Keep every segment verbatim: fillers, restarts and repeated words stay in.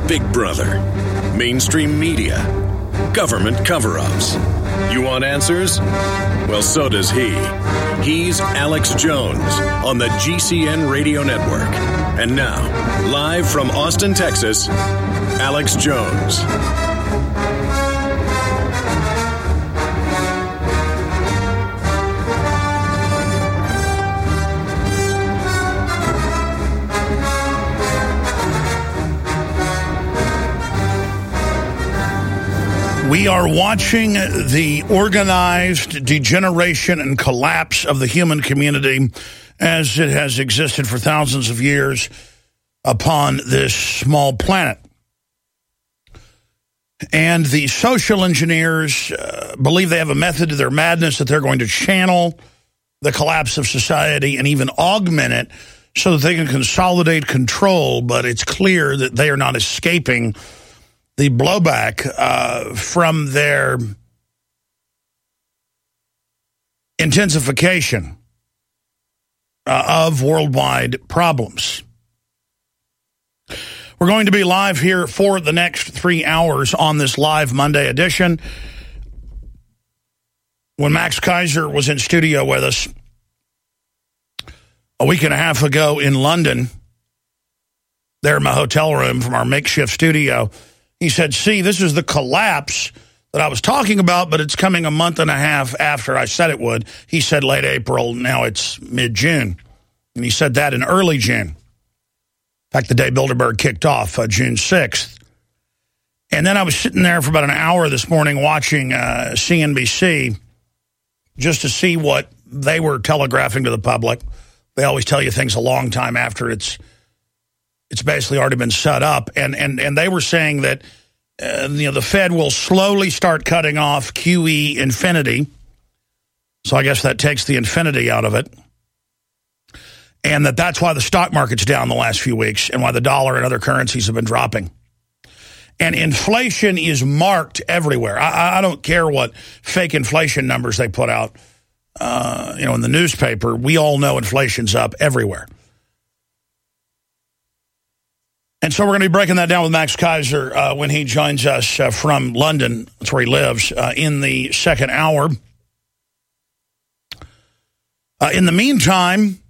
Big Brother, mainstream media, government cover-ups. You want answers? Well, so does he. He's Alex Jones on the G C N Radio Network. And now, live from Austin, Texas, Alex Jones. We are watching the organized degeneration and collapse of the human community as it has existed for thousands of years upon this small planet. And the social engineers uh, believe they have a method to their madness that they're going to channel the collapse of society and even augment it so that they can consolidate control, but it's clear that they are not escaping the blowback uh, from their intensification uh, of worldwide problems. We're going to be live here for the next three hours on this live Monday edition. When Max Kaiser was in studio with us a week and a half ago in London, there in my hotel room from our makeshift studio, he said, see, this is the collapse that I was talking about, but it's coming a month and a half after I said it would. He said late April, now it's mid-June. And he said that in early June. In fact, the day Bilderberg kicked off, uh, June sixth. And then I was sitting there for about an hour this morning watching uh, C N B C just to see what they were telegraphing to the public. They always tell you things a long time after it's It's basically already been set up, and and and they were saying that uh, you know the Fed will slowly start cutting off Q E infinity. So I guess that takes the infinity out of it, and that that's why the stock market's down the last few weeks, and why the dollar and other currencies have been dropping. And inflation is marked everywhere. I, I don't care what fake inflation numbers they put out, uh, you know, in the newspaper. We all know inflation's up everywhere. And so we're going to be breaking that down with Max Kaiser uh, when he joins us uh, from London. That's where he lives, uh, in the second hour. Uh, in the meantime,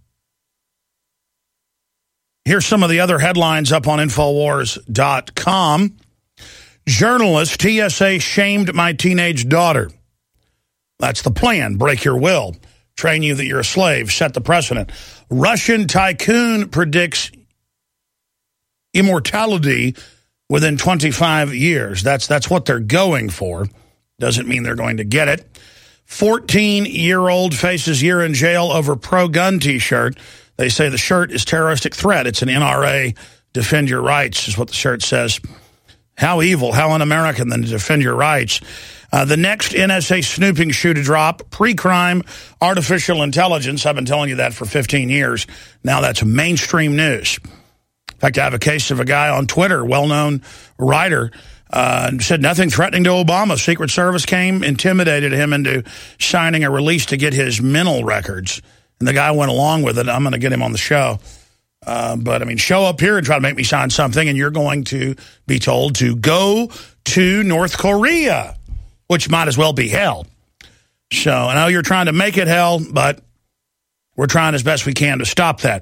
here's some of the other headlines up on Infowars dot com. Journalist, T S A shamed my teenage daughter. That's the plan. Break your will. Train you that you're a slave. Set the precedent. Russian tycoon predicts immortality within twenty-five years. That's that's what they're going for. Doesn't mean they're going to get it. fourteen-year-old faces year in jail over pro-gun T-shirt. They say the shirt is terroristic threat. It's an N R A defend your rights is what the shirt says. How evil, how un-American than to defend your rights. Uh, the next N S A snooping shoe to drop, pre-crime artificial intelligence. I've been telling you that for fifteen years. Now that's mainstream news. In fact, I have a case of a guy on Twitter, well-known writer, uh, said nothing threatening to Obama. Secret Service came, intimidated him into signing a release to get his mental records. And the guy went along with it. I'm going to get him on the show. Uh, but, I mean, show up here and try to make me sign something, and you're going to be told to go to North Korea, which might as well be hell. So I know you're trying to make it hell, but we're trying as best we can to stop that.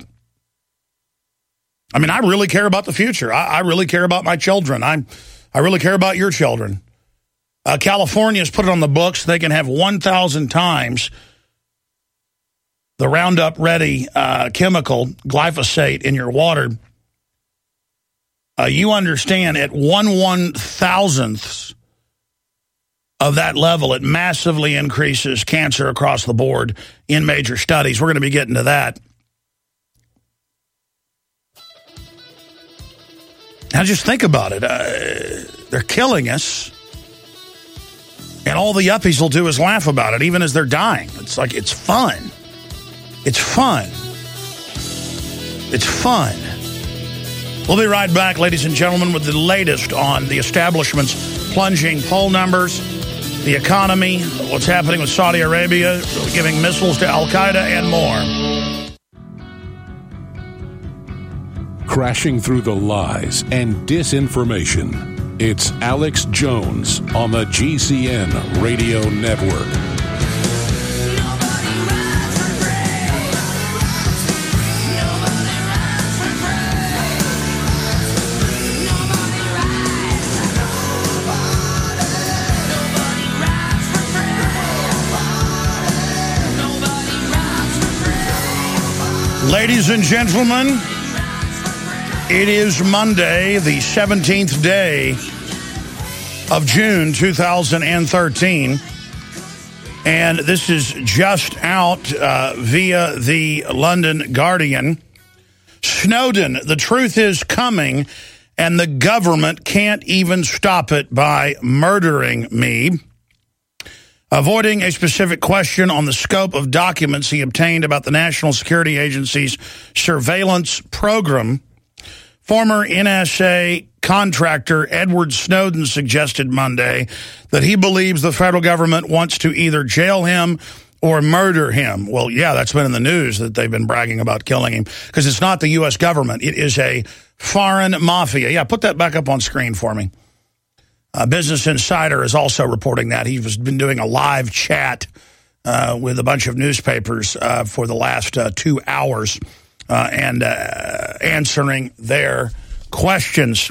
I mean, I really care about the future. I, I really care about my children. I'm, I really care about your children. Uh, California's put it on the books. They can have one thousand times the Roundup Ready uh, chemical, glyphosate, in your water. Uh, you understand, at one one-thousandths of that level, it massively increases cancer across the board in major studies. We're going to be getting to that. Now, just think about it. Uh, they're killing us, and all the yuppies will do is laugh about it, even as they're dying. It's like, it's fun. It's fun. It's fun. We'll be right back, ladies and gentlemen, with the latest on the establishment's plunging poll numbers, the economy, what's happening with Saudi Arabia, giving missiles to Al-Qaeda, and more. crashing through the lies and disinformation. It's Alex Jones on the G C N Radio Network. Ladies and gentlemen, it is Monday, the seventeenth day of June two thousand thirteen, and this is just out uh, via the London Guardian. Snowden, the truth is coming, and the government can't even stop it by murdering me. Avoiding a specific question on the scope of documents he obtained about the National Security Agency's surveillance program, former N S A contractor Edward Snowden suggested Monday that he believes the federal government wants to either jail him or murder him. Well, yeah, that's been in the news that they've been bragging about killing him, because it's not the U S government. It is a foreign mafia. Yeah, put that back up on screen for me. Uh, Business Insider is also reporting that. He's been doing a live chat uh, with a bunch of newspapers uh, for the last uh, two hours uh, and uh, answering their questions.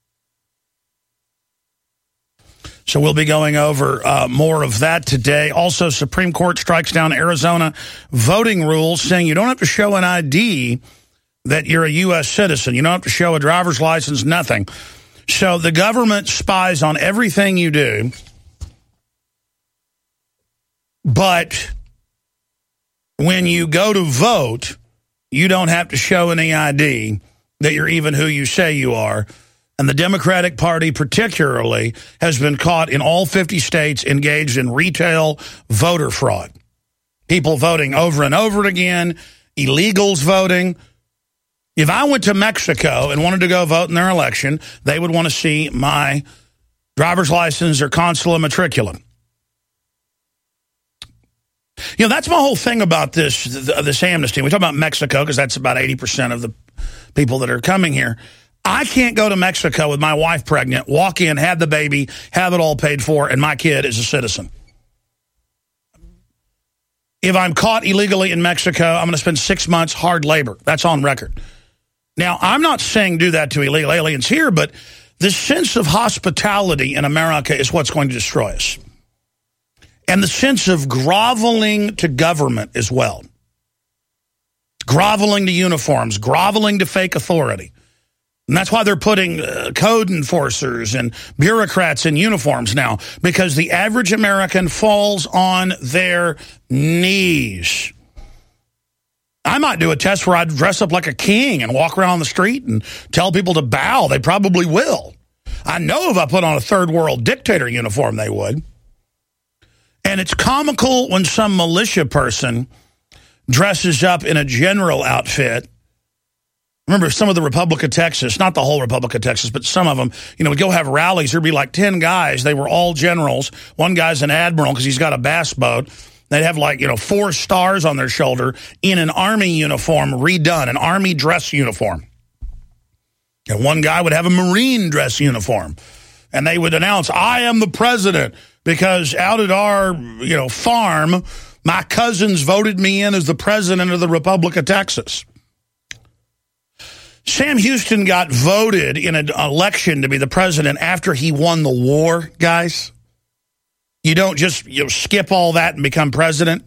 So we'll be going over uh, more of that today. Also, Supreme Court strikes down Arizona voting rules, saying you don't have to show an I D that you're a U S citizen. You don't have to show a driver's license, nothing. So the government spies on everything you do, but when you go to vote, you don't have to show any I D that you're even who you say you are. And the Democratic Party particularly has been caught in all fifty states engaged in retail voter fraud. People voting over and over again, illegals voting. If I went to Mexico and wanted to go vote in their election, they would want to see my driver's license or consular matriculum. You know, that's my whole thing about this, this amnesty. We talk about Mexico because that's about eighty percent of the people that are coming here. I can't go to Mexico with my wife pregnant, walk in, have the baby, have it all paid for, and my kid is a citizen. If I'm caught illegally in Mexico, I'm going to spend six months hard labor. That's on record. Now, I'm not saying do that to illegal aliens here, but the sense of hospitality in America is what's going to destroy us. And the sense of groveling to government as well. Groveling to uniforms, groveling to fake authority. And that's why they're putting uh, code enforcers and bureaucrats in uniforms now, because the average American falls on their knees. I might do a test where I'd dress up like a king and walk around the street and tell people to bow. They probably will. I know if I put on a third world dictator uniform, they would. And it's comical when some militia person dresses up in a general outfit. Remember, some of the Republic of Texas, not the whole Republic of Texas, but some of them, you know, would go have rallies. There'd be like ten guys. They were all generals. One guy's an admiral because he's got a bass boat. They'd have like, you know, four stars on their shoulder in an army uniform redone, an army dress uniform. And one guy would have a Marine dress uniform. And they would announce, I am the president, because out at our, you know, farm, my cousins voted me in as the president of the Republic of Texas. Sam Houston got voted in an election to be the president after he won the war, guys. You don't just you know, skip all that and become president.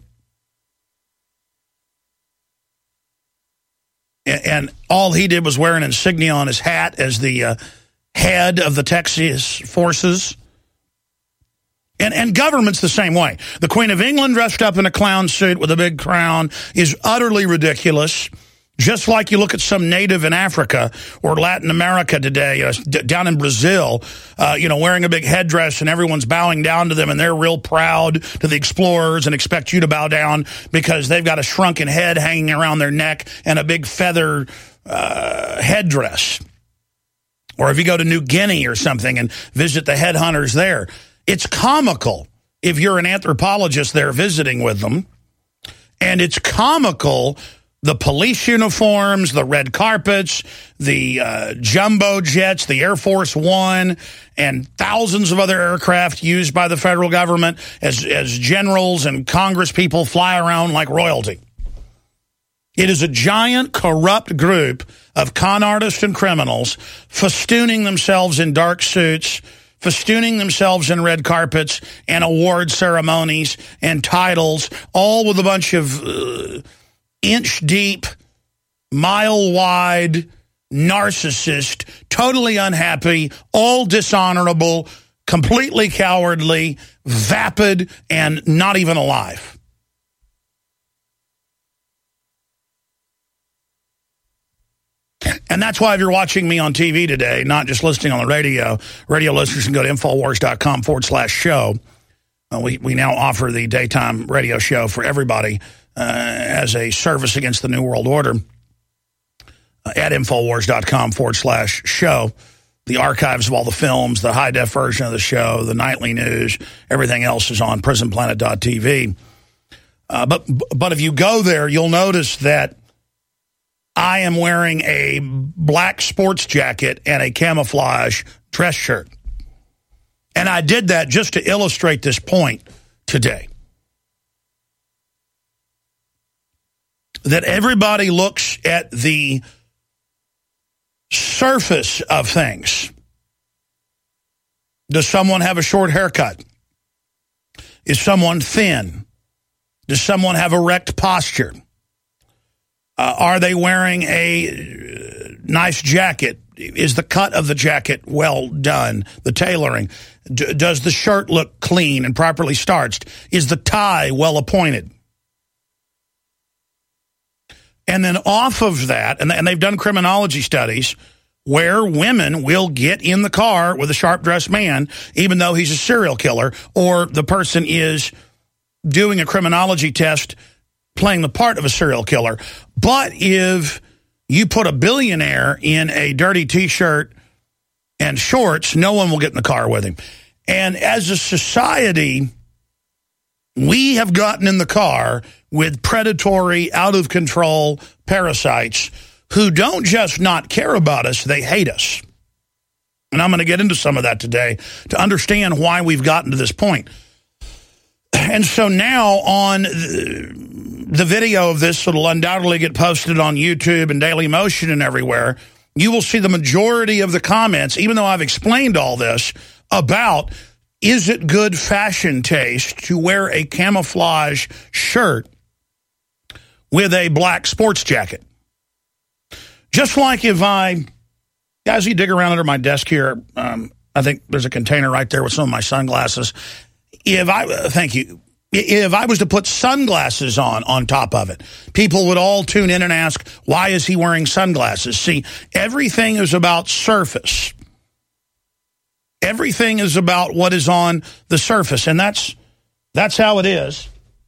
And, and all he did was wear an insignia on his hat as the uh, head of the Texas forces. And, and government's the same way. The Queen of England dressed up in a clown suit with a big crown is utterly ridiculous. Just like you look at some native in Africa or Latin America today, uh, d down in Brazil, uh, you know, wearing a big headdress and everyone's bowing down to them and they're real proud to the explorers and expect you to bow down because they've got a shrunken head hanging around their neck and a big feather uh, headdress. Or if you go to New Guinea or something and visit the headhunters there, it's comical if you're an anthropologist there visiting with them. And it's comical The police uniforms, the red carpets, the uh, jumbo jets, the Air Force One, and thousands of other aircraft used by the federal government as, as generals and Congress people fly around like royalty. It is a giant, corrupt group of con artists and criminals festooning themselves in dark suits, festooning themselves in red carpets and award ceremonies and titles, all with a bunch of uh, inch-deep, mile-wide narcissist, totally unhappy, all dishonorable, completely cowardly, vapid, and not even alive. And that's why if you're watching me on T V today, not just listening on the radio, radio listeners can go to Infowars.com forward slash show. Uh, we, we now offer the daytime radio show for everybody uh, as a service against the New World Order uh, at Infowars.com forward slash show. The archives of all the films, the high-def version of the show, the nightly news, everything else is on prison planet dot T V. Uh, but, but if you go there, you'll notice that I am wearing a black sports jacket and a camouflage dress shirt. And I did that just to illustrate this point today. That everybody looks at the surface of things. Does someone have a short haircut? Is someone thin? Does someone have erect posture? Uh, are they wearing a nice jacket? Is the cut of the jacket well done? The tailoring? D- does the shirt look clean and properly starched? Is the tie well appointed? And then off of that, and, and they've done criminology studies where women will get in the car with a sharp-dressed man, even though he's a serial killer, or the person is doing a criminology test playing the part of a serial killer. But if you put a billionaire in a dirty T-shirt and shorts, no one will get in the car with him. And as a society, we have gotten in the car with predatory, out-of-control parasites who don't just not care about us, they hate us. And I'm going to get into some of that today to understand why we've gotten to this point. And so now on the video of this, it'll undoubtedly get posted on YouTube and Daily Motion and everywhere. You will see the majority of the comments, even though I've explained all this, about is it good fashion taste to wear a camouflage shirt with a black sports jacket? Just like if I, guys, you dig around under my desk here, um, I think there's a container right there with some of my sunglasses. If I, uh, thank you. If I was to put sunglasses on on top of it, people would all tune in and ask, why is he wearing sunglasses? See, everything is about surface. Everything is about what is on the surface, and that's that's how it is.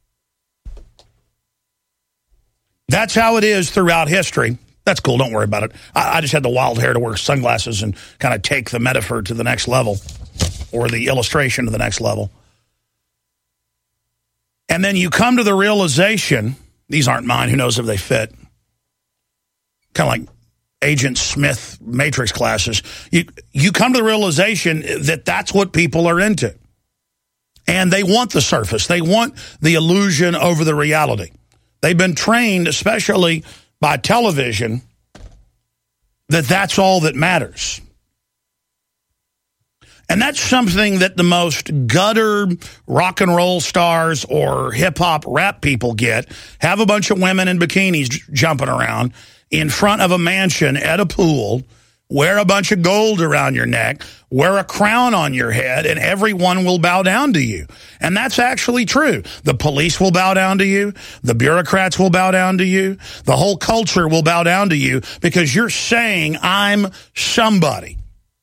That's how it is throughout history. That's cool, don't worry about it. I, I just had the wild hair to wear sunglasses and kind of take the metaphor to the next level, or the illustration to the next level. And then you come to the realization, these aren't mine, who knows if they fit. Kind of like Agent Smith Matrix classes. You, you come to the realization that that's what people are into. And they want the surface. They want the illusion over the reality. They've been trained, especially by television, that that's all that matters. And that's something that the most gutter rock and roll stars or hip-hop rap people get. Have a bunch of women in bikinis jumping around in front of a mansion at a pool, wear a bunch of gold around your neck, wear a crown on your head, and everyone will bow down to you. And that's actually true. The police will bow down to you. The bureaucrats will bow down to you. The whole culture will bow down to you because you're saying, I'm somebody.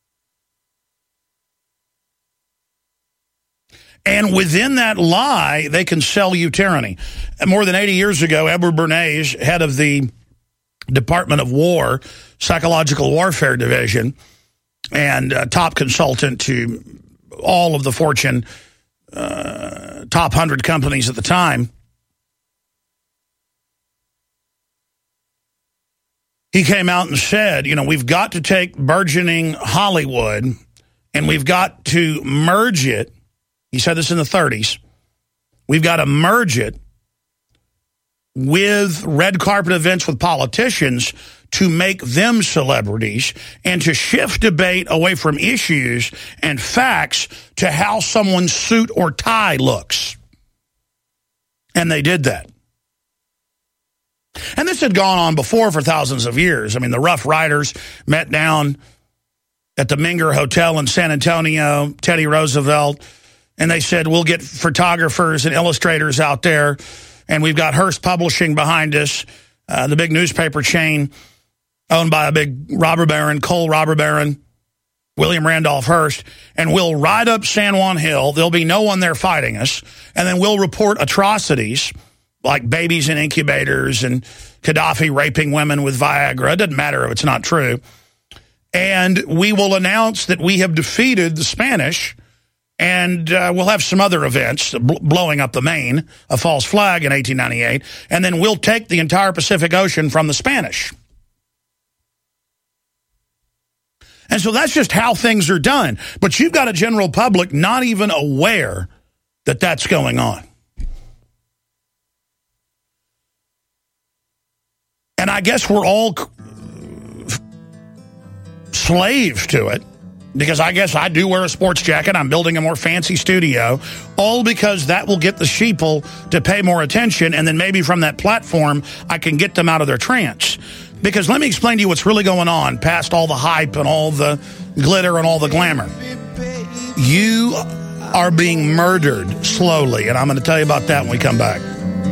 And within that lie, they can sell you tyranny. More than eighty years ago, Edward Bernays, head of the Department of War, Psychological Warfare Division, and uh, top consultant to all of the Fortune uh, top one hundred companies at the time, he came out and said, you know, we've got to take burgeoning Hollywood and we've got to merge it. He said this in the thirties. We've got to merge it with red carpet events with politicians to make them celebrities and to shift debate away from issues and facts to how someone's suit or tie looks. And they did that. And this had gone on before for thousands of years. I mean, the Rough Riders met down at the Menger Hotel in San Antonio, Teddy Roosevelt, and they said, we'll get photographers and illustrators out there, and we've got Hearst Publishing behind us, uh, the big newspaper chain owned by a big robber baron, Cole robber baron, William Randolph Hearst, and we'll ride up San Juan Hill. There'll be no one there fighting us, and then we'll report atrocities like babies in incubators and Gaddafi raping women with Viagra. It doesn't matter if it's not true. And we will announce that we have defeated the Spanish, and uh, we'll have some other events, bl blowing up the Maine, a false flag in eighteen ninety-eight, and then we'll take the entire Pacific Ocean from the Spanish. And so that's just how things are done. But you've got a general public not even aware that that's going on. And I guess we're all slaves to it, because I guess I do wear a sports jacket. I'm building a more fancy studio, all because that will get the sheeple to pay more attention, and then maybe from that platform, I can get them out of their trance. Because let me explain to you what's really going on past all the hype and all the glitter and all the glamour. You are being murdered slowly, and I'm going to tell you about that when we come back.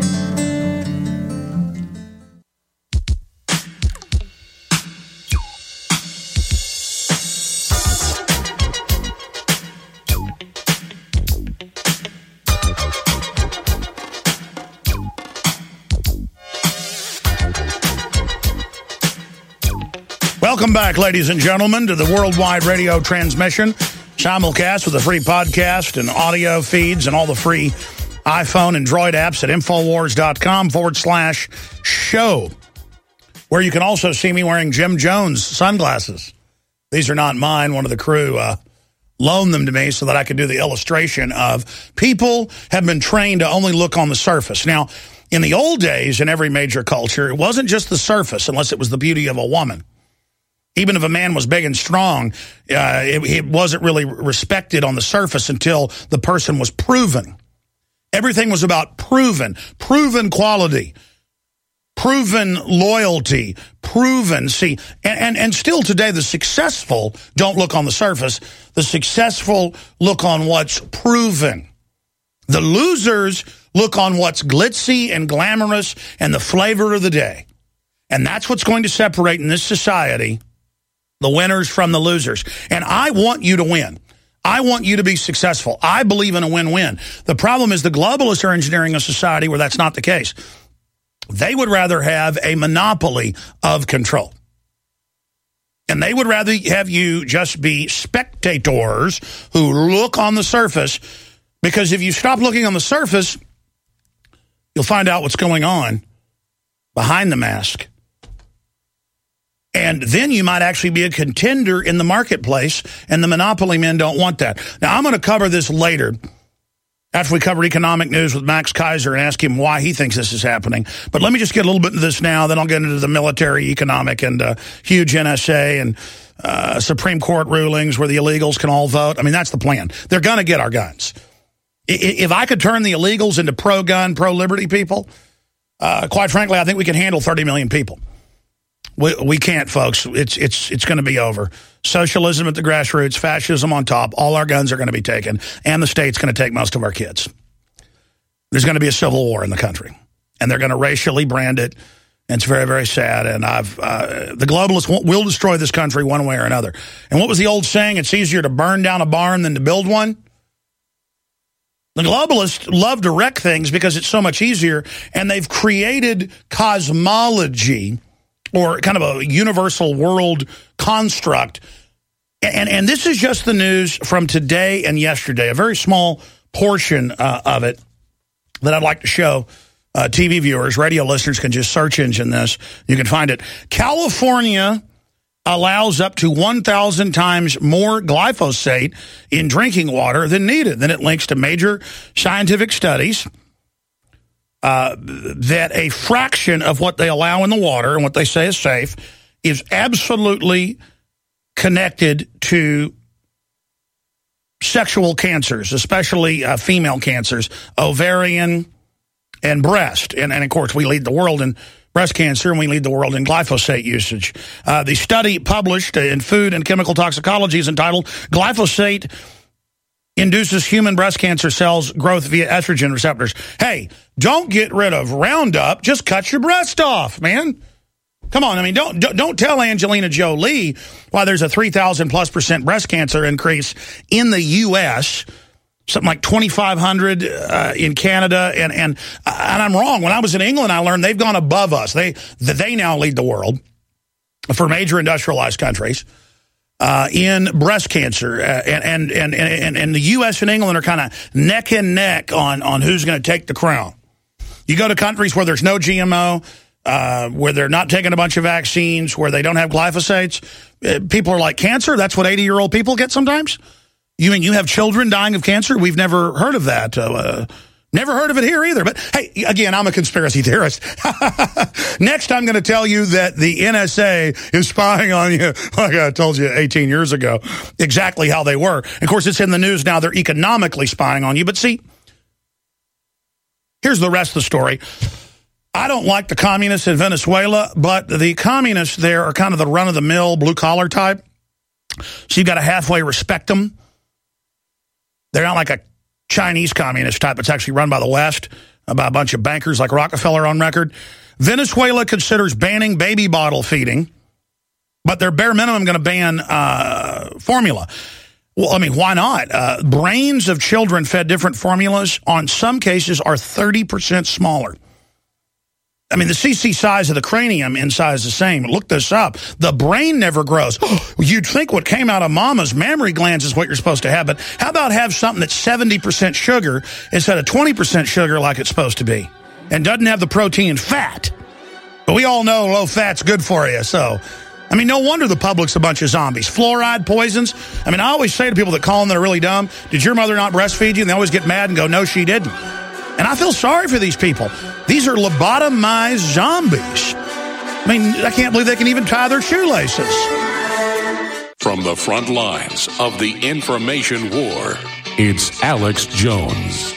Welcome back, ladies and gentlemen, to the worldwide radio transmission, simulcast with the free podcast and audio feeds and all the free iPhone and Droid apps at Infowars.com forward slash show, where you can also see me wearing Jim Jones sunglasses. These are not mine. One of the crew uh, loaned them to me so that I could do the illustration of people have been trained to only look on the surface. Now, in the old days, in every major culture, it wasn't just the surface unless it was the beauty of a woman. Even if a man was big and strong, uh, it, it wasn't really respected on the surface until the person was proven. Everything was about proven, proven quality, proven loyalty, proven. See, and, and, and still today, the successful don't look on the surface. The successful look on what's proven. The losers look on what's glitzy and glamorous and the flavor of the day. And that's what's going to separate in this society the winners from the losers. And I want you to win. I want you to be successful. I believe in a win-win. The problem is the globalists are engineering a society where that's not the case. They would rather have a monopoly of control. And they would rather have you just be spectators who look on the surface, because if you stop looking on the surface, you'll find out what's going on behind the mask. And then you might actually be a contender in the marketplace, and the monopoly men don't want that. Now, I'm going to cover this later after we cover economic news with Max Kaiser and ask him why he thinks this is happening. But let me just get a little bit into this now, then I'll get into the military, economic, and uh, huge N S A and uh, Supreme Court rulings where the illegals can all vote. I mean, that's the plan. They're going to get our guns. If I could turn the illegals into pro-gun, pro-liberty people, uh, quite frankly, I think we could handle thirty million people. We, we can't, folks. It's it's it's going to be over. Socialism at the grassroots, fascism on top. All our guns are going to be taken, and the state's going to take most of our kids. There's going to be a civil war in the country, and they're going to racially brand it. And it's very, very sad. And I've uh, the globalists will, will destroy this country one way or another. And what was the old saying? It's easier to burn down a barn than to build one. The globalists love to wreck things because it's so much easier, and they've created cosmology, or kind of a universal world construct. And, and this is just the news from today and yesterday, a very small portion uh, of it that I'd like to show uh, T V viewers, radio listeners can just search engine this. You can find it. California allows up to one thousand times more glyphosate in drinking water than needed. Then it links to major scientific studies uh, that a fraction of what they allow in the water and what they say is safe is absolutely connected to sexual cancers, especially uh, female cancers, ovarian and breast. And, and, of course, we lead the world in breast cancer, and we lead the world in glyphosate usage. Uh, the study published in Food and Chemical Toxicology is entitled Glyphosate Induces Human Breast Cancer Cells Growth via Estrogen Receptors. Hey, don't get rid of Roundup. Just cut your breast off, man. Come on. I mean, don't don't tell Angelina Jolie why there's a three thousand plus percent breast cancer increase in the U S, something like twenty-five hundred uh, in Canada, and and and I'm wrong. When I was in England, I learned they've gone above us. They they now lead the world for major industrialized countries uh, in breast cancer, uh, and, and and and and the U S and England are kind of neck and neck on on who's going to take the crown. You go to countries where there's no G M O, uh, where they're not taking a bunch of vaccines, where they don't have glyphosates. Uh, people are like, cancer? That's what eighty-year-old people get sometimes? You mean you have children dying of cancer? We've never heard of that. Uh, never heard of it here either. But, hey, again, I'm a conspiracy theorist. Next, I'm going to tell you that the N S A is spying on you, like I told you eighteen years ago, exactly how they were. Of course, it's in the news now. They're economically spying on you. But, see, here's the rest of the story. I don't like the communists in Venezuela, but the communists there are kind of the run-of-the-mill, blue-collar type. So you've got to halfway respect them. They're not like a Chinese communist type. It's actually run by the West, by a bunch of bankers like Rockefeller on record. Venezuela considers banning baby bottle feeding, but they're bare minimum going to ban uh, formula. Well, I mean, why not? Uh, brains of children fed different formulas, on some cases, are thirty percent smaller. I mean, the C C size of the cranium inside is the same. Look this up. The brain never grows. You'd think what came out of mama's mammary glands is what you're supposed to have, but how about have something that's seventy percent sugar instead of twenty percent sugar like it's supposed to be, and doesn't have the protein and fat? But we all know low fat's good for you, so... I mean, no wonder the public's a bunch of zombies. Fluoride poisons. I mean, I always say to people that call them that are really dumb, did your mother not breastfeed you? And they always get mad and go, no, she didn't. And I feel sorry for these people. These are lobotomized zombies. I mean, I can't believe they can even tie their shoelaces. From the front lines of the information war, it's Alex Jones.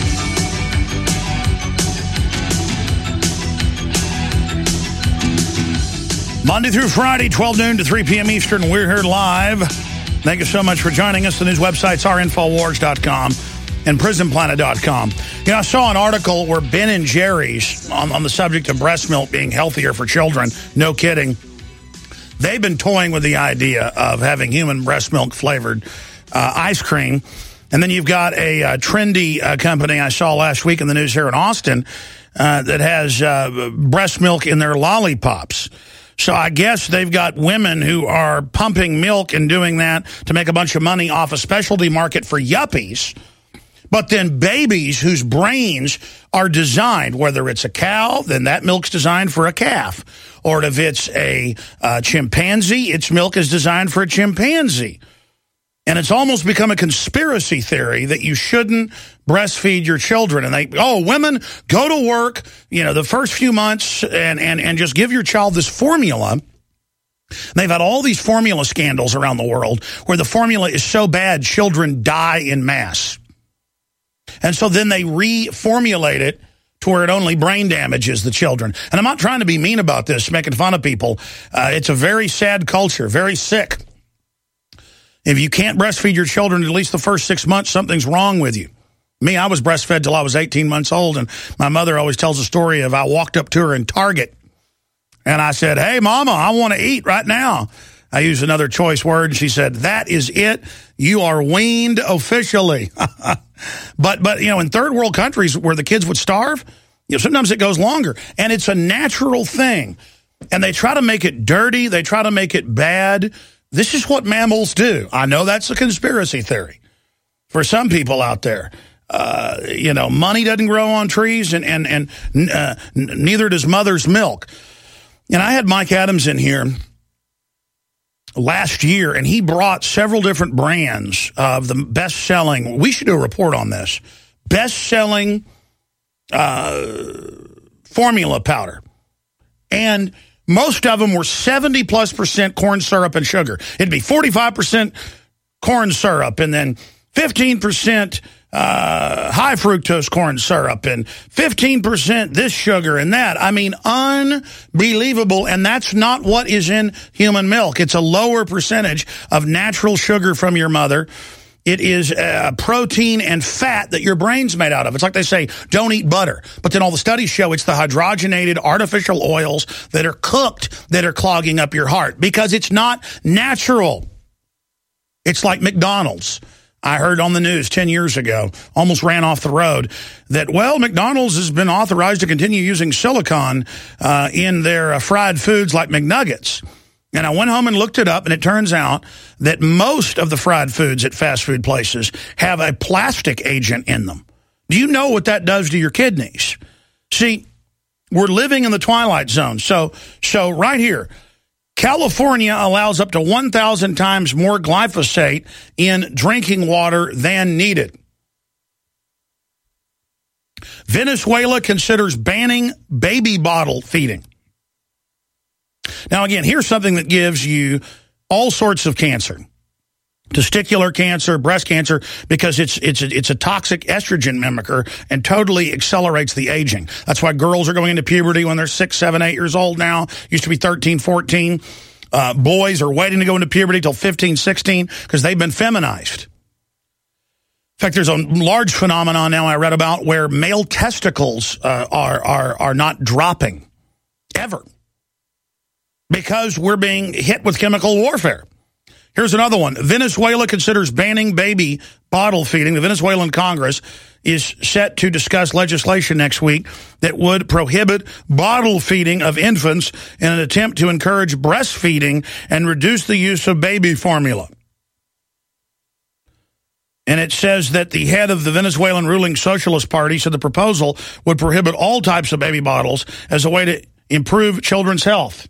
Monday through Friday, twelve noon to three p.m. Eastern, we're here live. Thank you so much for joining us. The news websites are infowars dot com and prison planet dot com. You know, I saw an article where Ben and Jerry's, on, on the subject of breast milk being healthier for children, no kidding, they've been toying with the idea of having human breast milk flavored uh, ice cream. And then you've got a uh, trendy uh, company I saw last week in the news here in Austin uh, that has uh, breast milk in their lollipops. So I guess they've got women who are pumping milk and doing that to make a bunch of money off a specialty market for yuppies. But then babies whose brains are designed, whether it's a cow, then that milk's designed for a calf. Or if it's a uh, chimpanzee, its milk is designed for a chimpanzee. And it's almost become a conspiracy theory that you shouldn't breastfeed your children. And they, oh, women, go to work, you know, the first few months and, and, and just give your child this formula. And they've had all these formula scandals around the world where the formula is so bad, children die in mass. And so then they reformulate it to where it only brain damages the children. And I'm not trying to be mean about this, making fun of people. Uh, it's a very sad culture, very sick. If you can't breastfeed your children at least the first six months, something's wrong with you. Me, I was breastfed till I was eighteen months old, and my mother always tells a story of I walked up to her in Target, and I said, hey, Mama, I want to eat right now. I used another choice word, and she said, that is it. You are weaned officially. but, but you know, in third world countries where the kids would starve, you know, sometimes it goes longer, and it's a natural thing. And they try to make it dirty. They try to make it bad. This is what mammals do. I know that's a conspiracy theory for some people out there. uh, you know, money doesn't grow on trees, and, and, and uh, neither does mother's milk. And I had Mike Adams in here last year, and he brought several different brands of the best-selling, we should do a report on this, best-selling uh, formula powder. And most of them were seventy plus percent corn syrup and sugar. It'd be forty-five percent corn syrup and then fifteen percent uh, high fructose corn syrup and fifteen percent this sugar and that. I mean, unbelievable. And that's not what is in human milk. It's a lower percentage of natural sugar from your mother. It is uh, protein and fat that your brain's made out of. It's like they say, don't eat butter. But then all the studies show it's the hydrogenated artificial oils that are cooked that are clogging up your heart because it's not natural. It's like McDonald's. I heard on the news ten years ago, almost ran off the road, that, well, McDonald's has been authorized to continue using silicone uh, in their uh, fried foods like McNuggets. And I went home and looked it up, and it turns out that most of the fried foods at fast food places have a plastic agent in them. Do you know what that does to your kidneys? See, we're living in the twilight zone. So, so right here, California allows up to one thousand times more glyphosate in drinking water than needed. Venezuela considers banning baby bottle feeding. Now, again, here's something that gives you all sorts of cancer. Testicular cancer, breast cancer, because it's it's a, it's a toxic estrogen mimicker and totally accelerates the aging. That's why girls are going into puberty when they're six, seven, eight years old now. Used to be thirteen, fourteen. Uh, boys are waiting to go into puberty till fifteen, sixteen because they've been feminized. In fact, there's a large phenomenon now I read about where male testicles uh, are are are not dropping ever because we're being hit with chemical warfare. Here's another one. Venezuela considers banning baby bottle feeding. The Venezuelan Congress is set to discuss legislation next week that would prohibit bottle feeding of infants in an attempt to encourage breastfeeding and reduce the use of baby formula. And it says that the head of the Venezuelan ruling Socialist Party said the proposal would prohibit all types of baby bottles as a way to improve children's health.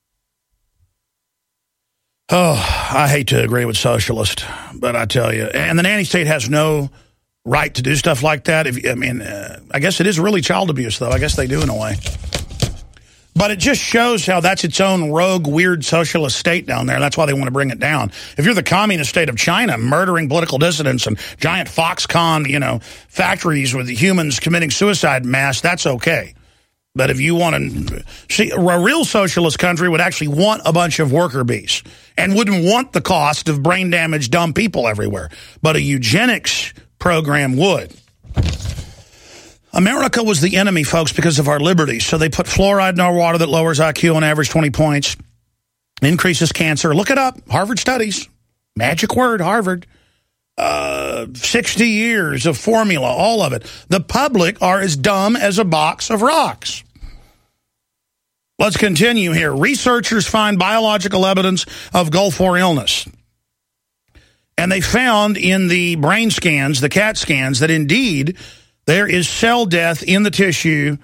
Oh, I hate to agree with socialists, but I tell you, and the nanny state has no right to do stuff like that. If I mean, uh, I guess it is really child abuse, though. I guess they do in a way. But it just shows how that's its own rogue, weird socialist state down there. That's why they want to bring it down. If you're the communist state of China, murdering political dissidents and giant Foxconn, you know, factories with humans committing suicide mass, that's okay. But if you want to see, a real socialist country would actually want a bunch of worker bees and wouldn't want the cost of brain damaged, dumb people everywhere. But a eugenics program would. America was the enemy, folks, because of our liberties. So they put fluoride in our water that lowers I Q on average twenty points, increases cancer. Look it up. Harvard studies. Magic word, Harvard. Uh, sixty years of formula, all of it. The public are as dumb as a box of rocks. Let's continue here. Researchers find biological evidence of Gulf War illness. And they found in the brain scans, the CAT scans, that indeed there is cell death in the tissue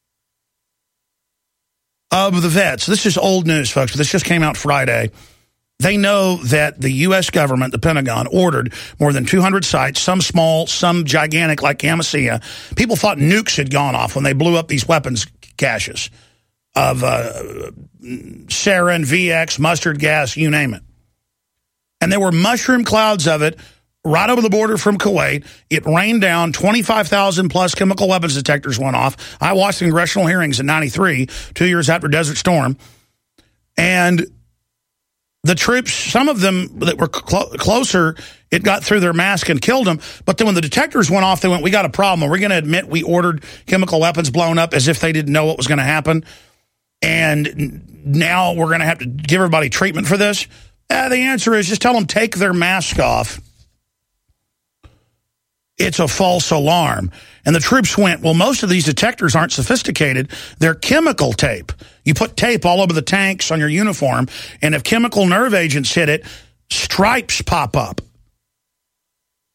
of the vets. This is old news, folks, but this just came out Friday. They know that the U S government, the Pentagon, ordered more than two hundred sites, some small, some gigantic like Camisea. People thought nukes had gone off when they blew up these weapons caches of uh, sarin, V X, mustard gas, you name it. And there were mushroom clouds of it right over the border from Kuwait. It rained down. twenty-five thousand plus chemical weapons detectors went off. I watched the congressional hearings in ninety-three, two years after Desert Storm. And the troops, some of them that were cl closer, it got through their mask and killed them. But then when the detectors went off, they went, we got a problem. We're going to admit we ordered chemical weapons blown up as if they didn't know what was going to happen. And now we're going to have to give everybody treatment for this. Uh, the answer is just tell them take their mask off. It's a false alarm. And the troops went, well, most of these detectors aren't sophisticated. They're chemical tape. You put tape all over the tanks on your uniform, and if chemical nerve agents hit it, stripes pop up.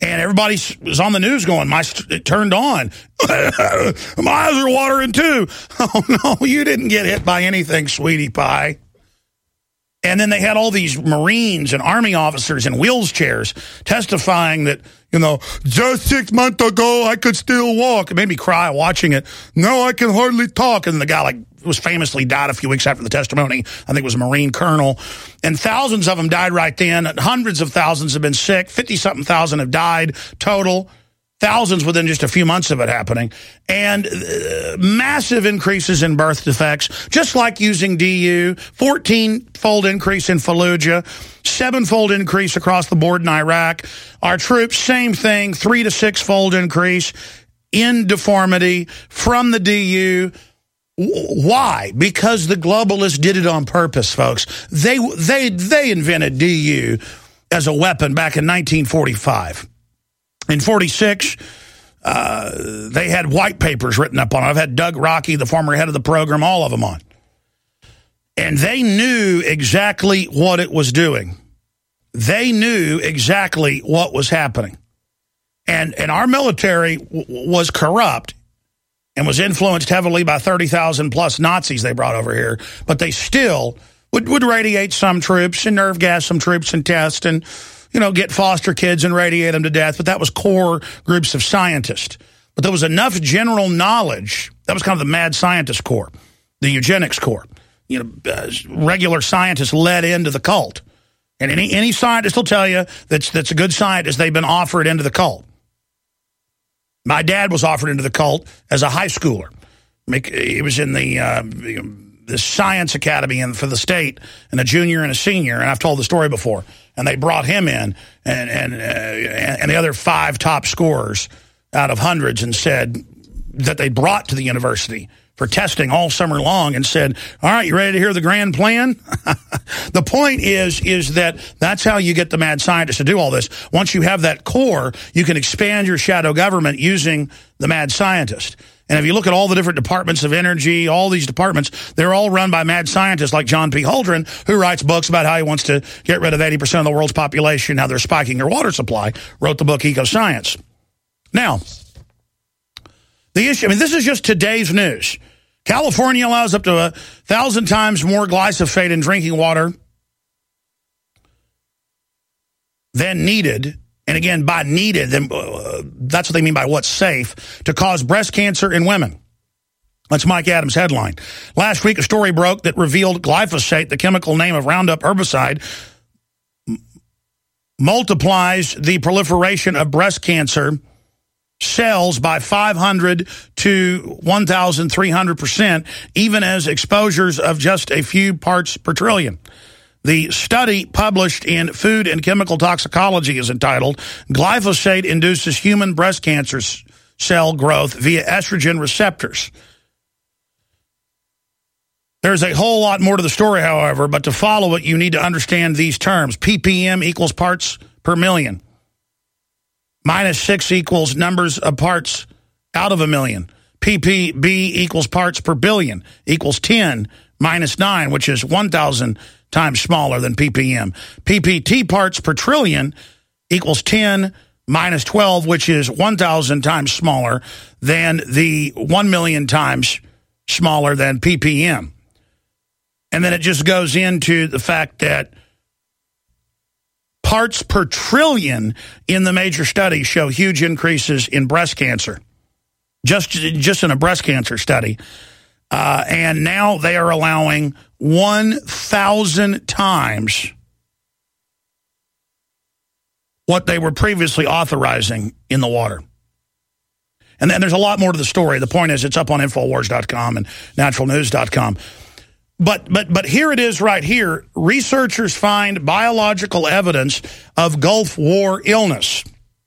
And everybody was on the news going, my it turned on. My eyes are watering too. Oh, no, you didn't get hit by anything, sweetie pie. And then they had all these Marines and Army officers in wheelchairs testifying that, you know, just six months ago, I could still walk. It made me cry watching it. No, I can hardly talk. And the guy, like, was famously died a few weeks after the testimony. I think it was a Marine colonel. And thousands of them died right then. Hundreds of thousands have been sick. fifty-something thousand have died total. Thousands within just a few months of it happening. And uh, massive increases in birth defects, just like using D U. fourteen-fold increase in Fallujah. Seven-fold increase across the board in Iraq. Our troops, same thing, three to six-fold increase in deformity from the D U. Why? Because the globalists did it on purpose, folks. They, they, they invented D U as a weapon back in nineteen forty-five. In forty-six, uh, they had white papers written up on it. I've had Doug Rockey, the former head of the program, all of them on. And they knew exactly what it was doing. They knew exactly what was happening. And, and our military w was corrupt and was influenced heavily by thirty thousand plus Nazis they brought over here. But they still would, would radiate some troops and nerve gas some troops and test and, you know, get foster kids and radiate them to death. But that was core groups of scientists. But there was enough general knowledge. That was kind of the mad scientist corps, the eugenics corps. You know, uh, regular scientists led into the cult. And any any scientist will tell you that's, that's a good scientist, they've been offered into the cult. My dad was offered into the cult as a high schooler. He was in the... Uh, the science academy and for the state, and a junior and a senior, and I've told the story before. And they brought him in, and and uh, and the other five top scorers out of hundreds, and said that they brought to the university for testing all summer long, and said, "All right, you ready to hear the grand plan?" The point is, is that that's how you get the mad scientists to do all this. Once you have that core, you can expand your shadow government using the mad scientist. And if you look at all the different departments of energy, all these departments, they're all run by mad scientists like John P. Holdren, who writes books about how he wants to get rid of eighty percent of the world's population, how they're spiking their water supply, wrote the book Eco-Science. Now, the issue, I mean, this is just today's news. California allows up to a thousand times more glyphosate in drinking water than needed. And again, by needed, then uh, that's what they mean by what's safe, to cause breast cancer in women. That's Mike Adams' headline. Last week, a story broke that revealed glyphosate, the chemical name of Roundup herbicide, multiplies the proliferation of breast cancer cells by five hundred to one thousand three hundred percent, even as exposures of just a few parts per trillion. The study published in Food and Chemical Toxicology is entitled, Glyphosate Induces Human Breast Cancer Cell Growth via Estrogen Receptors. There's a whole lot more to the story, however, but to follow it, you need to understand these terms. P P M equals parts per million. Minus six equals numbers of parts out of a million. P P B equals parts per billion, equals ten minus nine, which is one thousand times smaller than P P M. P P T parts per trillion equals ten minus twelve, which is one thousand times smaller than the one million times smaller than P P M. And then it just goes into the fact that parts per trillion in the major studies show huge increases in breast cancer, just, just in a breast cancer study. Uh, and now they are allowing one thousand times what they were previously authorizing in the water. And then there's a lot more to the story. The point is, it's up on Infowars dot com and Natural News dot com. But, but, but here it is right here. Researchers find biological evidence of Gulf War illness.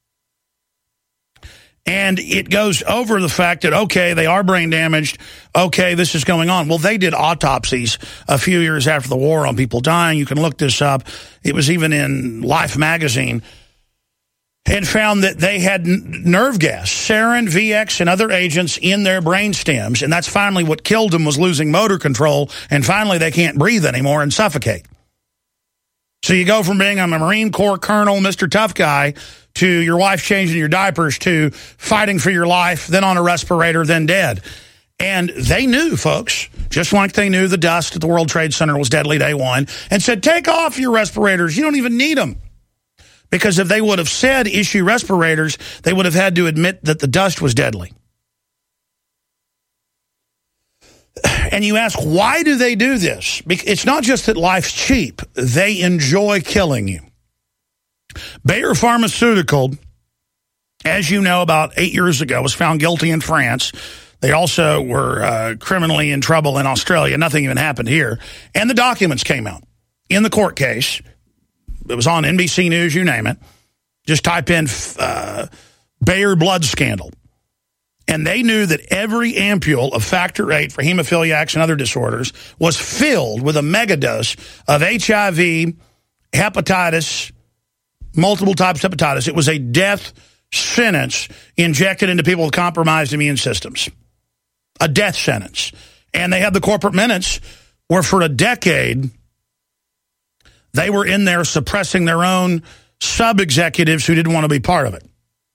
And it goes over the fact that, okay, they are brain damaged. Okay, this is going on. Well, they did autopsies a few years after the war on people dying. You can look this up. It was even in Life magazine. And found that they had nerve gas, sarin, V X, and other agents in their brain stems. And that's finally what killed them, was losing motor control. And finally, they can't breathe anymore and suffocate. So you go from being a Marine Corps colonel, Mister Tough Guy, to your wife changing your diapers to fighting for your life, then on a respirator, then dead. And they knew, folks, just like they knew the dust at the World Trade Center was deadly day one, and said, take off your respirators. You don't even need them. Because if they would have said issue respirators, they would have had to admit that the dust was deadly. And you ask, why do they do this? It's not just that life's cheap. They enjoy killing you. Bayer Pharmaceutical, as you know, about eight years ago, was found guilty in France. They also were uh, criminally in trouble in Australia. Nothing even happened here. And the documents came out in the court case. It was on N B C News, you name it. Just type in uh, Bayer blood scandal. And they knew that every ampule of factor eight for hemophiliacs and other disorders was filled with a megadose of H I V, hepatitis, multiple types of hepatitis. It was a death sentence injected into people with compromised immune systems. A death sentence. And they had the corporate minutes where for a decade they were in there suppressing their own sub-executives who didn't want to be part of it.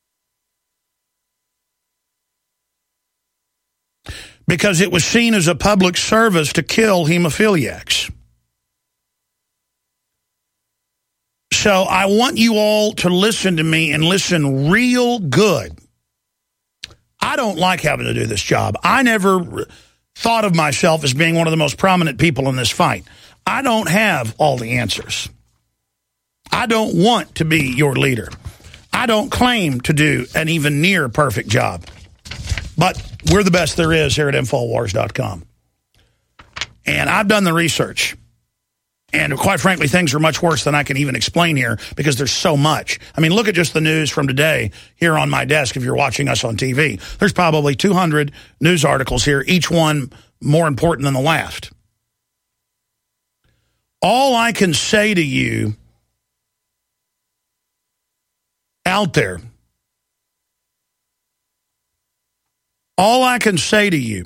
Because it was seen as a public service to kill hemophiliacs. So I want you all to listen to me and listen real good. I don't like having to do this job. I never thought of myself as being one of the most prominent people in this fight. I don't have all the answers. I don't want to be your leader. I don't claim to do an even near perfect job. But we're the best there is here at Infowars dot com. And I've done the research. And quite frankly, things are much worse than I can even explain here because there's so much. I mean, look at just the news from today here on my desk if you're watching us on T V. There's probably two hundred news articles here, each one more important than the last. All I can say to you out there, all I can say to you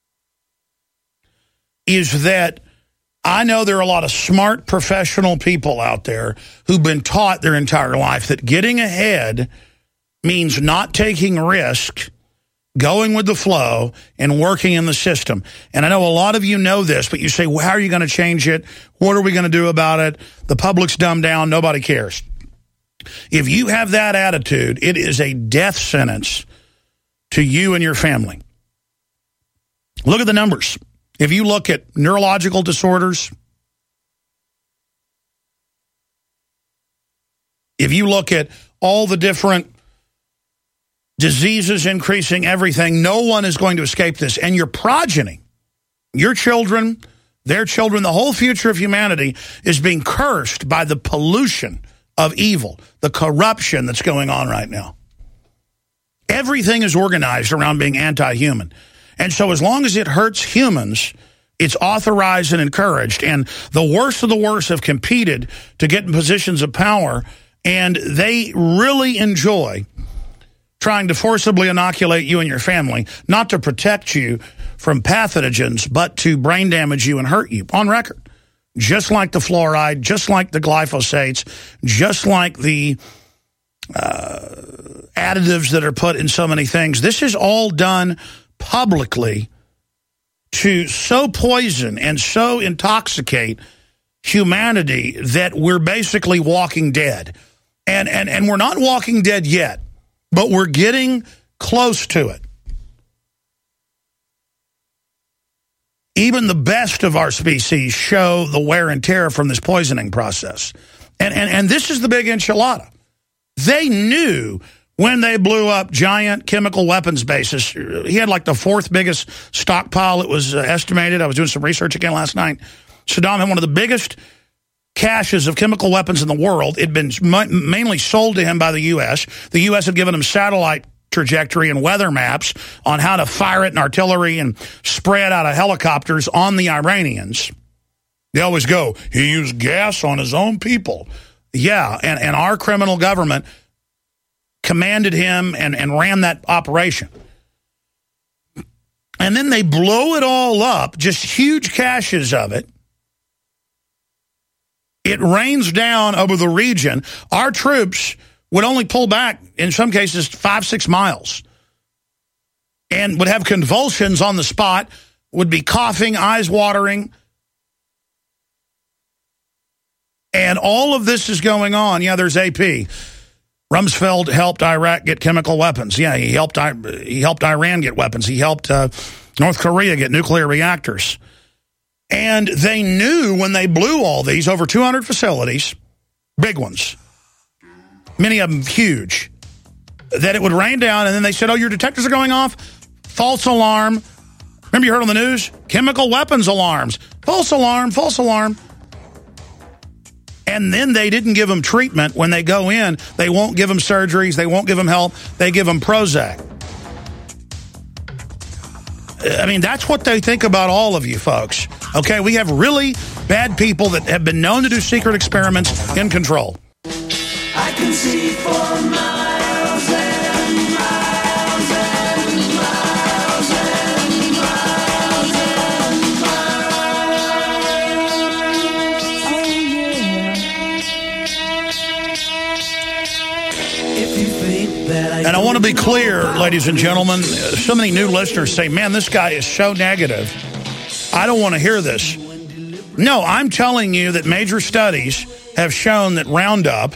is that I know there are a lot of smart professional people out there who've been taught their entire life that getting ahead means not taking risk, going with the flow, and working in the system. And I know a lot of you know this, but you say, well, how are you going to change it? What are we going to do about it? The public's dumbed down. Nobody cares. If you have that attitude, it is a death sentence to you and your family. Look at the numbers. If you look at neurological disorders, if you look at all the different diseases increasing everything, no one is going to escape this. And your progeny, your children, their children, the whole future of humanity is being cursed by the pollution of evil, the corruption that's going on right now. Everything is organized around being anti-human. And so as long as it hurts humans, it's authorized and encouraged. And the worst of the worst have competed to get in positions of power, and they really enjoy trying to forcibly inoculate you and your family, not to protect you from pathogens, but to brain damage you and hurt you, on record. Just like the fluoride, just like the glyphosates, just like the uh, additives that are put in so many things. This is all done publicly to so poison and so intoxicate humanity that we're basically walking dead. And, and, and we're not walking dead yet, but we're getting close to it. Even the best of our species show the wear and tear from this poisoning process. And, and, and this is the big enchilada. They knew when they blew up giant chemical weapons bases. He had like the fourth biggest stockpile, it was uh, estimated. I was doing some research again last night. Saddam had one of the biggest caches of chemical weapons in the world. It had been mainly sold to him by the U S. The U S had given him satellite trajectory and weather maps on how to fire it in artillery and spray it out of helicopters on the Iranians. They always go, he used gas on his own people. Yeah, and, and our criminal government commanded him and, and ran that operation. And then they blow it all up, just huge caches of it. It rains down over the region. Our troops would only pull back, in some cases, five, six miles, and would have convulsions on the spot, would be coughing, eyes watering. And all of this is going on. Yeah, there's A P. Rumsfeld helped Iraq get chemical weapons. Yeah, he helped he helped Iran get weapons. He helped uh, North Korea get nuclear reactors. And they knew when they blew all these, over two hundred facilities, big ones, many of them huge, that it would rain down. And then they said, oh, your detectors are going off? False alarm. Remember you heard on the news? Chemical weapons alarms. False alarm, false alarm. And then they didn't give them treatment. When they go in, they won't give them surgeries. They won't give them help. They give them Prozac. I mean, that's what they think about all of you folks. Okay, we have really bad people that have been known to do secret experiments in control. I can see for miles and miles and miles and miles and miles. Oh, yeah. If you think that I and I want to be clear, ladies and gentlemen, so many new listeners say, man, this guy is so negative. I don't want to hear this. No, I'm telling you that major studies have shown that Roundup,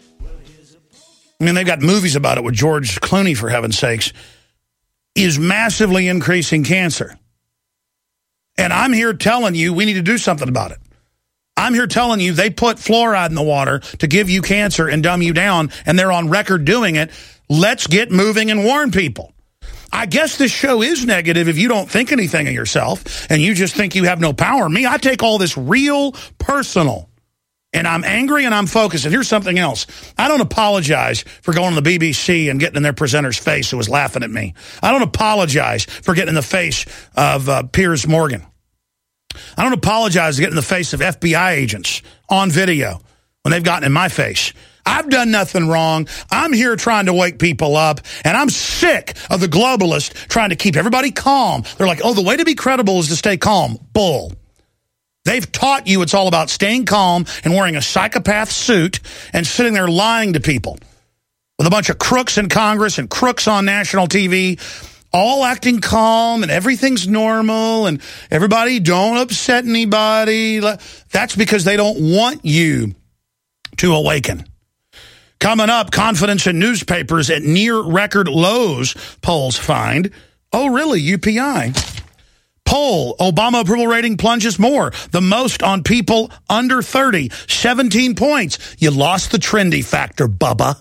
I mean, they've got movies about it with George Clooney, for heaven's sakes, is massively increasing cancer. And I'm here telling you we need to do something about it. I'm here telling you they put fluoride in the water to give you cancer and dumb you down, and they're on record doing it. Let's get moving and warn people. I guess this show is negative if you don't think anything of yourself and you just think you have no power. Me, I take all this real personal, and I'm angry and I'm focused. And here's something else. I don't apologize for going to the B B C and getting in their presenter's face who was laughing at me. I don't apologize for getting in the face of uh, Piers Morgan. I don't apologize to get in the face of F B I agents on video when they've gotten in my face. I've done nothing wrong. I'm here trying to wake people up, and I'm sick of the globalists trying to keep everybody calm. They're like, oh, the way to be credible is to stay calm. Bull. They've taught you it's all about staying calm and wearing a psychopath suit and sitting there lying to people with a bunch of crooks in Congress and crooks on national T V, all acting calm and everything's normal and everybody don't upset anybody. That's because they don't want you to awaken. Coming up, confidence in newspapers at near record lows, polls find. Oh, really? U P I. Poll, Obama approval rating plunges more. The most on people under thirty. seventeen points. You lost the trendy factor, Bubba.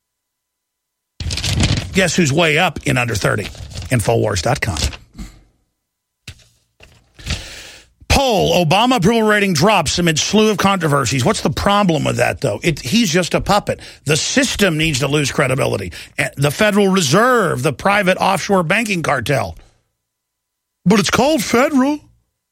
Guess who's way up in under thirty? Infowars dot com. Poll, Obama approval rating drops amid slew of controversies. What's the problem with that, though? It, he's just a puppet. The system needs to lose credibility. The Federal Reserve, the private offshore banking cartel. But it's called federal.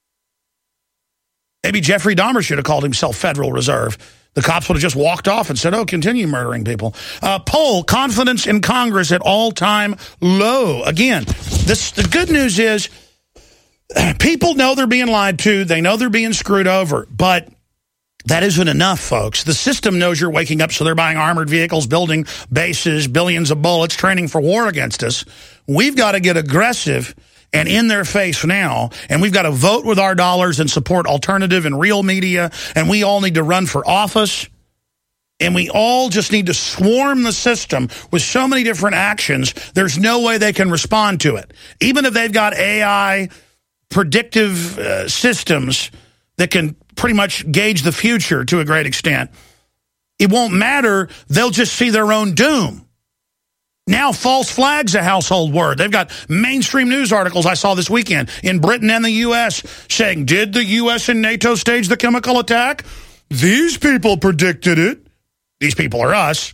Maybe Jeffrey Dahmer should have called himself Federal Reserve. The cops would have just walked off and said, oh, continue murdering people. Uh, poll, confidence in Congress at all-time low. Again, this, the good news is people know they're being lied to. They know they're being screwed over. But that isn't enough, folks. The system knows you're waking up, so they're buying armored vehicles, building bases, billions of bullets, training for war against us. We've got to get aggressive and in their face now, and we've got to vote with our dollars and support alternative and real media, and we all need to run for office, and we all just need to swarm the system with so many different actions, there's no way they can respond to it. Even if they've got A I predictive uh, systems that can pretty much gauge the future to a great extent, it won't matter. They'll just see their own doom. Now, false flag's a household word. They've got mainstream news articles I saw this weekend in Britain and the U S saying, did the U S and NATO stage the chemical attack? These people predicted it. These people are us.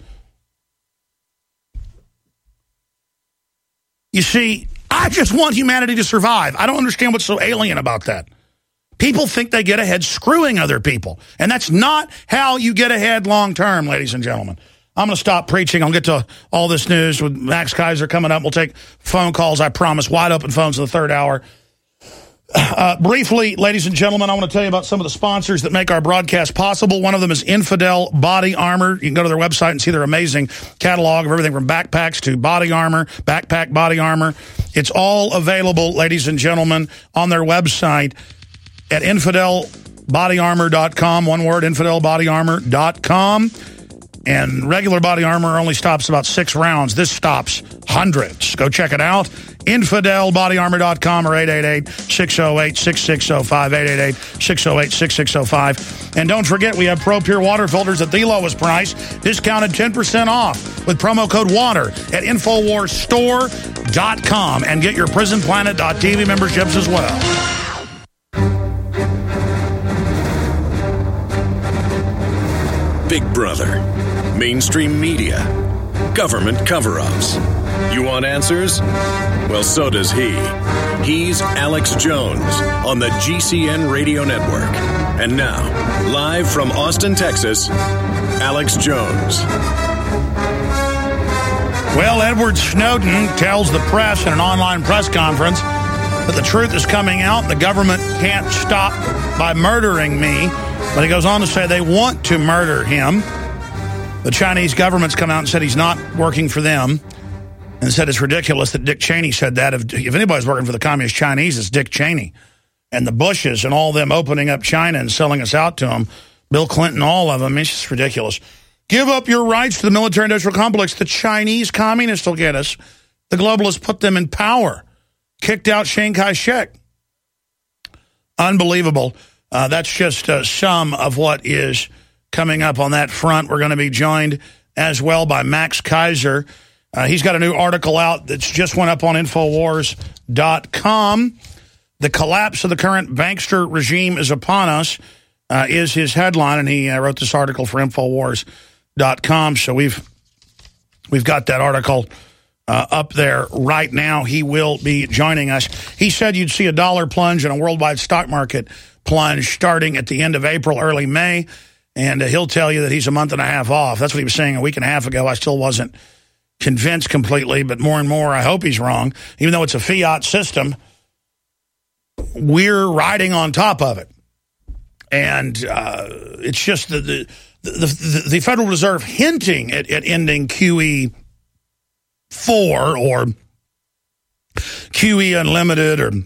You see, I just want humanity to survive. I don't understand what's so alien about that. People think they get ahead screwing other people. And that's not how you get ahead long term, ladies and gentlemen. I'm going to stop preaching. I'll get to all this news with Max Kaiser coming up. We'll take phone calls, I promise. Wide open phones in the third hour. Uh, briefly, ladies and gentlemen, I want to tell you about some of the sponsors that make our broadcast possible. One of them is Infidel Body Armor. You can go to their website and see their amazing catalog of everything from backpacks to body armor, backpack body armor. It's all available, ladies and gentlemen, on their website at infidel body armor dot com. One word, infidel body armor dot com. And regular body armor only stops about six rounds. This stops hundreds. Go check it out. infidel body armor dot com or eight eight eight, six oh eight, six six oh five, eight eight eight, six oh eight, six six oh five. And don't forget, we have Pro Pure water filters at the lowest price, discounted ten percent off with promo code WATER at infowars store dot com. And get your prison planet dot t v memberships as well. Big Brother, mainstream media, government cover-ups. You want answers? Well, so does he. He's Alex Jones on the G C N Radio Network. And now, live from Austin, Texas, Alex Jones. Well, Edward Snowden tells the press in an online press conference that the truth is coming out. The government can't stop by murdering me. But he goes on to say they want to murder him. The Chinese government's come out and said he's not working for them, and said it's ridiculous that Dick Cheney said that. If, if anybody's working for the Communist Chinese, it's Dick Cheney. And the Bushes and all them opening up China and selling us out to them, Bill Clinton, all of them, it's just ridiculous. Give up your rights to the military-industrial complex. The Chinese communists will get us. The globalists put them in power. Kicked out Chiang Kai-shek. Unbelievable. Uh, that's just uh, some of what is coming up on that front. We're going to be joined as well by Max Keiser. Uh, he's got a new article out that's just went up on infowars dot com. The collapse of the current bankster regime is upon us uh, is his headline, and he uh, wrote this article for infowars dot com. So we've we've got that article uh, up there right now. He will be joining us. He said you'd see a dollar plunge in a worldwide stock market plunge starting at the end of April, early May, and uh, he'll tell you that he's a month and a half off. That's what he was saying a week and a half ago. I still wasn't convinced completely, but more and more I hope he's wrong. Even though it's a fiat system, we're riding on top of it. And uh, it's just the, the, the, the Federal Reserve hinting at, at ending Q E four or Q E Unlimited or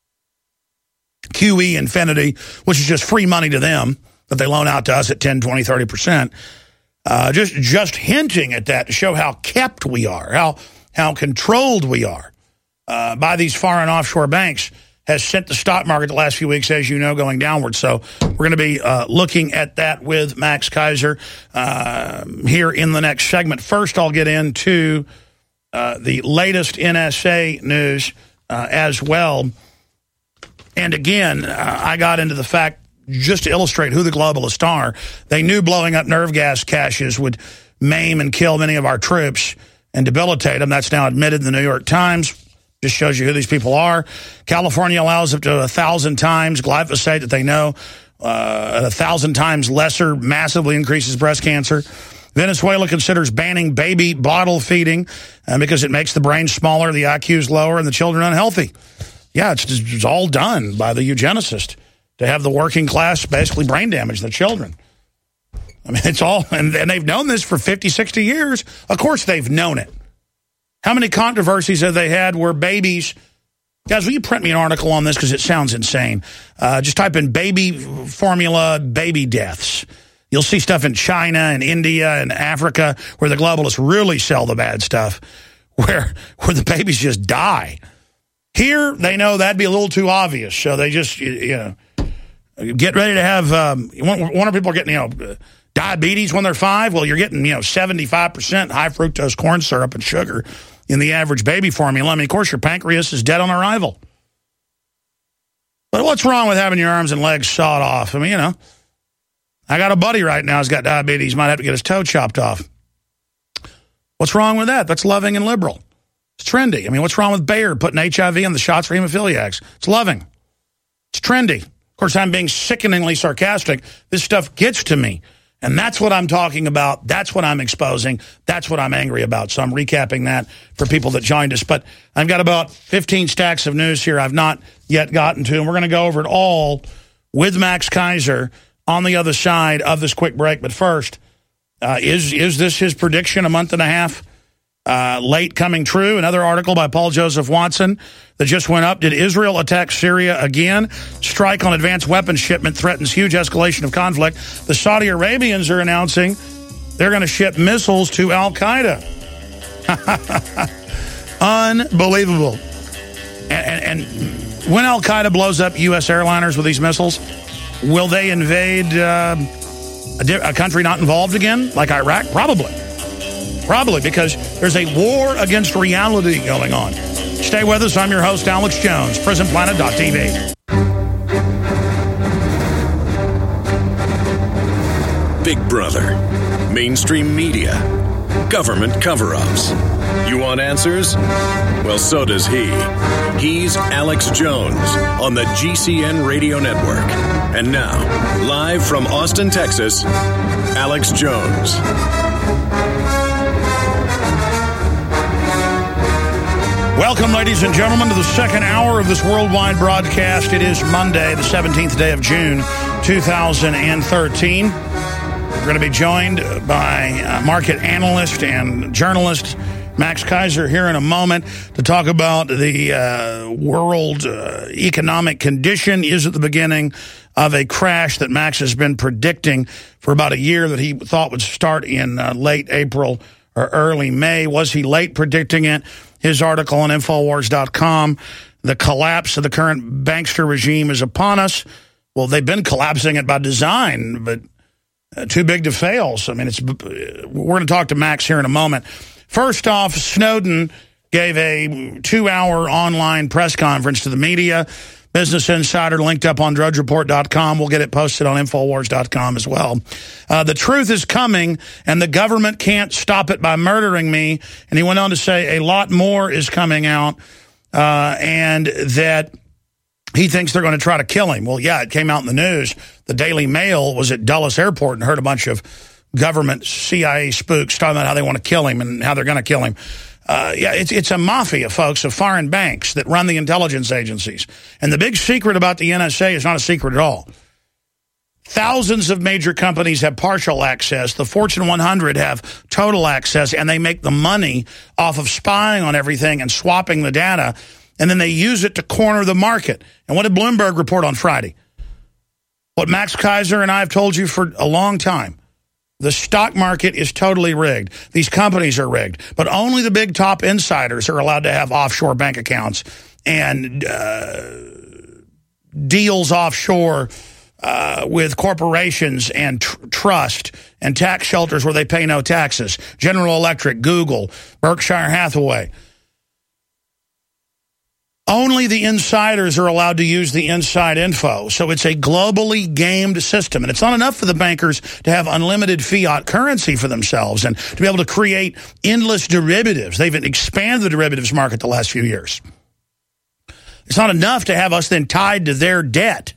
Q E Infinity, which is just free money to them that they loan out to us at ten, twenty, thirty percent. Uh, just just hinting at that to show how kept we are, how how controlled we are uh, by these foreign offshore banks has sent the stock market the last few weeks, as you know, going downward. So we're going to be uh, looking at that with Max Keiser uh, here in the next segment. First, I'll get into uh, the latest N S A news uh, as well. And again, uh, I got into the fact, just to illustrate who the globalists are, they knew blowing up nerve gas caches would maim and kill many of our troops and debilitate them. That's now admitted in the New York Times. Just shows you who these people are. California allows up to a thousand times glyphosate that they know uh, a thousand times lesser massively increases breast cancer. Venezuela considers banning baby bottle feeding uh, because it makes the brain smaller, the I Q's lower, and the children unhealthy. Yeah, it's, it's all done by the eugenicist to have the working class basically brain damage the children. I mean, it's all, and, and they've known this for fifty, sixty years. Of course they've known it. How many controversies have they had where babies... Guys, will you print me an article on this because it sounds insane? Uh, just type in baby formula, baby deaths. You'll see stuff in China and India and Africa where the globalists really sell the bad stuff, where where the babies just die. Here, they know that'd be a little too obvious, so they just, you know, get ready to have, um, one, one of people are getting, you know, diabetes when they're five. Well, you're getting, you know, seventy-five percent high fructose corn syrup and sugar in the average baby formula. I mean, of course, your pancreas is dead on arrival. But what's wrong with having your arms and legs sawed off? I mean, you know, I got a buddy right now who's got diabetes, might have to get his toe chopped off. What's wrong with that? That's loving and liberal. It's trendy. I mean, what's wrong with Bayer putting H I V on the shots for hemophiliacs? It's loving. It's trendy. Of course, I'm being sickeningly sarcastic. This stuff gets to me. And that's what I'm talking about. That's what I'm exposing. That's what I'm angry about. So I'm recapping that for people that joined us. But I've got about fifteen stacks of news here I've not yet gotten to. And we're going to go over it all with Max Keiser on the other side of this quick break. But first, uh, is, is this his prediction a month and a half uh, late coming true? Another article by Paul Joseph Watson that just went up. Did Israel attack Syria again? Strike on advanced weapons shipment threatens huge escalation of conflict. The Saudi Arabians are announcing they're going to ship missiles to Al-Qaeda. Unbelievable. And, and, and when Al-Qaeda blows up U S airliners with these missiles, will they invade uh, a, a country not involved again, like Iraq? Probably. Probably, because there's a war against reality going on. Stay with us. I'm your host, Alex Jones, prison planet dot t v. Big Brother, mainstream media, government cover-ups. You want answers? Well, so does he. He's Alex Jones on the G C N Radio Network. And now, live from Austin, Texas, Alex Jones. Welcome, ladies and gentlemen, to the second hour of this worldwide broadcast. It is Monday, the seventeenth day of June, two thousand thirteen. We're going to be joined by uh, market analyst and journalist Max Keiser here in a moment to talk about the uh, world uh, economic condition. Is it the beginning of a crash that Max has been predicting for about a year that he thought would start in uh, late April or early May? Was he late predicting it? His article on Infowars dot com, the collapse of the current bankster regime is upon us. Well, they've been collapsing it by design, but uh, too big to fail. So, I mean, it's, we're going to talk to Max here in a moment. First off, Snowden gave a two-hour online press conference to the media. Business Insider linked up on drudge report dot com. We'll get it posted on Infowars dot com as well. Uh, the truth is coming, and the government can't stop it by murdering me. And he went on to say a lot more is coming out, uh, and that he thinks they're going to try to kill him. Well, yeah, it came out in the news. The Daily Mail was at Dulles Airport and heard a bunch of government C I A spooks talking about how they want to kill him and how they're going to kill him. Uh, yeah, it's, it's a mafia, folks, of foreign banks that run the intelligence agencies. And the big secret about the N S A is not a secret at all. Thousands of major companies have partial access. The Fortune one hundred have total access, and they make the money off of spying on everything and swapping the data, and then they use it to corner the market. And what did Bloomberg report on Friday? What Max Keiser and I have told you for a long time. The stock market is totally rigged. These companies are rigged. But only the big top insiders are allowed to have offshore bank accounts and uh, deals offshore uh, with corporations and tr trust and tax shelters where they pay no taxes. General Electric, Google, Berkshire Hathaway. Only the insiders are allowed to use the inside info. So it's a globally gamed system. And it's not enough for the bankers to have unlimited fiat currency for themselves and to be able to create endless derivatives. They've expanded the derivatives market the last few years. It's not enough to have us then tied to their debt.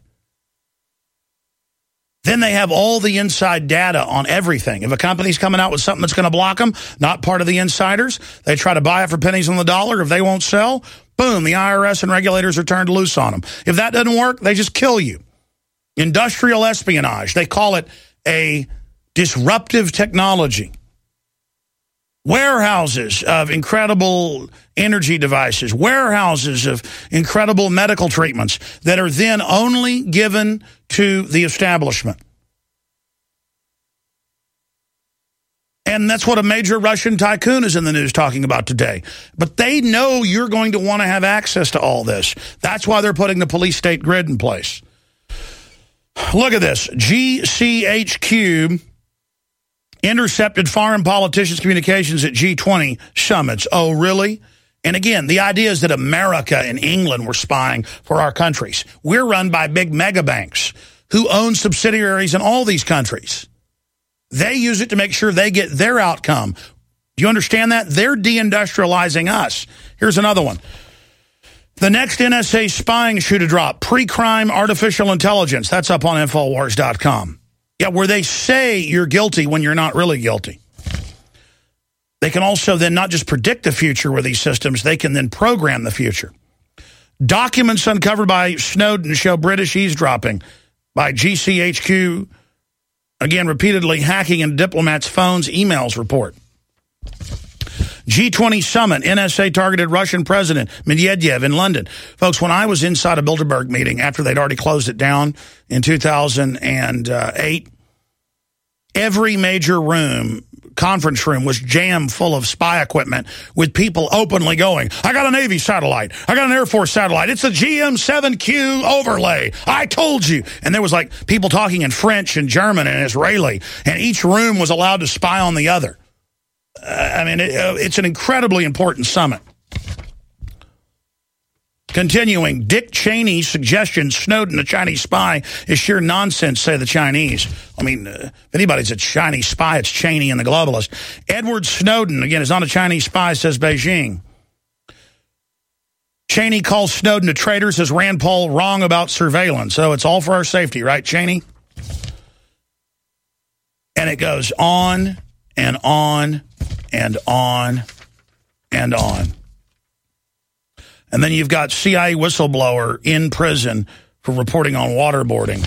Then they have all the inside data on everything. If a company's coming out with something that's going to block them, not part of the insiders, they try to buy it for pennies on the dollar. If they won't sell, boom, the I R S and regulators are turned loose on them. If that doesn't work, they just kill you. Industrial espionage. They call it a disruptive technology. Warehouses of incredible energy devices, warehouses of incredible medical treatments that are then only given to the establishment. And that's what a major Russian tycoon is in the news talking about today. But they know you're going to want to have access to all this. That's why they're putting the police state grid in place. Look at this. G C H Q intercepted foreign politicians' communications at G twenty summits. Oh, really? And again, the idea is that America and England were spying for our countries. We're run by big mega banks who own subsidiaries in all these countries. They use it to make sure they get their outcome. Do you understand that? They're deindustrializing us. Here's another one. The next N S A spying shoe to drop, pre-crime artificial intelligence. That's up on Infowars dot com. Yeah, where they say you're guilty when you're not really guilty. They can also then not just predict the future with these systems, they can then program the future. Documents uncovered by Snowden show British eavesdropping by G C H Q, again, repeatedly hacking into diplomats' phones, emails report. G twenty summit, N S A targeted Russian President Medvedev in London. Folks, when I was inside a Bilderberg meeting after they'd already closed it down in two thousand eight, every major room, conference room, was jammed full of spy equipment with people openly going, I got a Navy satellite, I got an Air Force satellite, it's a G M seven Q overlay, I told you. And there was like people talking in French and German and Israeli, and each room was allowed to spy on the other. Uh, I mean, it, uh, it's an incredibly important summit. Continuing, Dick Cheney's suggestion Snowden, a Chinese spy, is sheer nonsense, say the Chinese. I mean, uh, if anybody's a Chinese spy, it's Cheney and the globalist. Edward Snowden, again, is not a Chinese spy, says Beijing. Cheney calls Snowden a traitor, says Rand Paul wrong about surveillance. So it's all for our safety, right, Cheney? And it goes on and on and on and on. And then you've got C I A whistleblower in prison for reporting on waterboarding.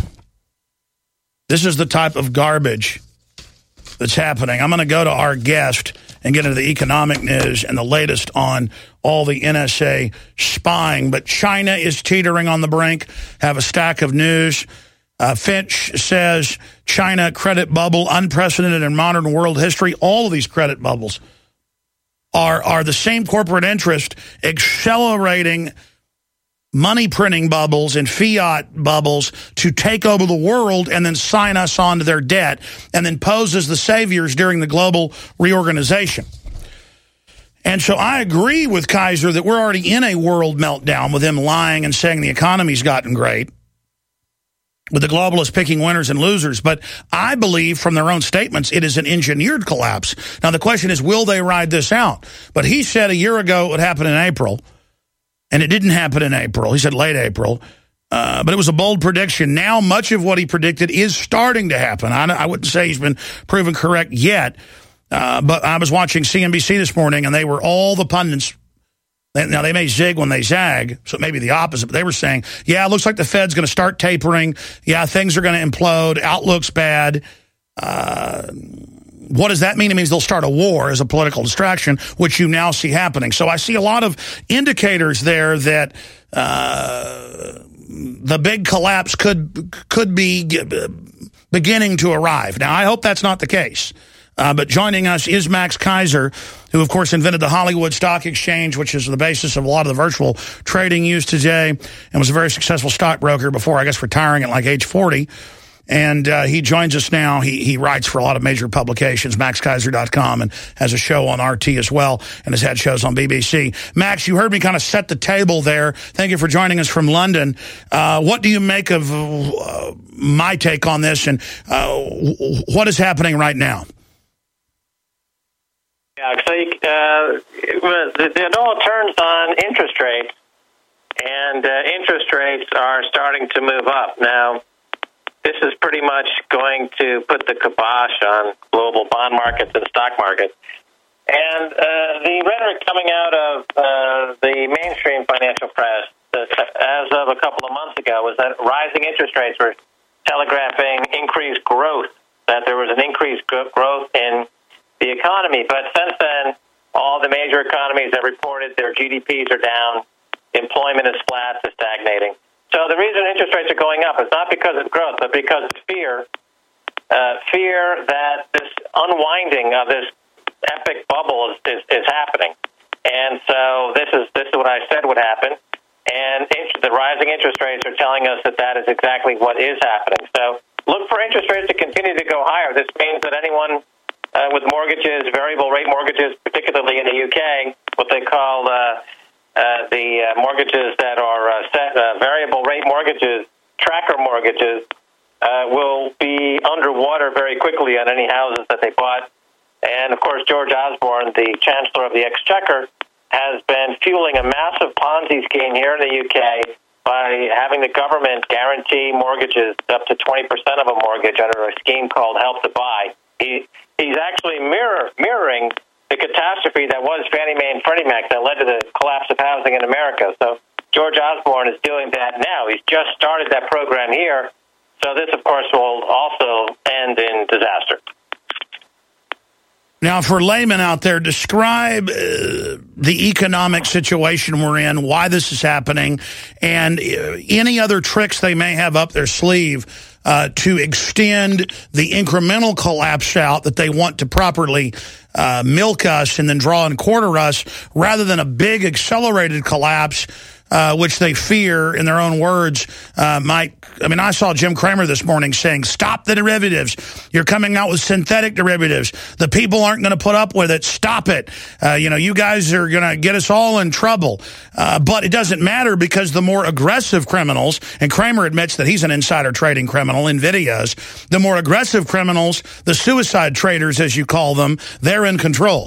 This is the type of garbage that's happening. I'm going to go to our guest and get into the economic news and the latest on all the N S A spying. But China is teetering on the brink. Have a stack of news. Uh, Finch says China credit bubble, unprecedented in modern world history. All of these credit bubbles are, are the same corporate interest accelerating money printing bubbles and fiat bubbles to take over the world and then sign us on to their debt and then pose as the saviors during the global reorganization. And so I agree with Kaiser that we're already in a world meltdown with him lying and saying the economy's gotten great, with the globalists picking winners and losers. But I believe from their own statements, it is an engineered collapse. Now, the question is, will they ride this out? But he said a year ago it would happen in April, and it didn't happen in April. He said late April, uh, but it was a bold prediction. Now, much of what he predicted is starting to happen. I, I wouldn't say he's been proven correct yet, uh, but I was watching C N B C this morning, and they were all the pundits. Now, they may zig when they zag, so maybe the opposite, but they were saying, yeah, it looks like the Fed's going to start tapering. Yeah, things are going to implode. Outlook's bad. Uh, what does that mean? It means they'll start a war as a political distraction, which you now see happening. So I see a lot of indicators there that uh, the big collapse could, could be beginning to arrive. Now, I hope that's not the case. Uh, but joining us is Max Keiser, who, of course, invented the Hollywood Stock Exchange, which is the basis of a lot of the virtual trading used today, and was a very successful stockbroker before, I guess, retiring at like age forty. And uh, he joins us now. He he writes for a lot of major publications, max keiser dot com, and has a show on R T as well, and has had shows on B B C. Max, you heard me kind of set the table there. Thank you for joining us from London. Uh, what do you make of uh, my take on this, and uh, what is happening right now? Yeah, so you, uh, it, it all turns on interest rates, and uh, interest rates are starting to move up. Now, this is pretty much going to put the kibosh on global bond markets and stock markets. And uh, the rhetoric coming out of uh, the mainstream financial press, uh, as of a couple of months ago, was that rising interest rates were telegraphing increased growth, that there was an increased growth in the economy. But since then, all the major economies have reported their G D Ps are down, employment is flat to stagnating. So the reason interest rates are going up is not because of growth, but because of fear, uh, fear that this unwinding of this epic bubble is, is, is happening. And so this is this is what I said would happen. And int- the rising interest rates are telling us that that is exactly what is happening. So look for interest rates to continue to go higher. This means that anyone Uh, with mortgages, variable rate mortgages, particularly in the U K, what they call uh, uh, the uh, mortgages that are uh, set, uh, variable rate mortgages, tracker mortgages, uh, will be underwater very quickly on any houses that they bought. And, of course, George Osborne, the Chancellor of the Exchequer, has been fueling a massive Ponzi scheme here in the U K by having the government guarantee mortgages up to twenty percent of a mortgage under a scheme called Help to Buy. He he's actually mirror mirroring the catastrophe that was Fannie Mae and Freddie Mac that led to the collapse of housing in America. So George Osborne is doing that now. He's just started that program here. So this, of course, will also end in disaster. Now, for laymen out there, describe uh, the economic situation we're in, why this is happening, and uh, any other tricks they may have up their sleeve uh, to extend the incremental collapse out that they want to properly uh, milk us and then draw and quarter us, rather than a big accelerated collapse, Uh, which they fear, in their own words, uh, might... I mean, I saw Jim Cramer this morning saying, stop the derivatives. You're coming out with synthetic derivatives. The people aren't going to put up with it. Stop it. Uh, you know, you guys are going to get us all in trouble. Uh, but it doesn't matter, because the more aggressive criminals, and Cramer admits that he's an insider trading criminal, NVIDIA's, the more aggressive criminals, the suicide traders, as you call them, they're in control.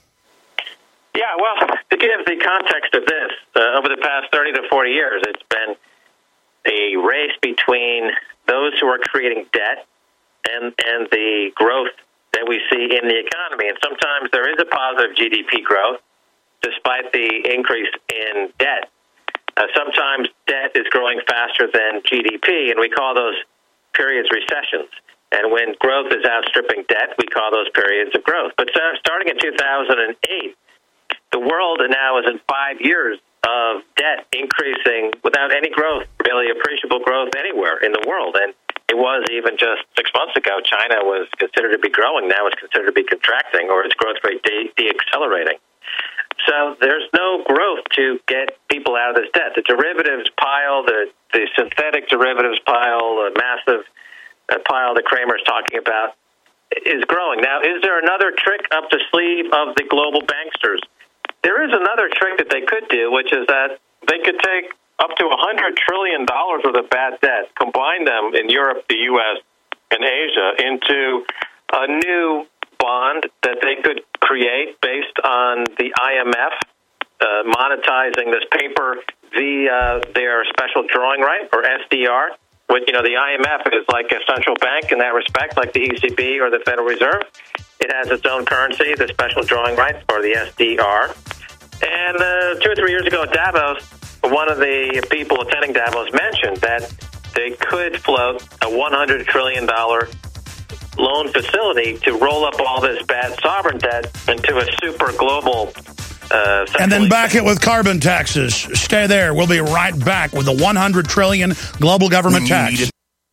Yeah, well, to give the context of this, uh, over the past thirty to forty years, it's been a race between those who are creating debt and, and the growth that we see in the economy. And sometimes there is a positive G D P growth, despite the increase in debt. Uh, sometimes debt is growing faster than G D P, and we call those periods recessions. And when growth is outstripping debt, we call those periods of growth. But uh, starting in two thousand eight, the world now is in five years of debt increasing without any growth, really appreciable growth anywhere in the world. And it was even just six months ago, China was considered to be growing. Now it's considered to be contracting, or its growth rate de- de-accelerating. So there's no growth to get people out of this debt. The derivatives pile, the, the synthetic derivatives pile, the massive uh, pile that Cramer's talking about, is growing. Now, is there another trick up the sleeve of the global banksters? There is another trick that they could do, which is that they could take up to one hundred trillion dollars worth of bad debt, combine them in Europe, the U S, and Asia into a new bond that they could create based on the I M F uh, monetizing this paper via their special drawing right, or S D R. Which, you know, the I M F is like a central bank in that respect, like the E C B or the Federal Reserve. It has its own currency, the special drawing rights, or the S D R. And uh, two or three years ago at Davos, one of the people attending Davos mentioned that they could float a one hundred trillion dollars loan facility to roll up all this bad sovereign debt into a super global uh, and then back it with carbon taxes. Stay there. We'll be right back with the one hundred trillion dollars global government tax.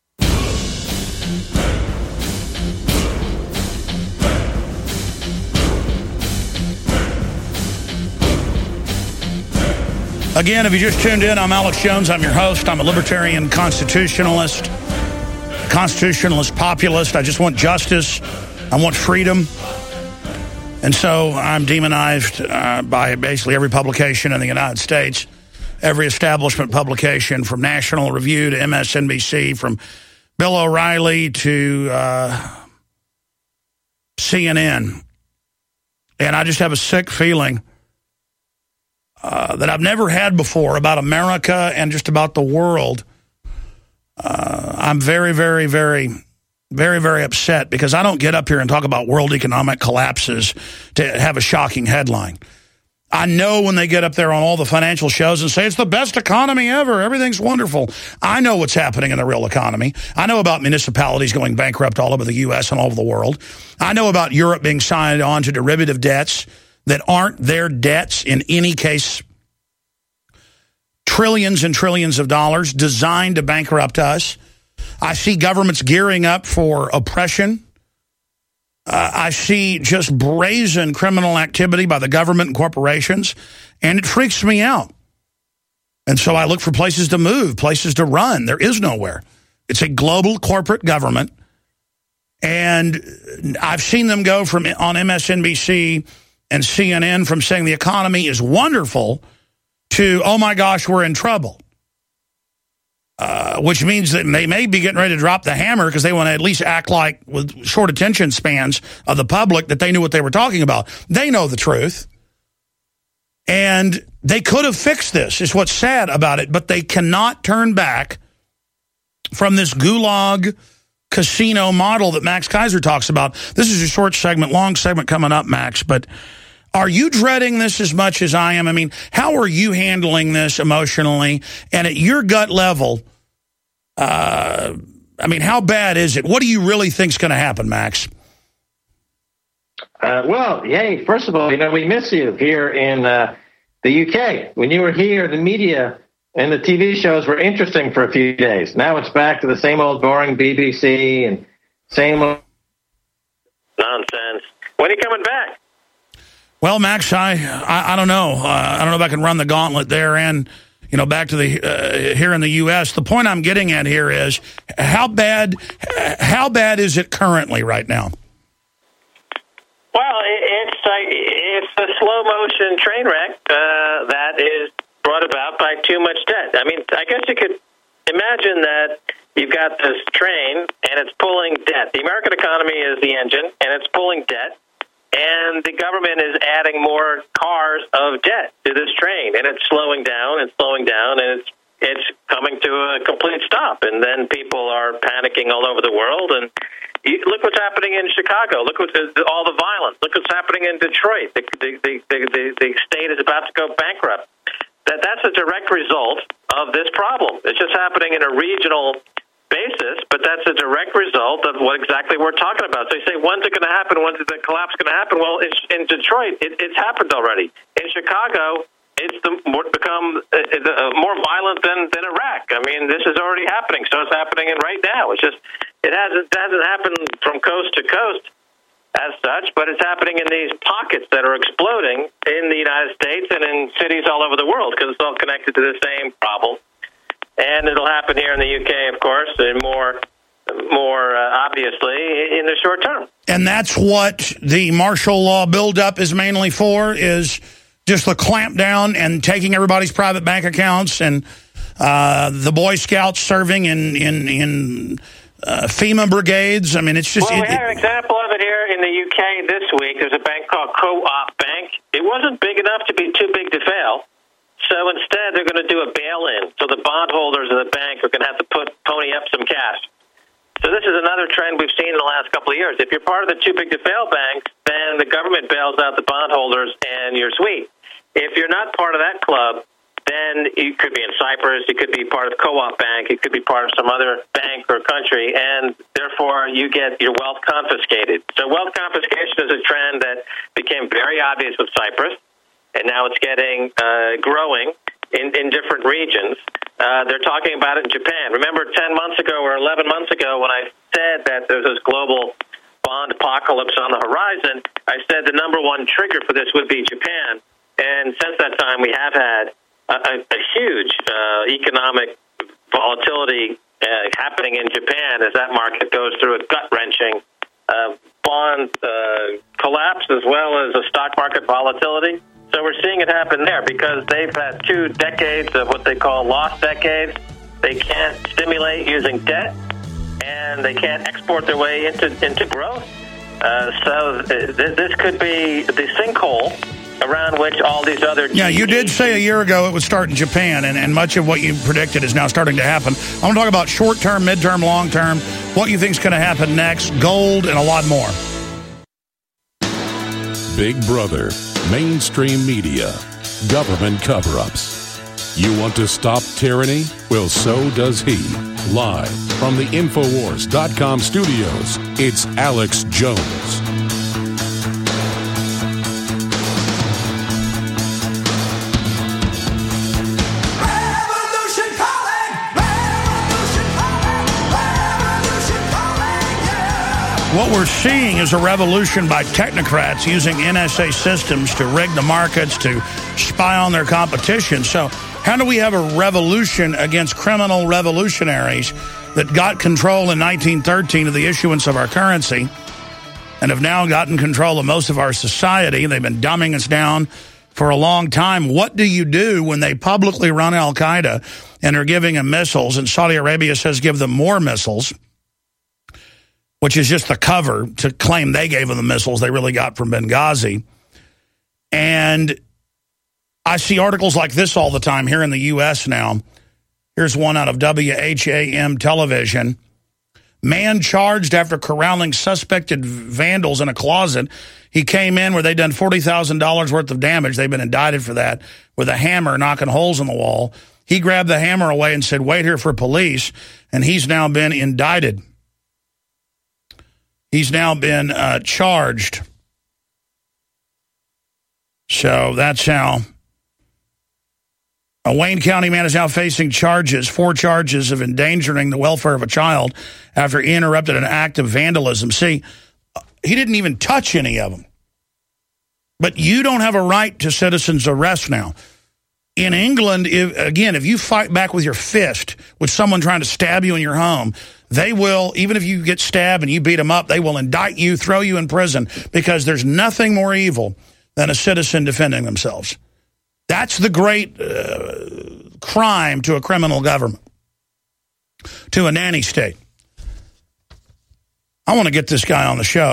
Again, if you just tuned in, I'm Alex Jones. I'm your host. I'm a libertarian constitutionalist, constitutionalist populist. I just want justice. I want freedom. And so I'm demonized uh, by basically every publication in the United States, every establishment publication, from National Review to M S N B C, from Bill O'Reilly to uh, C N N. And I just have a sick feeling Uh, that I've never had before about America and just about the world. Uh, I'm very, very, very, very, very upset, because I don't get up here and talk about world economic collapses to have a shocking headline. I know when they get up there on all the financial shows and say it's the best economy ever, everything's wonderful. I know what's happening in the real economy. I know about municipalities going bankrupt all over the U S and all over the world. I know about Europe being signed on to derivative debts that aren't their debts in any case. Trillions and trillions of dollars designed to bankrupt us. I see governments gearing up for oppression. Uh, I see just brazen criminal activity by the government and corporations, and it freaks me out. And so I look for places to move, places to run. There is nowhere. It's a global corporate government, and I've seen them go from on M S N B C and C N N from saying the economy is wonderful to, oh my gosh, we're in trouble. Uh, which means that they may be getting ready to drop the hammer, because they want to at least act like, with short attention spans of the public, that they knew what they were talking about. They know the truth. And they could have fixed this, is what's sad about it, but they cannot turn back from this gulag casino model that Max Keiser talks about. This is a short segment, long segment coming up, Max, but are you dreading this as much as I am? I mean, how are you handling this emotionally? And at your gut level, uh, I mean, how bad is it? What do you really think is going to happen, Max? Uh, well, hey, first of all, you know, we miss you here in uh, the U K. When you were here, the media and the T V shows were interesting for a few days. Now it's back to the same old boring B B C and same old nonsense. When are you coming back? Well, Max, I, I, I don't know. Uh, I don't know if I can run the gauntlet there and, you know, back to the uh, here in the U S. The point I'm getting at here is how bad how bad is it currently right now? Well, it's like it's a slow motion train wreck uh, that is brought about by too much debt. I mean, I guess you could imagine that you've got this train and it's pulling debt. The American economy is the engine and it's pulling debt. And the government is adding more cars of debt to this train, and it's slowing down and slowing down, and it's it's coming to a complete stop. And then people are panicking all over the world. And you, look what's happening in Chicago. Look what's all the violence. Look what's happening in Detroit. The the the, the, the state is about to go bankrupt. That that's a direct result of this problem. It's just happening in a regional basis, but that's a direct result of what exactly we're talking about. So you say, when's it going to happen? When's the collapse going to happen? Well, it's, in Detroit, it, it's happened already. In Chicago, it's the, more, become uh, uh, more violent than, than Iraq. I mean, this is already happening, so it's happening right now. It's just, it hasn't, it hasn't happened from coast to coast as such, but it's happening in these pockets that are exploding in the United States and in cities all over the world because it's all connected to the same problem. And it'll happen here in the U K, of course, and more, more uh, obviously in the short term. And that's what the martial law buildup is mainly for, is just the clampdown and taking everybody's private bank accounts, and uh, the Boy Scouts serving in in in uh, FEMA brigades. I mean, it's just. Well, it, we had an example of it here in the U K this week. There's a bank called Co-op Bank. It wasn't big enough to be too big to fail. So instead, they're going to do a bail-in. So the bondholders of the bank are going to have to put pony up some cash. So this is another trend we've seen in the last couple of years. If you're part of the too-big-to-fail banks, then the government bails out the bondholders and you're sweet. If you're not part of that club, then you could be in Cyprus, you could be part of Co-op Bank, you could be part of some other bank or country, and therefore you get your wealth confiscated. So wealth confiscation is a trend that became very obvious with Cyprus. And now it's getting uh, growing in, in different regions. Uh, they're talking about it in Japan. Remember ten months ago or eleven months ago when I said that there's this global bond apocalypse on the horizon, I said the number one trigger for this would be Japan. And since that time, we have had a, a, a huge uh, economic volatility uh, happening in Japan as that market goes through a gut-wrenching uh, bond uh, collapse as well as a stock market volatility. So we're seeing it happen there because they've had two decades of what they call lost decades. They can't stimulate using debt, and they can't export their way into into growth. Uh, so th- this could be the sinkhole around which all these other... Yeah, you did say a year ago it would start in Japan, and, and much of what you predicted is now starting to happen. I want to talk about short-term, mid-term, long-term, what you think is going to happen next, gold, and a lot more. Big Brother, mainstream media, government cover-ups. You want to stop tyranny? Well, so does he. Live from the Infowars dot com studios, it's Alex Jones. What we're seeing is a revolution by technocrats using N S A systems to rig the markets, to spy on their competition. So how do we have a revolution against criminal revolutionaries that got control in nineteen thirteen of the issuance of our currency and have now gotten control of most of our society? They've been dumbing us down for a long time. What do you do when they publicly run Al-Qaeda and are giving them missiles, and Saudi Arabia says give them more missiles, which is just the cover to claim they gave them the missiles they really got from Benghazi. And I see articles like this all the time here in the U S now. Here's one out of W H A M television. Man charged after corralling suspected vandals in a closet. He came in where they'd done forty thousand dollars worth of damage. They've been indicted for that with a hammer knocking holes in the wall. He grabbed the hammer away and said, wait here for police. And he's now been indicted. He's now been uh, charged. So that's how... A Wayne County man is now facing charges, four charges of endangering the welfare of a child after he interrupted an act of vandalism. See, he didn't even touch any of them. But you don't have a right to citizens' arrest now. In England, if, again, if you fight back with your fist with someone trying to stab you in your home, they will, even if you get stabbed and you beat them up, they will indict you, throw you in prison, because there's nothing more evil than a citizen defending themselves. That's the great uh, crime to a criminal government, to a nanny state. I want to get this guy on the show.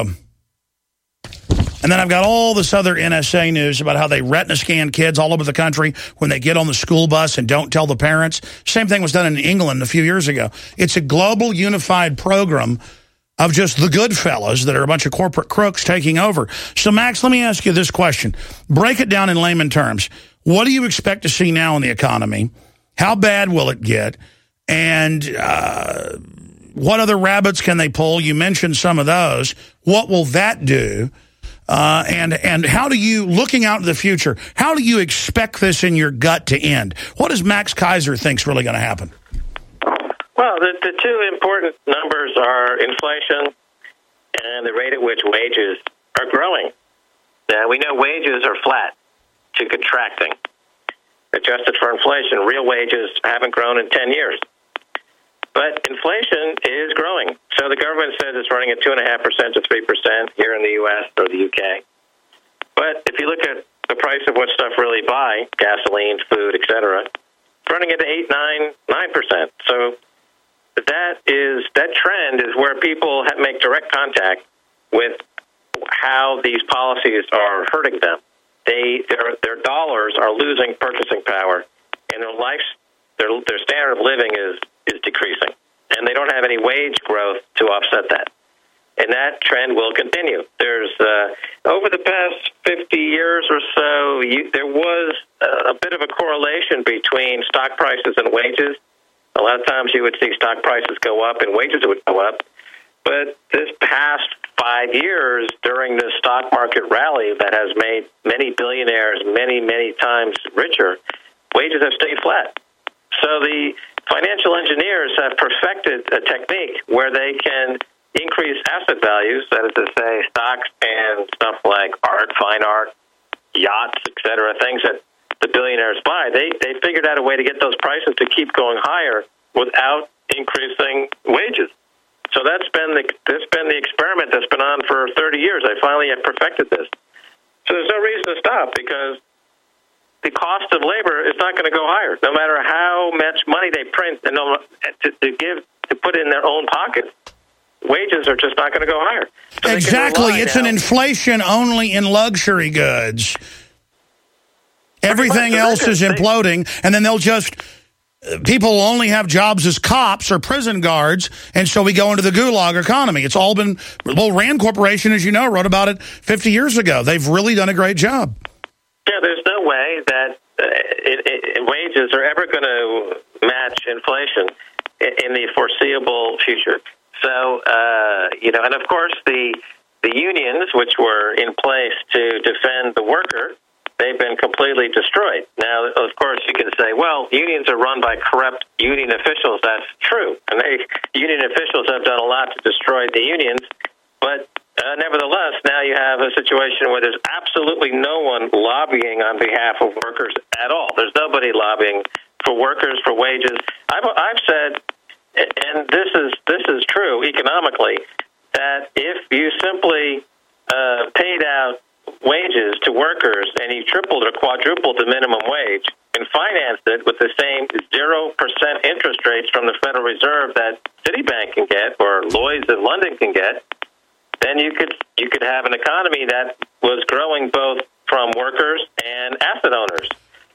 And then I've got all this other N S A news about how they retina scan kids all over the country when they get on the school bus and don't tell the parents. Same thing was done in England a few years ago. It's a global unified program of just the good fellas that are a bunch of corporate crooks taking over. So, Max, let me ask you this question. Break it down in layman terms. What do you expect to see now in the economy? How bad will it get? And uh, what other rabbits can they pull? You mentioned some of those. What will that do? Uh, and and how do you, looking out into the future, how do you expect this in your gut to end? What does Max Keiser think's really going to happen? Well, the, the two important numbers are inflation and the rate at which wages are growing. Now, we know wages are flat to contracting. Adjusted for inflation, real wages haven't grown in ten years. But inflation is growing. So the government says it's running at two point five percent to three percent here in the U S or the U K. But if you look at the price of what stuff really buy, gasoline, food, et cetera, it's running at eight, nine, nine percent. So that is that trend is where people have, make direct contact with how these policies are hurting them. They their their dollars are losing purchasing power, and their life their their standard of living is is decreasing, and they don't have any wage growth to offset that. And that trend will continue. There's uh, over the past fifty years or so, you, there was a, a bit of a correlation between stock prices and wages. A lot of times you would see stock prices go up and wages would go up. But this past five years, during the stock market rally that has made many billionaires many, many times richer, wages have stayed flat. So the financial engineers have perfected a technique where they can increase asset values, that is to say stocks and stuff like art, fine art, yachts, et cetera, things that the billionaires buy. They they figured out a way to get those prices to keep going higher without increasing wages. So that's been the that's been the experiment that's been on for thirty years. They finally have perfected this. So there's no reason to stop, because the cost of labor is not going to go higher, no matter how much money they print and to, to give to put in their own pockets. Wages are just not going to go higher. So exactly, it's now. an inflation only in luxury goods. Everything else is imploding, and then they'll just. People will only have jobs as cops or prison guards, and so we go into the gulag economy. It's all been, well, Rand Corporation, as you know, wrote about it fifty years ago. They've really done a great job. Yeah, there's no way that uh, it, it, wages are ever going to match inflation in, in the foreseeable future. So, uh, you know, and of course the the unions, which were in place to defend the worker, they've been completely destroyed. Now, of course, you can say, well, unions are run by corrupt union officials. That's true. And they, union officials have done a lot to destroy the unions. But uh, nevertheless, now you have a situation where there's absolutely no one lobbying on behalf of workers at all. There's nobody lobbying for workers, for wages. I've, I've said, and this is this is true economically, that if you simply uh, paid out wages to workers and you tripled or quadrupled the minimum wage and financed it with the same zero percent interest rates from the Federal Reserve that Citibank can get or Lloyd's of London can get, then you could you could have an economy that was growing both from workers and asset owners.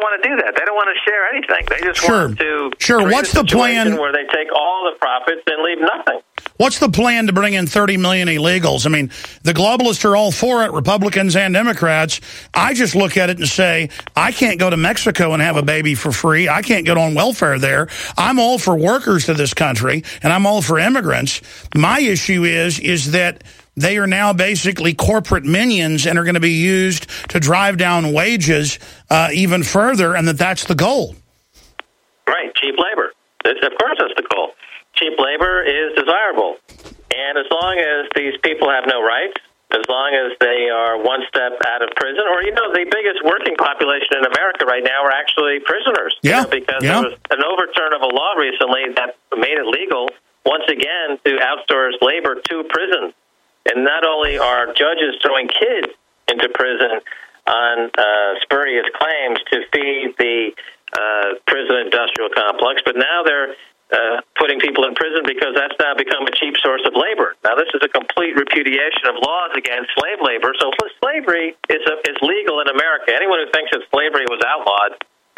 want to do that. They don't want to share anything. They just Sure. want to Sure. create What's a the situation plan- where they take all the profits and leave nothing. What's the plan to bring in thirty million illegals? I mean, the globalists are all for it, Republicans and Democrats. I just look at it and say, I can't go to Mexico and have a baby for free. I can't get on welfare there. I'm all for workers to this country, and I'm all for immigrants. My issue is, is that they are now basically corporate minions and are going to be used to drive down wages uh, even further, and that that's the goal. Right, cheap labor. It's, of course that's the goal. Cheap labor is desirable. And as long as these people have no rights, as long as they are one step out of prison, or, you know, the biggest working population in America right now are actually prisoners. Yeah, You know, because yeah. there was an overturn of a law recently that made it legal, once again, to outsource labor to prisons. And not only are judges throwing kids into prison on uh, spurious claims to feed the uh, prison industrial complex, but now they're uh, putting people in prison because that's now become a cheap source of labor. Now, this is a complete repudiation of laws against slave labor. So slavery is, a, is legal in America. Anyone who thinks that slavery was outlawed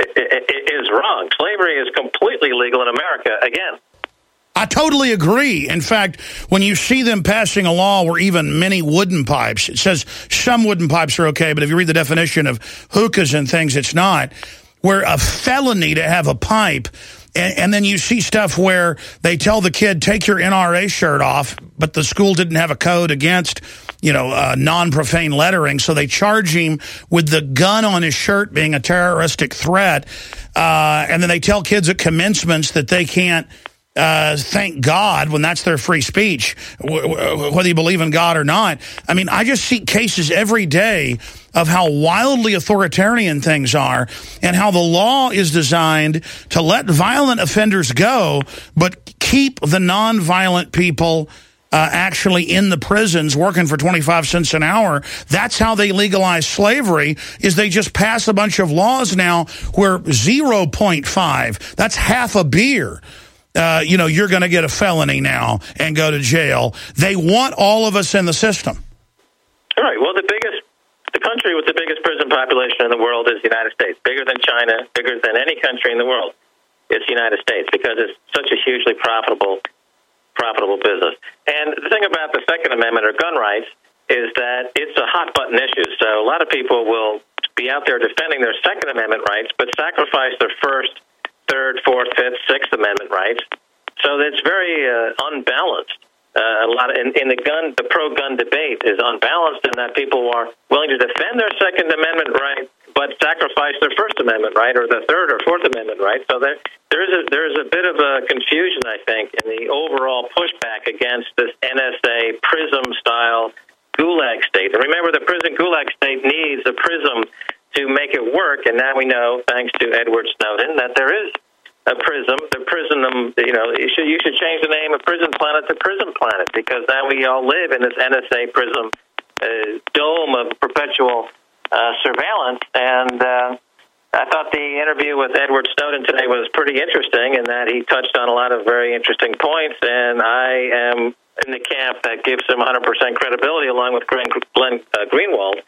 is wrong. Slavery is completely legal in America, again. I totally agree. In fact, when you see them passing a law where even many wooden pipes, it says some wooden pipes are okay, but if you read the definition of hookahs and things, it's not, where a felony to have a pipe, and, and then you see stuff where they tell the kid, take your N R A shirt off, but the school didn't have a code against, you know, uh, non-profane lettering, so they charge him with the gun on his shirt being a terroristic threat, uh, and then they tell kids at commencements that they can't Uh, thank God when that's their free speech, whether you believe in God or not. I mean, I just see cases every day of how wildly authoritarian things are and how the law is designed to let violent offenders go, but keep the nonviolent people uh, actually in the prisons working for twenty-five cents an hour. That's how they legalize slavery, is they just pass a bunch of laws now where zero point five, that's half a beer. Uh, you know, you're going to get a felony now and go to jail. They want all of us in the system. All right. Well, the biggest, the country with the biggest prison population in the world is the United States. Bigger than China, bigger than any country in the world. It's the United States because it's such a hugely profitable, profitable business. And the thing about the Second Amendment or gun rights is that it's a hot button issue. So a lot of people will be out there defending their Second Amendment rights, but sacrifice their First, Third, Fourth, Fifth, Sixth Amendment rights. So it's very uh, unbalanced. Uh, a lot of, in, in the gun, the pro-gun debate is unbalanced in that people are willing to defend their Second Amendment right, but sacrifice their First Amendment right or the Third or Fourth Amendment right. So there, there is a there is a bit of a confusion, I think, in the overall pushback against this N S A PRISM-style gulag state. And remember, the prison gulag state needs a PRISM to make it work, and now we know, thanks to Edward Snowden, that there is a PRISM. The PRISM, you know, you should you should change the name of Prison Planet to Prison Planet, because now we all live in this N S A PRISM uh, dome of perpetual uh, surveillance. And uh, I thought the interview with Edward Snowden today was pretty interesting in that he touched on a lot of very interesting points, and I am in the camp that gives him one hundred percent credibility, along with Glenn, Glenn uh, Greenwald.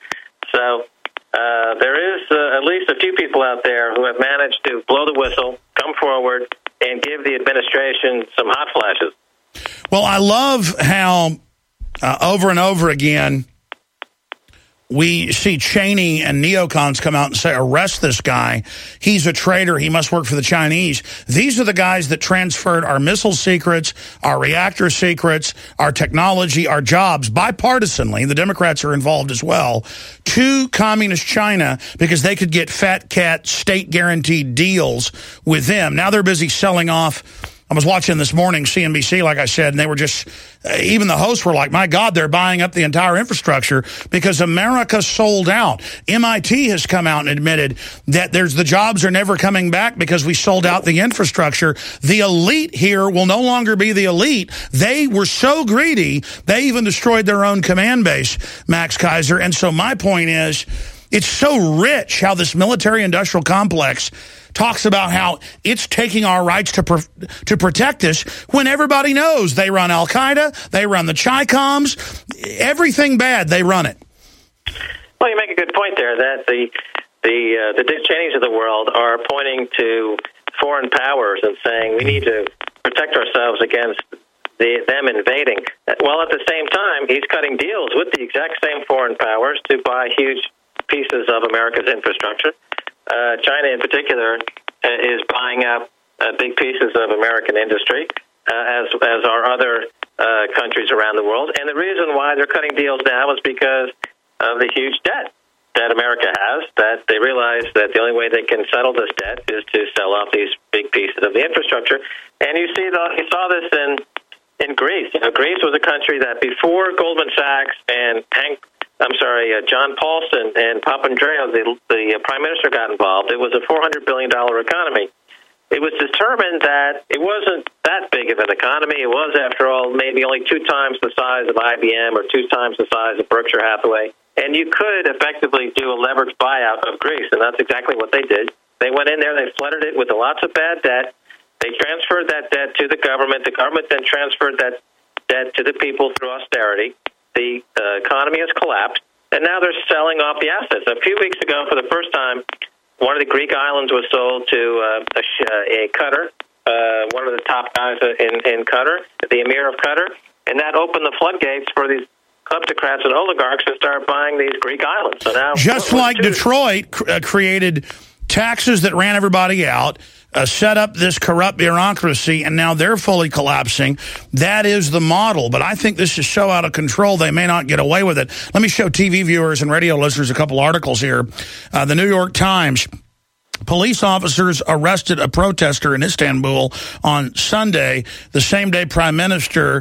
So Uh, there is uh, at least a few people out there who have managed to blow the whistle, come forward, and give the administration some hot flashes. Well, I love how uh, over and over again we see Cheney and neocons come out and say, arrest this guy. He's a traitor. He must work for the Chinese. These are the guys that transferred our missile secrets, our reactor secrets, our technology, our jobs, bipartisanly, the Democrats are involved as well, to communist China because they could get fat cat state-guaranteed deals with them. Now they're busy selling off. I was watching this morning C N B C, like I said, and they were just, uh, even the hosts were like, my God, they're buying up the entire infrastructure because America sold out. M I T has come out and admitted that there's the jobs are never coming back because we sold out the infrastructure. The elite here will no longer be the elite. They were so greedy, they even destroyed their own command base, Max Kaiser. And so my point is, it's so rich how this military-industrial complex talks about how it's taking our rights to pr to protect us when everybody knows they run Al-Qaeda, they run the Chi-Coms, everything bad, they run it. Well, you make a good point there that the the uh, the Dick Cheneys of the world are pointing to foreign powers and saying we need to protect ourselves against the, them invading. While at the same time, he's cutting deals with the exact same foreign powers to buy huge pieces of America's infrastructure. Uh, China, in particular, uh, is buying up uh, big pieces of American industry, uh, as as are other uh, countries around the world. And the reason why they're cutting deals now is because of the huge debt that America has, that they realize that the only way they can settle this debt is to sell off these big pieces of the infrastructure. And you see, the, you saw this in in Greece. You know, Greece was a country that before Goldman Sachs and Hank, I'm sorry, uh, John Paulson and Papandreou, the, the uh, prime minister, got involved. It was a four hundred billion dollars economy. It was determined that it wasn't that big of an economy. It was, after all, maybe only two times the size of I B M or two times the size of Berkshire Hathaway. And you could effectively do a leveraged buyout of Greece, and that's exactly what they did. They went in there, they flooded it with lots of bad debt. They transferred that debt to the government. The government then transferred that debt to the people through austerity. The uh, economy has collapsed, and now they're selling off the assets. A few weeks ago, for the first time, one of the Greek islands was sold to uh, a, a Qatar, uh, one of the top guys in, in Qatar, the Emir of Qatar, and that opened the floodgates for these kleptocrats and oligarchs to start buying these Greek islands. So now, just like Detroit cr- uh, created taxes that ran everybody out, uh, set up this corrupt bureaucracy, and now they're fully collapsing. That is the model. But I think this is so out of control, they may not get away with it. Let me show T V viewers and radio listeners a couple articles here. Uh, the New York Times. Police officers arrested a protester in Istanbul on Sunday, the same day Prime Minister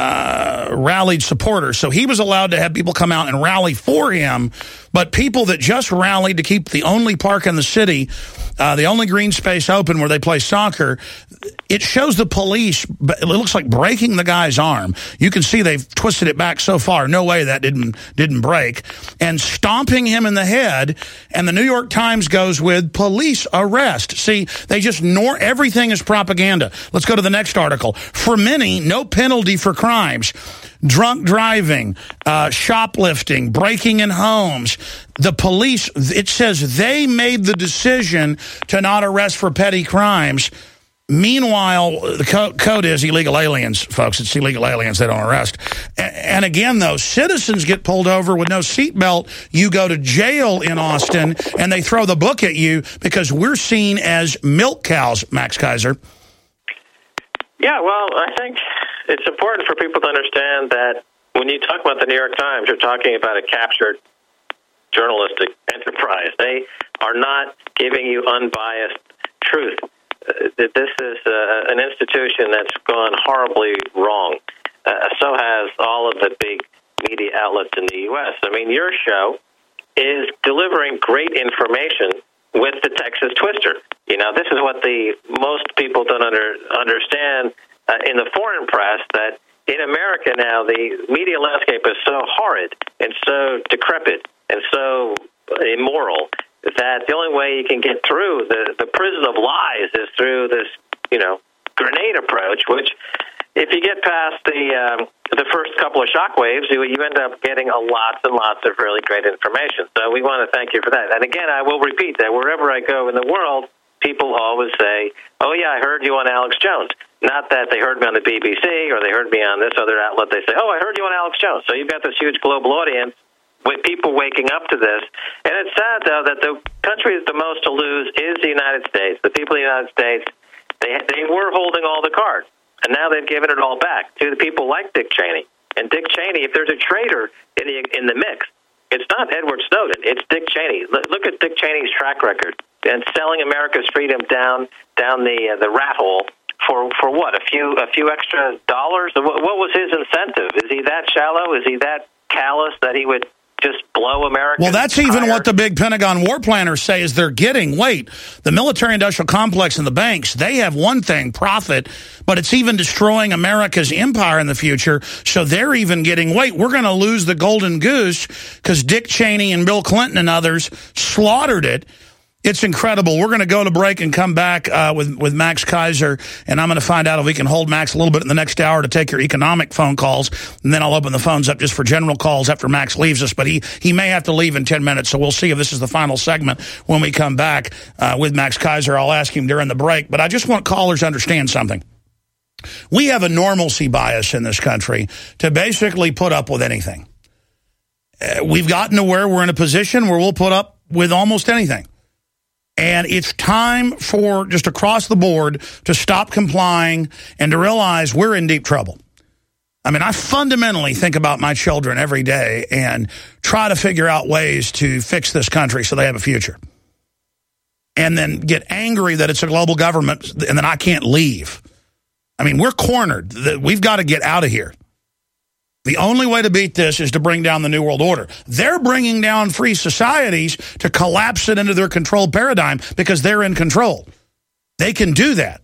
uh, rallied supporters. So he was allowed to have people come out and rally for him, but people that just rallied to keep the only park in the city, uh, the only green space open where they play soccer, it shows the police, it looks like breaking the guy's arm. You can see they've twisted it back so far. No way that didn't didn't break. And stomping him in the head, and the New York Times goes with police arrest. See, they just ignore everything is propaganda. Let's go to the next article. For many, no penalty for crimes. Drunk driving, uh, shoplifting, breaking in homes. The police, it says they made the decision to not arrest for petty crimes. Meanwhile, the co code is illegal aliens, folks. It's illegal aliens they don't arrest. A and again, though, citizens get pulled over with no seatbelt. You go to jail in Austin, and they throw the book at you because we're seen as milk cows, Max Kaiser. Yeah, well, I think it's important for people to understand that when you talk about the New York Times, you're talking about a captured journalistic enterprise. They are not giving you unbiased truth. Uh, this is uh, an institution that's gone horribly wrong. Uh, so has all of the big media outlets in the U S I mean, your show is delivering great information with the Texas Twister. You know, this is what the most people don't under, understand uh, in the foreign press, that in America now the media landscape is so horrid and so decrepit and so immoral that the only way you can get through the, the prison of lies is through this, you know, grenade approach, which if you get past the um, the first couple of shockwaves, you, you end up getting a lots and lots of really great information. So we want to thank you for that. And again, I will repeat that wherever I go in the world, people always say, oh, yeah, I heard you on Alex Jones. Not that they heard me on the B B C or they heard me on this other outlet. They say, oh, I heard you on Alex Jones. So you've got this huge global audience with people waking up to this. And it's sad, though, that the country is the most to lose is the United States. The people of the United States, they, they were holding all the cards. And now they've given it all back to the people like Dick Cheney. And Dick Cheney, if there's a traitor in the, in the mix, it's not Edward Snowden. It's Dick Cheney. Look at Dick Cheney's track record and selling America's freedom down down the uh, the rat hole for for what? A few a few extra dollars? What, what was his incentive? Is he that shallow? Is he that callous that he would just blow America? Well, that's even what the big Pentagon war planners say is they're getting. Wait, the military-industrial complex and the banks, they have one thing, profit, but it's even destroying America's empire in the future. So they're even getting, wait, we're going to lose the golden goose because Dick Cheney and Bill Clinton and others slaughtered it. It's incredible. We're going to go to break and come back uh, with, with Max Keiser, and I'm going to find out if we can hold Max a little bit in the next hour to take your economic phone calls, and then I'll open the phones up just for general calls after Max leaves us. But he, he may have to leave in ten minutes, so we'll see if this is the final segment when we come back uh, with Max Keiser. I'll ask him during the break. But I just want callers to understand something. We have a normalcy bias in this country to basically put up with anything. Uh, we've gotten to where we're in a position where we'll put up with almost anything. And it's time for just across the board to stop complying and to realize we're in deep trouble. I mean, I fundamentally think about my children every day and try to figure out ways to fix this country so they have a future. And then get angry that it's a global government and that I can't leave. I mean, we're cornered. We've got to get out of here. The only way to beat this is to bring down the New World Order. They're bringing down free societies to collapse it into their controlled paradigm because they're in control. They can do that.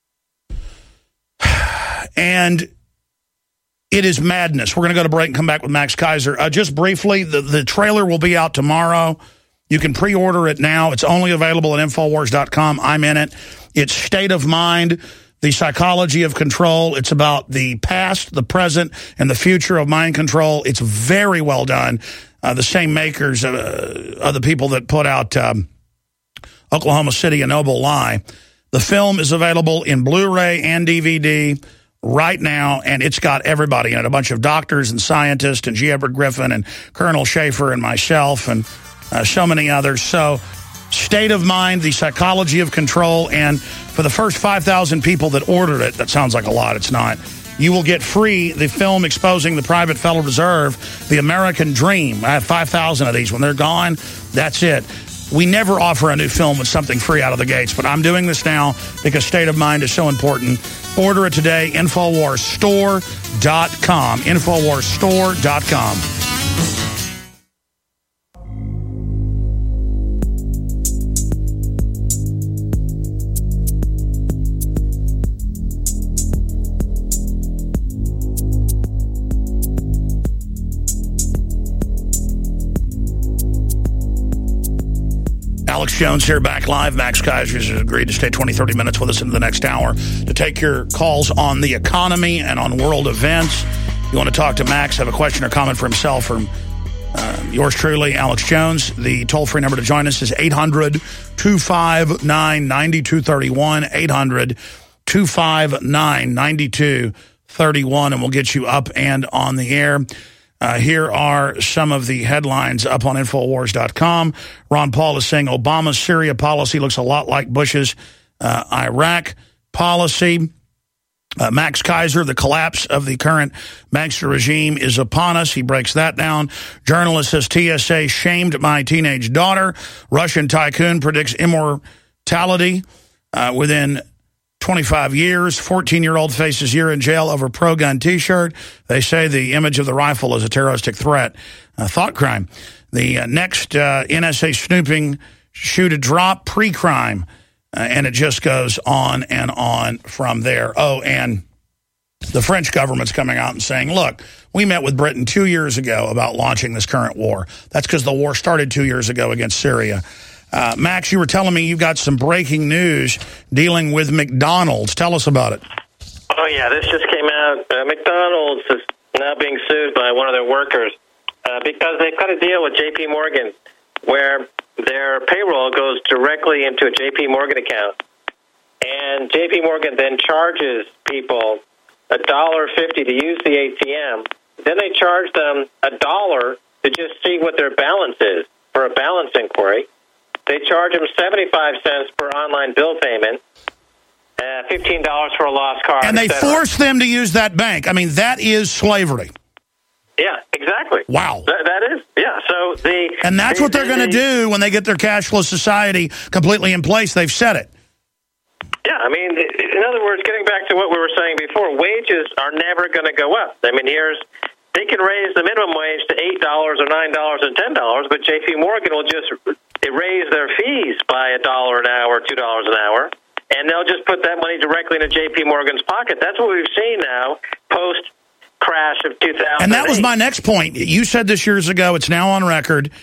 And it is madness. We're going to go to break and come back with Max Keiser. Uh, just briefly, the, the trailer will be out tomorrow. You can pre-order it now. It's only available at Infowars dot com. I'm in it. It's State of Mind. The Psychology of Control. It's about the past, the present, and the future of mind control. It's very well done. Uh, the same makers uh, are the people that put out um, Oklahoma City, A Noble Lie. The film is available in Blu-ray and D V D right now, and it's got everybody in it, a bunch of doctors and scientists, and G. Edward Griffin, and Colonel Schaefer, and myself, and uh, so many others. So, State of Mind, The Psychology of Control, and for the first five thousand people that ordered it, that sounds like a lot, it's not, you will get free the film exposing the Private Federal Reserve, The American Dream. I have five thousand of these. When they're gone, that's it. We never offer a new film with something free out of the gates, but I'm doing this now because State of Mind is so important. Order it today, Infowars Store dot com, Infowars Store dot com. Alex Jones here, back live. Max Keiser has agreed to stay twenty, thirty minutes with us into the next hour to take your calls on the economy and on world events. You want to talk to Max, have a question or comment for himself or uh, yours truly, Alex Jones. The toll-free number to join us is eight hundred, two five nine, nine two three one, eight hundred, two five nine, nine two three one, and we'll get you up and on the air. Uh, here are some of the headlines up on Infowars dot com. Ron Paul is saying Obama's Syria policy looks a lot like Bush's uh, Iraq policy. Uh, Max Keiser, the collapse of the current Bankster regime is upon us. He breaks that down. Journalist says T S A shamed my teenage daughter. Russian tycoon predicts immortality uh, within twenty-five years. fourteen-year-old faces year in jail over pro-gun T-shirt. They say the image of the rifle is a terroristic threat. Uh, thought crime. The uh, next uh, N S A snooping shoot a drop pre-crime. Uh, and it just goes on and on from there. Oh, and the French government's coming out and saying, look, we met with Britain two years ago about launching this current war. That's because the war started two years ago against Syria. Uh, Max, you were telling me you got some breaking news dealing with McDonald's. Tell us about it. Oh, yeah, this just came out. Uh, McDonald's is now being sued by one of their workers uh, because they've got a deal with J P Morgan where their payroll goes directly into a J P Morgan account. And J P Morgan then charges people one dollar fifty to use the A T M. Then they charge them a dollar to just see what their balance is for a balance inquiry. They charge them seventy-five cents per online bill payment, uh, fifteen dollars for a lost car. And they force them to use that bank. I mean, that is slavery. Yeah, exactly. Wow. That, that is, yeah. So the And that's the, what they're the, going to do when they get their cashless society completely in place. They've said it. Yeah, I mean, in other words, getting back to what we were saying before, wages are never going to go up. I mean, here's, they can raise the minimum wage to eight dollars or nine dollars or ten dollars, but J P Morgan will just raise their fees by a dollar an hour, two dollars an hour, and they'll just put that money directly into J P Morgan's pocket. That's what we've seen now post-crash of two thousand eight. And that was my next point. You said this years ago. It's now on record.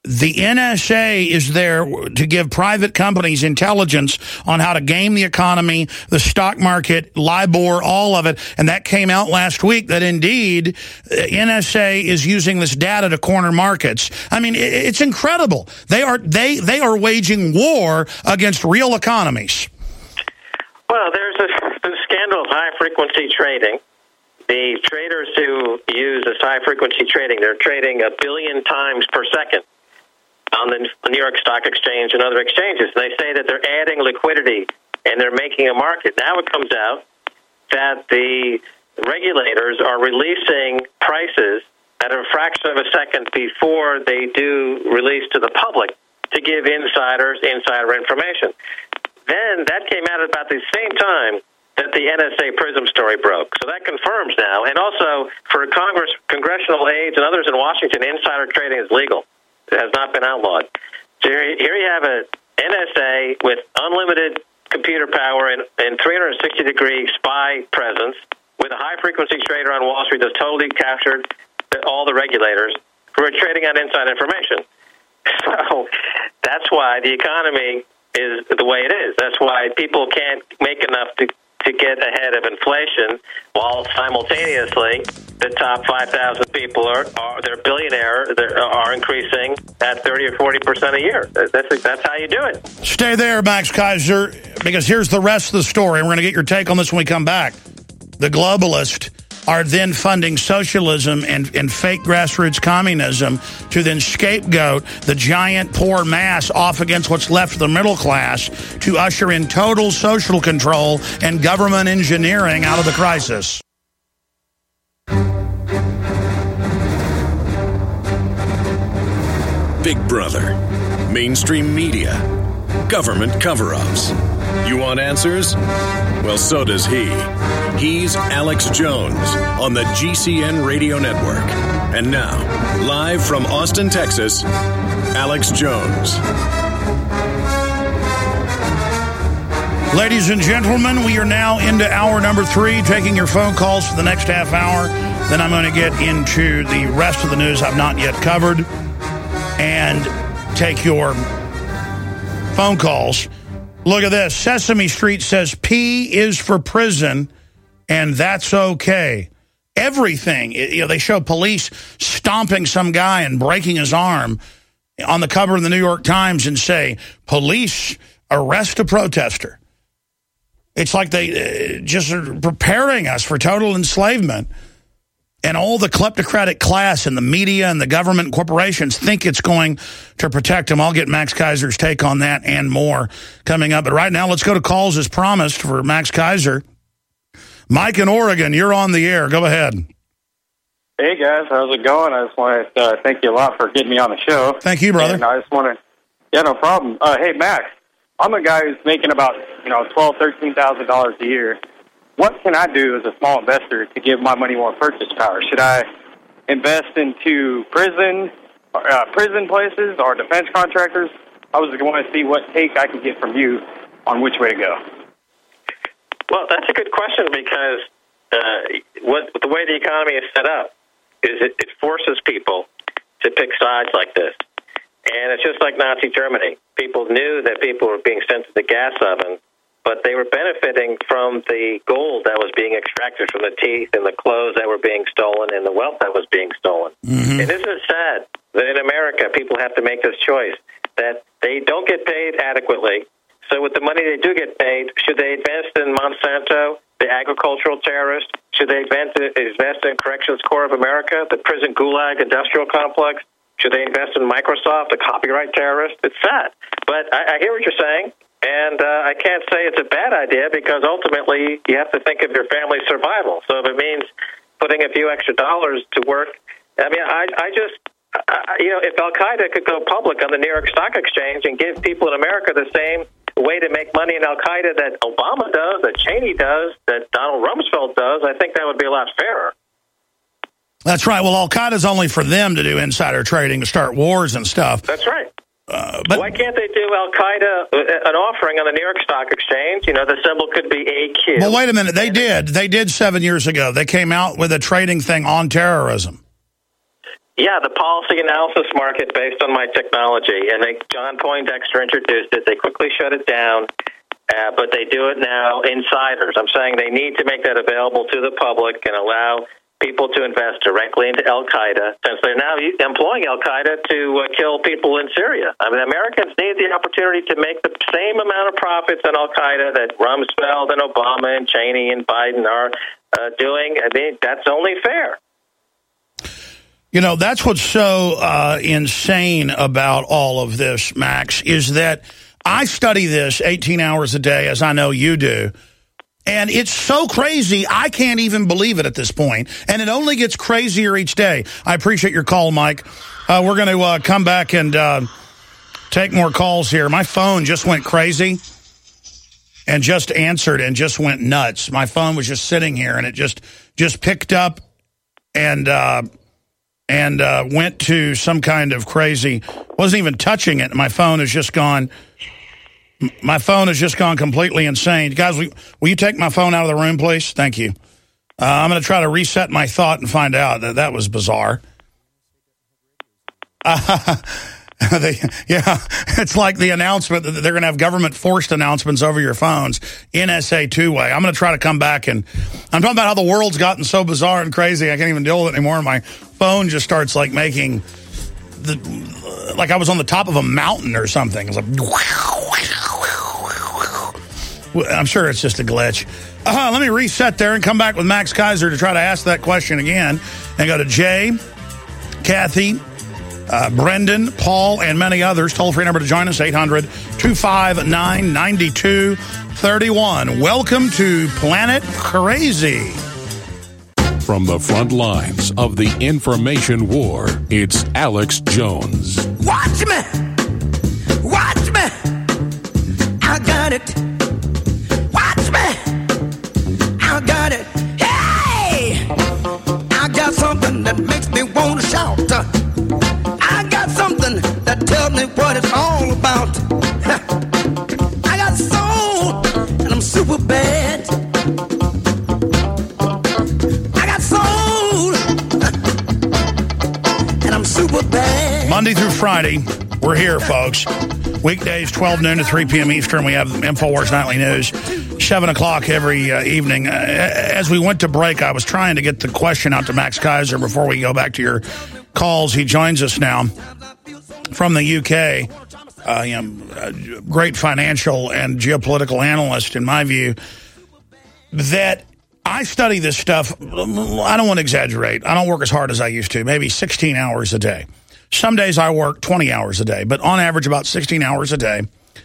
The N S A is there to give private companies intelligence on how to game the economy, the stock market, LIBOR, all of it. And that came out last week that indeed N S A is using this data to corner markets. I mean, it's incredible. They are they they are waging war against real economies. Well, there's a, a scandal of high-frequency trading. The traders who use this high-frequency trading, they're trading a billion times per second on the New York Stock Exchange and other exchanges. They say that they're adding liquidity and they're making a market. Now it comes out that the regulators are releasing prices at a fraction of a second before they do release to the public to give insiders insider information. Then that came out at about the same time that the N S A PRISM story broke. So that confirms now. And also, for Congress, congressional aides and others in Washington, insider trading is legal. It has not been outlawed. So here, here you have an N S A with unlimited computer power and, and three sixty degree spy presence with a high-frequency trader on Wall Street that's totally captured the, all the regulators who are trading on inside information. So that's why the economy is the way it is. That's why people can't make enough to to get ahead of inflation, while simultaneously the top five thousand people are, are they're billionaire, they're, are increasing at thirty or forty percent a year. That's that's how you do it. Stay there, Max Keiser, because here's the rest of the story. And we're going to get your take on this when we come back. The globalists are then funding socialism and, and fake grassroots communism to then scapegoat the giant poor mass off against what's left of the middle class to usher in total social control and government engineering out of the crisis. Big Brother, mainstream media, government cover-ups. You want answers? Well, so does he. He's Alex Jones on the G C N Radio Network. And now, live from Austin, Texas, Alex Jones. Ladies and gentlemen, we are now into hour number three, taking your phone calls for the next half hour. Then I'm going to get into the rest of the news I've not yet covered and take your phone calls. Look at this. Sesame Street says P is for prison, and that's okay. Everything. You know, they show police stomping some guy and breaking his arm on the cover of the New York Times and say, police arrest a protester. It's like they uh, just are preparing us for total enslavement. And all the kleptocratic class and the media and the government and corporations think it's going to protect them. I'll get Max Keiser's take on that and more coming up. But right now, let's go to calls as promised for Max Keiser. Mike in Oregon, you're on the air. Go ahead. Hey, guys. How's it going? I just want to uh, thank you a lot for getting me on the show. Thank you, brother. And I just want to, yeah, no problem. Uh, hey, Max, I'm a guy who's making about, you know, twelve thousand dollars, thirteen thousand dollars a year. What can I do as a small investor to give my money more purchase power? Should I invest into prison, uh, prison places or defense contractors? I was going to see what take I could get from you on which way to go. Well, that's a good question because uh, what the way the economy is set up is it, it forces people to pick sides like this. And it's just like Nazi Germany. People knew that people were being sent to the gas oven, but they were benefiting from the gold that was being extracted from the teeth and the clothes that were being stolen and the wealth that was being stolen. Mm-hmm. And isn't it sad that in America people have to make this choice, that they don't get paid adequately? So with the money they do get paid, should they invest in Monsanto, the agricultural terrorist? Should they invest in Corrections Corps of America, the prison gulag industrial complex? Should they invest in Microsoft, the copyright terrorist? It's sad. But I, I hear what you're saying. And uh, I can't say it's a bad idea because ultimately you have to think of your family's survival. So if it means putting a few extra dollars to work, I mean, I, I just, I, you know, if Al-Qaeda could go public on the New York Stock Exchange and give people in America the same way to make money in Al-Qaeda that Obama does, that Cheney does, that Donald Rumsfeld does, I think that would be a lot fairer. That's right. Well, Al-Qaeda's only for them to do insider trading, to start wars and stuff. That's right. Uh, but why can't they do Al-Qaeda an offering on the New York Stock Exchange? You know, the symbol could be A Q. Well, wait a minute. They did. They did seven years ago. They came out with a trading thing on terrorism. Yeah, the policy analysis market based on my technology. And they, John Poindexter introduced it. They quickly shut it down, uh, but they do it now insiders. I'm saying they need to make that available to the public and allow people to invest directly into Al-Qaeda, since they're now employing Al-Qaeda to uh, kill people in Syria. I mean, Americans need the opportunity to make the same amount of profits on Al-Qaeda that Rumsfeld and Obama and Cheney and Biden are uh, doing. I mean, that's only fair. You know, that's what's so uh, insane about all of this, Max, is that I study this eighteen hours a day, as I know you do. And it's so crazy, I can't even believe it at this point. And it only gets crazier each day. I appreciate your call, Mike. Uh, we're going to uh, come back and uh, take more calls here. My phone just went crazy and just answered and just went nuts. My phone was just sitting here, and it just just picked up and uh, and uh, went to some kind of crazy, wasn't even touching it. My phone has just gone... My phone has just gone completely insane. Guys, will, will you take my phone out of the room, please? Thank you. Uh, I'm going to try to reset my thought and find out that that was bizarre. Uh, they, yeah, it's like the announcement that they're going to have government-forced announcements over your phones, N S A two-way. I'm going to try to come back, and I'm talking about how the world's gotten so bizarre and crazy, I can't even deal with it anymore, and my phone just starts, like, making... The, like I was on the top of a mountain or something. It's like... I'm sure it's just a glitch. Uh, let me reset there and come back with Max Keiser to try to ask that question again. And go to Jay, Kathy, uh, Brendan, Paul, and many others. Toll-free number to join us, eight hundred, two five nine, nine two three one. Welcome to Planet Crazy. From the front lines of the information war, it's Alex Jones. Watch me! Watch me! I got it! Watch me! I got it! Hey! I got something that makes me want to shout. I got something that tells me what it's all about. I got soul, and I'm super bad. I got soul, and I'm super bad. Monday through Friday, we're here, folks. Weekdays, twelve noon to three p.m. Eastern, we have InfoWars Nightly News, seven o'clock every uh, evening. Uh, as we went to break, I was trying to get the question out to Max Keiser before we go back to your calls. He joins us now from the U K, uh, you know, a great financial and geopolitical analyst, in my view, that I study this stuff. I don't want to exaggerate. I don't work as hard as I used to, maybe sixteen hours a day. Some days I work twenty hours a day, but on average about sixteen hours a day.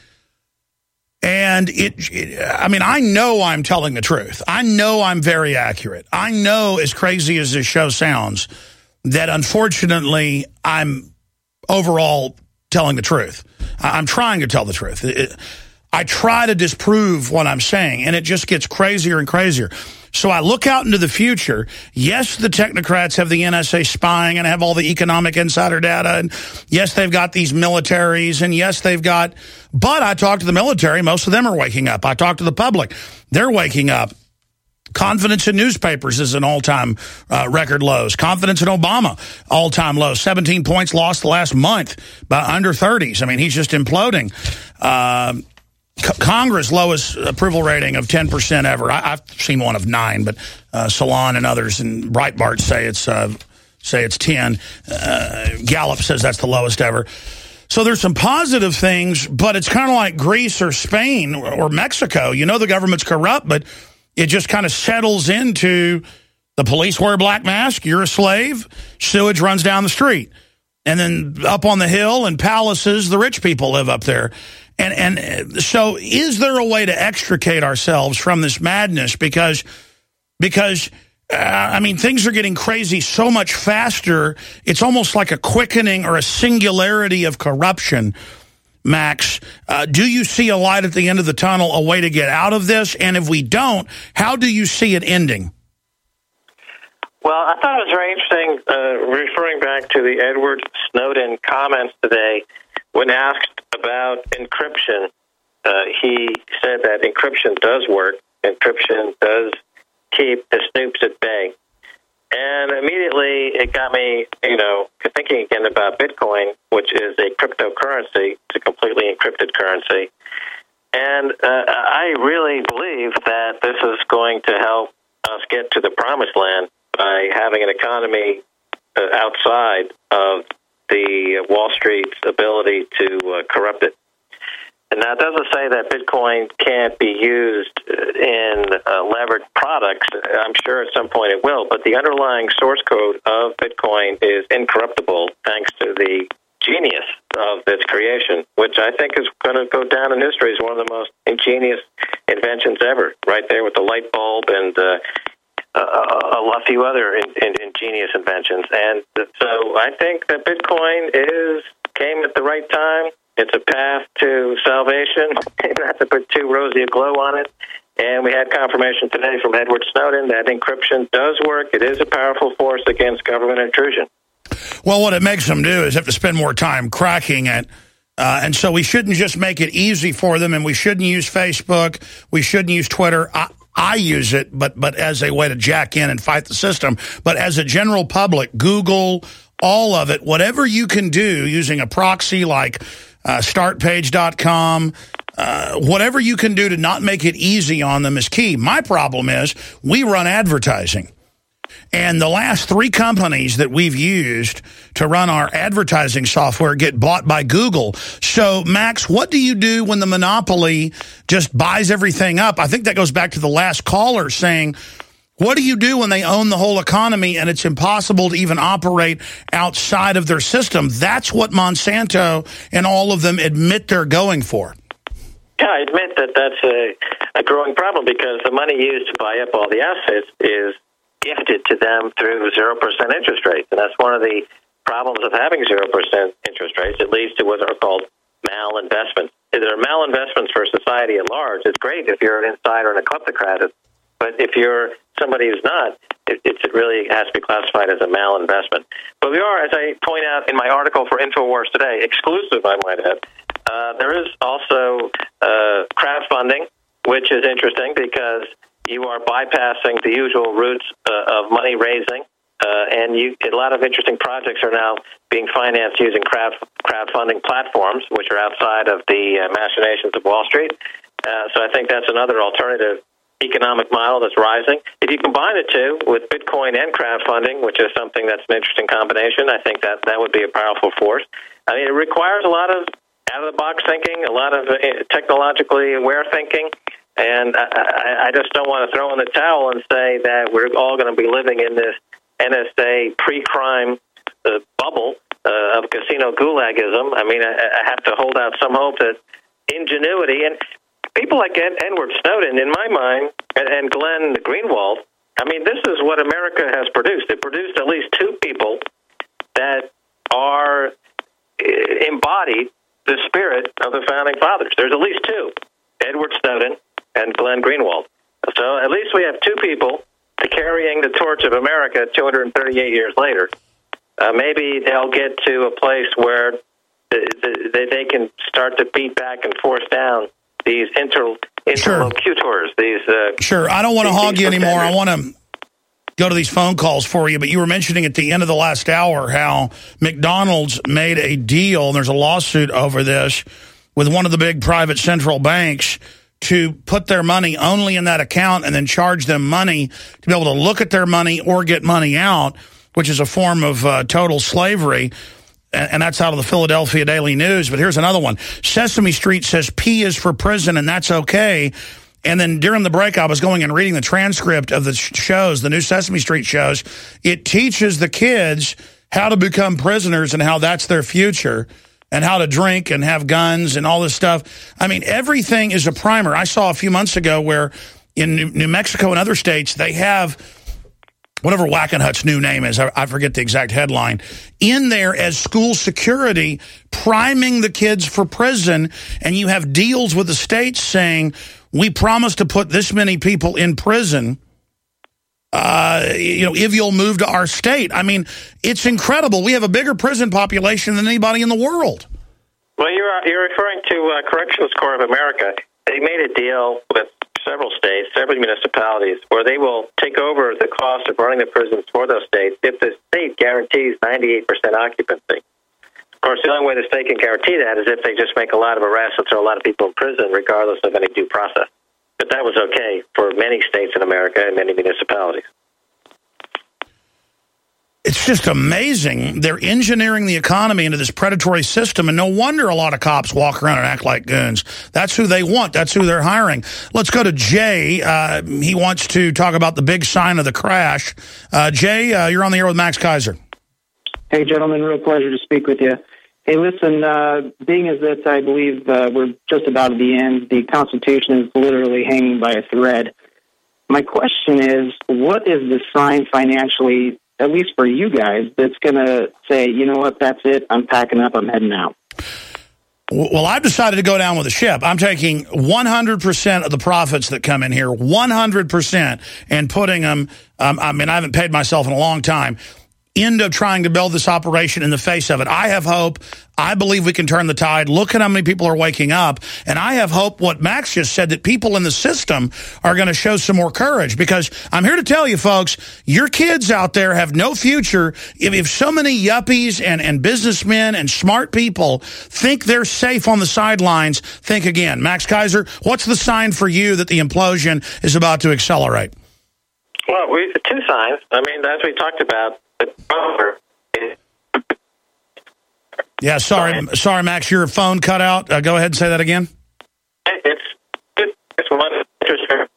And it, it, I mean, I know I'm telling the truth. I know I'm very accurate. I know, as crazy as this show sounds, that unfortunately I'm overall telling the truth. I'm trying to tell the truth. It, I try to disprove what I'm saying, and it just gets crazier and crazier. So I look out into the future. Yes, the technocrats have the N S A spying and have all the economic insider data. And yes, they've got these militaries. And yes, they've got... But I talk to the military. Most of them are waking up. I talk to the public. They're waking up. Confidence in newspapers is an all-time uh, record lows. Confidence in Obama, all-time lows. seventeen points lost the last month by under thirties. I mean, he's just imploding. Uh, Congress lowest approval rating of ten percent ever. I, I've seen one of nine, but uh, Salon and others and Breitbart say it's uh, say it's ten. Uh, Gallup says that's the lowest ever. So there's some positive things, but it's kind of like Greece or Spain or, or Mexico. You know the government's corrupt, but it just kind of settles into the police wear a black mask, you're a slave, sewage runs down the street. And then up on the hill and palaces, the rich people live up there. And and so is there a way to extricate ourselves from this madness? Because, because uh, I mean, things are getting crazy so much faster. It's almost like a quickening or a singularity of corruption. Max, uh, do you see a light at the end of the tunnel, a way to get out of this? And if we don't, how do you see it ending? Well, I thought it was very interesting, uh, referring back to the Edward Snowden comments today. When asked about encryption, uh, he said that encryption does work. Encryption does keep the snoops at bay. And immediately it got me, you know, thinking again about Bitcoin, which is a cryptocurrency. It's a completely encrypted currency. And uh, I really believe that this is going to help us get to the promised land by having an economy uh, outside of the uh, Wall Street's ability to uh, corrupt it. And now, it doesn't say that Bitcoin can't be used in uh, levered products. I'm sure at some point it will, but the underlying source code of Bitcoin is incorruptible thanks to the genius of its creation, which I think is going to go down in history as one of the most ingenious inventions ever, right there with the light bulb and uh, a, a few other in, in, ingenious inventions. And so I think that Bitcoin is came at the right time. It's a path to salvation, not to put too rosy a glow on it. And we had confirmation today from Edward Snowden that encryption does work. It is a powerful force against government intrusion. Well, what it makes them do is have to spend more time cracking it. Uh, and so we shouldn't just make it easy for them, and we shouldn't use Facebook. We shouldn't use Twitter. I, I use it, but but as a way to jack in and fight the system. But as a general public, Google, all of it, whatever you can do using a proxy like uh, start page dot com, uh, whatever you can do to not make it easy on them is key. My problem is we run advertising. And the last three companies that we've used to run our advertising software get bought by Google. So, Max, what do you do when the monopoly just buys everything up? I think that goes back to the last caller saying, what do you do when they own the whole economy and it's impossible to even operate outside of their system? That's what Monsanto and all of them admit they're going for. Yeah, I admit that that's a, a growing problem because the money used to buy up all the assets is gifted to them through zero percent interest rates. And that's one of the problems of having zero percent interest rates. It leads to what are called malinvestments. There are malinvestments for society at large. It's great if you're an insider and a kleptocrat, but if you're somebody who's not, it, it really has to be classified as a malinvestment. But we are, as I point out in my article for InfoWars today, exclusive, I might add, uh, there is also uh, crowdfunding, which is interesting because you are bypassing the usual routes uh, of money raising, uh, and you, a lot of interesting projects are now being financed using crowd crowdfunding platforms, which are outside of the uh, machinations of Wall Street. Uh, so I think that's another alternative economic model that's rising. If you combine the two with Bitcoin and crowdfunding, which is something that's an interesting combination, I think that that would be a powerful force. I mean, it requires a lot of out-of-the-box thinking, a lot of uh, technologically aware thinking. And I, I just don't want to throw in the towel and say that we're all going to be living in this N S A pre-crime uh, bubble uh, of casino gulagism. I mean, I, I have to hold out some hope that ingenuity and people like Ed, Edward Snowden, in my mind, and, and Glenn Greenwald, I mean, this is what America has produced. It produced at least two people that are embodied the spirit of the Founding Fathers. There's at least two, Edward Snowden and Glenn Greenwald. So at least we have two people carrying the torch of America two hundred thirty-eight years later. Uh, maybe they'll get to a place where the, the, they can start to beat back and force down these inter, interlocutors. Sure. These uh, sure. I don't want to hog you anymore. I want to go to these phone calls for you, but you were mentioning at the end of the last hour how McDonald's made a deal, and there's a lawsuit over this, with one of the big private central banks to put their money only in that account and then charge them money to be able to look at their money or get money out, which is a form of uh, total slavery. And, and that's out of the Philadelphia Daily News. But here's another one. Sesame Street says P is for prison, and that's okay. And then during the break, I was going and reading the transcript of the shows, the new Sesame Street shows. It teaches the kids how to become prisoners and how that's their future, and how to drink and have guns and all this stuff. I mean, everything is a primer. I saw a few months ago where in New Mexico and other states, they have whatever Wackenhut's new name is. I, I forget the exact headline. In there as school security, priming the kids for prison. And you have deals with the states saying, we promise to put this many people in prison, Uh, you know, if you'll move to our state. I mean, it's incredible. We have a bigger prison population than anybody in the world. Well, you're you're referring to uh, Corrections Corps of America. They made a deal with several states, several municipalities, where they will take over the cost of running the prisons for those states if the state guarantees ninety-eight percent occupancy. Of course, the only way the state can guarantee that is if they just make a lot of arrests and throw a lot of people in prison, regardless of any due process. But that was okay for many states in America and many municipalities. It's just amazing. They're engineering the economy into this predatory system, and no wonder a lot of cops walk around and act like goons. That's who they want. That's who they're hiring. Let's go to Jay. Uh, he wants to talk about the big sign of the crash. Uh, Jay, uh, you're on the air with Max Keiser. Hey, gentlemen, real pleasure to speak with you. Hey, listen, uh, being as that I believe uh, we're just about at the end, the Constitution is literally hanging by a thread. My question is, what is the sign financially, at least for you guys, that's going to say, you know what, that's it, I'm packing up, I'm heading out? Well, I've decided to go down with the ship. I'm taking one hundred percent of the profits that come in here, one hundred percent, and putting them, um, I mean, I haven't paid myself in a long time, end up trying to build this operation in the face of it. I have hope. I believe we can turn the tide. Look at how many people are waking up. And I have hope, what Max just said, that people in the system are going to show some more courage. Because I'm here to tell you, folks, your kids out there have no future. If, if so many yuppies and, and businessmen and smart people think they're safe on the sidelines, think again. Max Keiser, what's the sign for you that the implosion is about to accelerate? Well, we, two signs. I mean, as we talked about, Yeah, sorry, sorry, Max, your phone cut out. Uh, go ahead and say that again. It's it's one interest.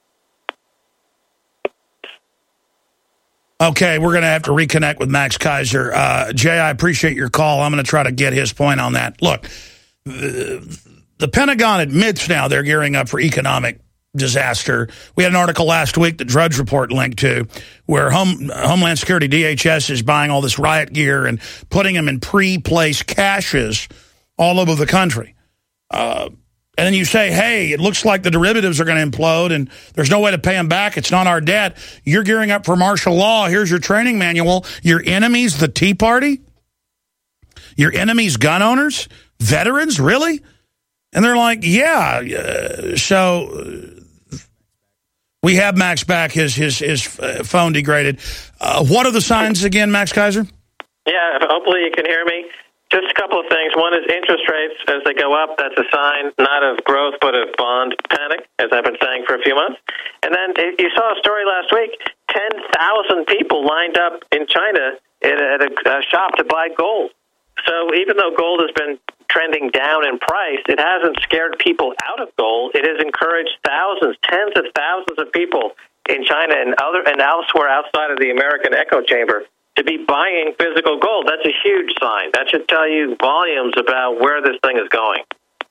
Okay, we're going to have to reconnect with Max Keiser. Uh, Jay, I appreciate your call. I'm going to try to get his point on that. Look, the, the Pentagon admits now they're gearing up for economic disaster. We had an article last week that Drudge Report linked to where Home, Homeland Security, D H S, is buying all this riot gear and putting them in pre-placed caches all over the country. Uh, and then you say, hey, it looks like the derivatives are going to implode and there's no way to pay them back. It's not our debt. You're gearing up for martial law. Here's your training manual. Your enemies, the Tea Party? Your enemies, gun owners? Veterans? Really? And they're like, yeah. Uh, so... We have Max back. His his his phone degraded. Uh, what are the signs again, Max Keiser? Yeah, hopefully you can hear me. Just a couple of things. One is interest rates as they go up. That's a sign not of growth but of bond panic, as I've been saying for a few months. And then you saw a story last week. Ten thousand people lined up in China at a, a shop to buy gold. So even though gold has been trending down in price, it hasn't scared people out of gold. It has encouraged thousands, tens of thousands of people in China and other and elsewhere outside of the American echo chamber to be buying physical gold. That's a huge sign. That should tell you volumes about where this thing is going.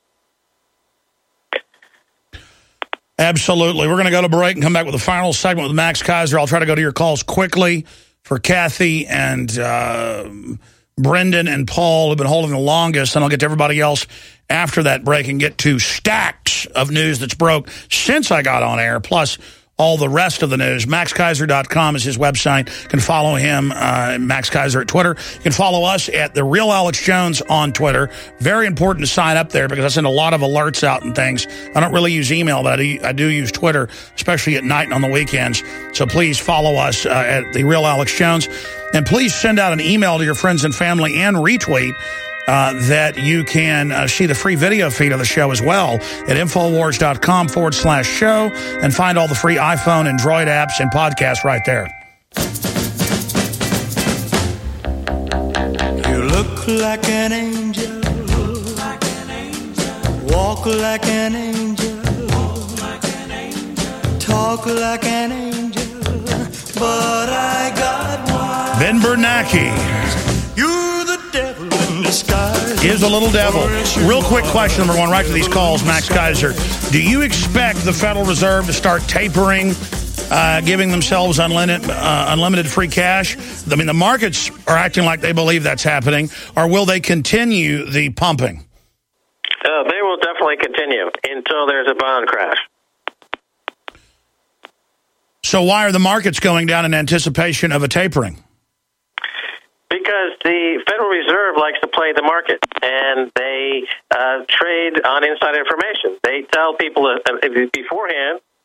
Absolutely. We're going to go to break and come back with a final segment with Max Keiser. I'll try to go to your calls quickly for Kathy and uh, Brendan and Paul, who've been holding the longest, and I'll get to everybody else after that break and get to stacks of news that's broke since I got on air, plus all the rest of the news. Max Keiser dot com is his website. You can follow him, uh, Max Keiser, at Twitter. You can follow us at The Real Alex Jones on Twitter. Very important to sign up there because I send a lot of alerts out and things. I don't really use email, but I do, I do use Twitter, especially at night and on the weekends. So please follow us uh, at The Real Alex Jones. And please send out an email to your friends and family and retweet Uh, that you can uh, see the free video feed of the show as well at Infowars.com forward slash show and find all the free iPhone and Droid apps and podcasts right there. You look like an angel, walk like an angel, talk like an angel, but I got one. Ben Bernanke. You're the devil in disguise. Is a little devil. Real quick question, number one, right to these calls, Max Keiser. Do you expect the Federal Reserve to start tapering, uh, giving themselves unlimited, uh, unlimited free cash? I mean, the markets are acting like they believe that's happening. Or will they continue the pumping? Uh, they will definitely continue until there's a bond crash. So why are the markets going down in anticipation of a tapering? Because the Federal Reserve likes to play the market, and they uh, trade on inside information. They tell people uh, beforehand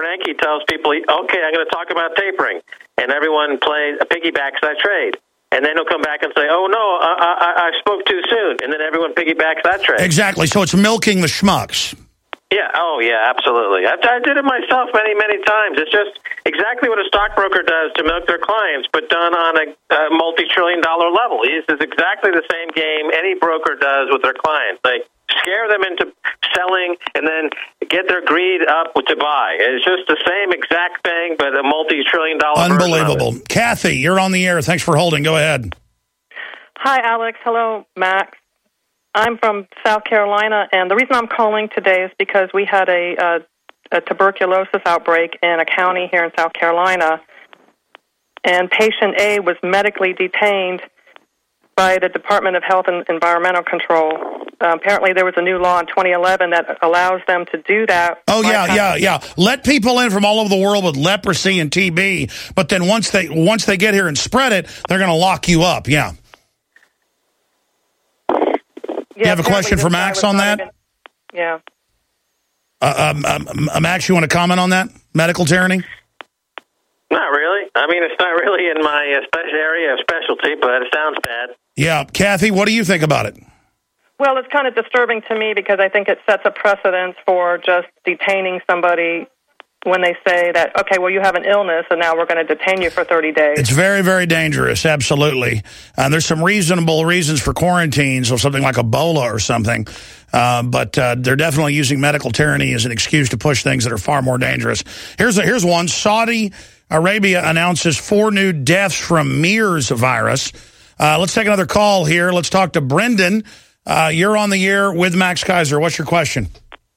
Bernanke tells people, okay, I'm going to talk about tapering, and everyone plays piggybacks that trade. And then he'll come back and say, oh, no, I, I, I spoke too soon. And then everyone piggybacks that trade. Exactly. So it's milking the schmucks. Yeah. Oh, yeah, absolutely. I, I did it myself many, many times. It's just exactly what a stockbroker does to milk their clients, but done on a, a multi-trillion dollar level. It's exactly the same game any broker does with their clients. They scare them into selling and then get their greed up to buy. It's just the same exact thing, but a multi-trillion dollar Unbelievable. Kathy, you're on the air. Thanks for holding. Go ahead. Hi, Alex. Hello, Max. I'm from South Carolina, and the reason I'm calling today is because we had a, uh, a tuberculosis outbreak in a county here in South Carolina, and patient A was medically detained by the Department of Health and Environmental Control. Uh, apparently, there was a new law in twenty eleven that allows them to do that. Oh, yeah, yeah, yeah. Let people in from all over the world with leprosy and T B, but then once they once they get here and spread it, they're going to lock you up, yeah. Yeah, you have a question for Max on that? Even, yeah. Uh, um, um, Max, you want to comment on that? Medical tyranny? Not really. I mean, it's not really in my uh, special area of specialty, but it sounds bad. Yeah. Kathy, what do you think about it? Well, it's kind of disturbing to me because I think it sets a precedent for just detaining somebody when they say that, okay, well, you have an illness, and now we're going to detain you for thirty days. It's very, very dangerous, absolutely. Uh, there's some reasonable reasons for quarantines or something like Ebola or something, uh, but uh, they're definitely using medical tyranny as an excuse to push things that are far more dangerous. Here's, a, here's one. Saudi Arabia announces four new deaths from MERS virus. Uh, let's take another call here. Let's talk to Brendan. Uh, you're on the air with Max Keiser. What's your question?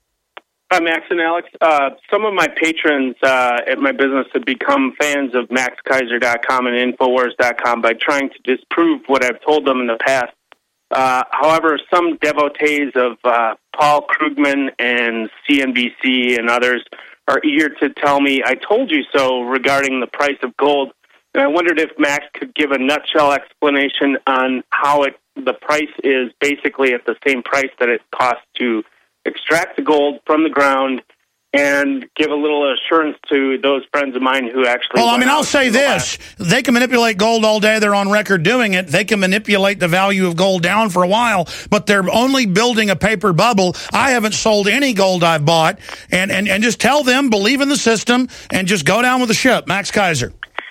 Hi, Max and Alex. Uh, some of my patrons uh, at my business have become fans of Max Keiser dot com and Infowars dot com by trying to disprove what I've told them in the past. Uh, however, some devotees of uh, Paul Krugman and C N B C and others are eager to tell me, I told you so, regarding the price of gold. And I wondered if Max could give a nutshell explanation on how it the price is basically at the same price that it costs to extract the gold from the ground, and give a little assurance to those friends of mine who actually... Well, I mean, I'll say this. They can manipulate gold all day. They're on record doing it. They can manipulate the value of gold down for a while, but they're only building a paper bubble. I haven't sold any gold I've bought. And, and, and just tell them, believe in the system, and just go down with the ship. Max Keiser.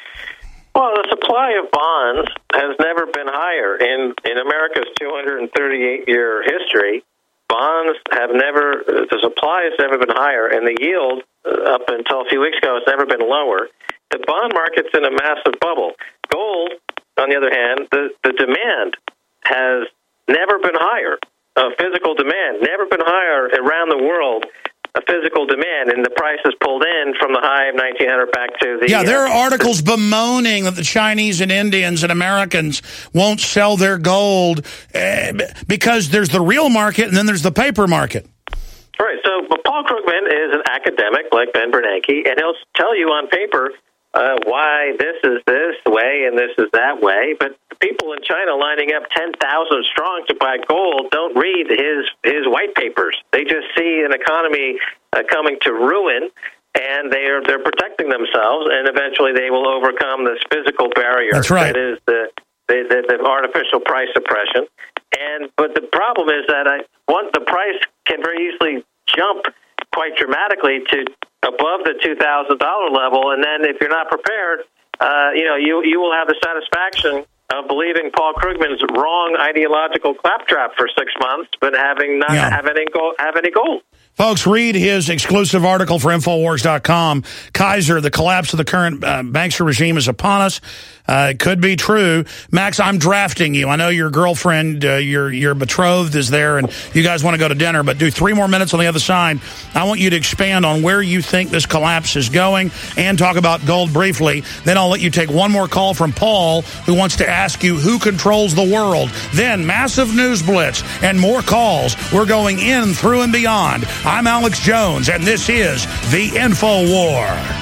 Well, the supply of bonds has never been higher. In, in America's two hundred thirty-eight year history, bonds have never, the supply has never been higher, and the yield, uh, up until a few weeks ago, has never been lower. The bond market's in a massive bubble. Gold, on the other hand, the, the demand has never been higher. Uh, physical demand, never been higher around the world, a physical demand, and the price is pulled in from the high of nineteen hundred back to the... Yeah, there are uh, articles bemoaning that the Chinese and Indians and Americans won't sell their gold uh, because there's the real market and then there's the paper market. Right, so but Paul Krugman is an academic like Ben Bernanke, and he'll tell you on paper uh, why this is this way and this is that way, but the people in China lining up ten thousand strong to buy gold don't read his his white papers. They just see an economy uh, coming to ruin, and they're they're protecting themselves, and eventually they will overcome this physical barrier. That's right. That is the the, the, the artificial price suppression. And but the problem is that I once the price can very easily jump quite dramatically to above the two thousand dollar level, and then if you're not prepared, uh, you know, you you will have the satisfaction of believing Paul Krugman's wrong ideological claptrap for six months, but having not yeah. have any gold, have any gold. Folks, read his exclusive article for Infowars dot com. Keiser, the collapse of the current uh, bankster regime is upon us. Uh, it could be true. Max, I'm drafting you. I know your girlfriend, uh, your your betrothed is there, and you guys want to go to dinner, but do three more minutes on the other side. I want you to expand on where you think this collapse is going and talk about gold briefly. Then I'll let you take one more call from Paul, who wants to ask you who controls the world. Then massive news blitz and more calls. We're going in, through, and beyond. I'm Alex Jones, and this is The InfoWar.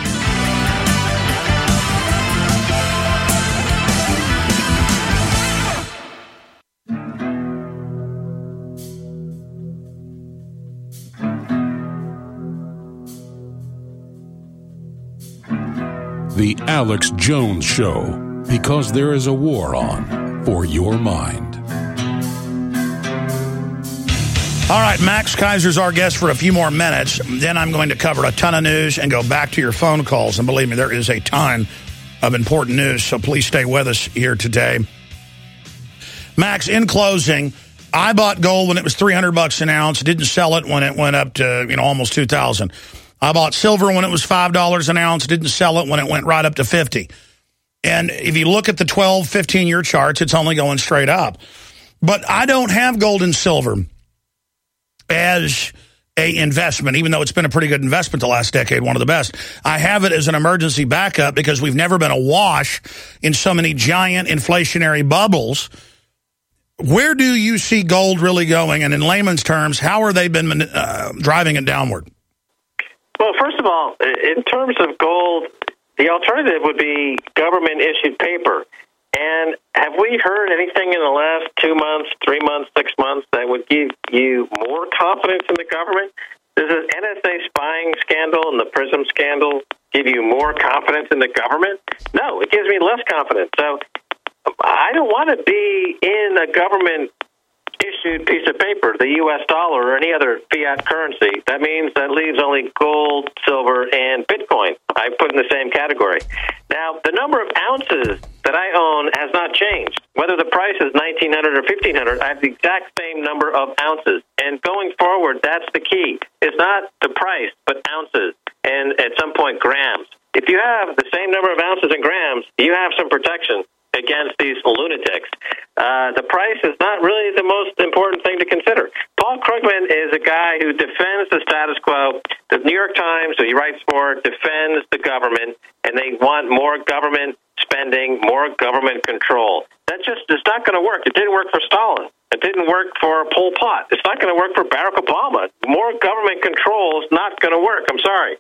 The Alex Jones Show, because there is a war on for your mind. All right, Max Keiser's our guest for a few more minutes. Then I'm going to cover a ton of news and go back to your phone calls. And believe me, there is a ton of important news, so please stay with us here today. Max, in closing, I bought gold when it was three hundred bucks an ounce. Didn't sell it when it went up to, you know, almost two thousand. I bought silver when it was five dollars an ounce. Didn't sell it when it went right up to fifty. And if you look at the twelve, fifteen-year charts, it's only going straight up. But I don't have gold and silver as a investment, even though it's been a pretty good investment the last decade, one of the best. I have it as an emergency backup because we've never been awash in so many giant inflationary bubbles. Where do you see gold really going? And in layman's terms, how are they been uh, driving it downward? Well, first of all, in terms of gold, the alternative would be government-issued paper. And have we heard anything in the last two months, three months, six months that would give you more confidence in the government? Does the N S A spying scandal and the PRISM scandal give you more confidence in the government? No, it gives me less confidence. So I don't want to be in a government-issued piece of paper, the U S dollar or any other fiat currency. That means that leaves only gold, silver, and Bitcoin. I put in the same category. Now, the number of ounces that I own has not changed. Whether the price is nineteen hundred or fifteen hundred, I have the exact same number of ounces. And going forward, that's the key. It's not the price, but ounces, and at some point, grams. If you have the same number of ounces and grams, you have some protection against these lunatics. Uh, the price is not really the most important thing to consider. Paul Krugman is a guy who defends the status quo. The New York Times, who he writes for, defends the government, and they want more government spending, more government control. That just is not going to work. It didn't work for Stalin. It didn't work for Pol Pot. It's not going to work for Barack Obama. More government control is not going to work. I'm sorry.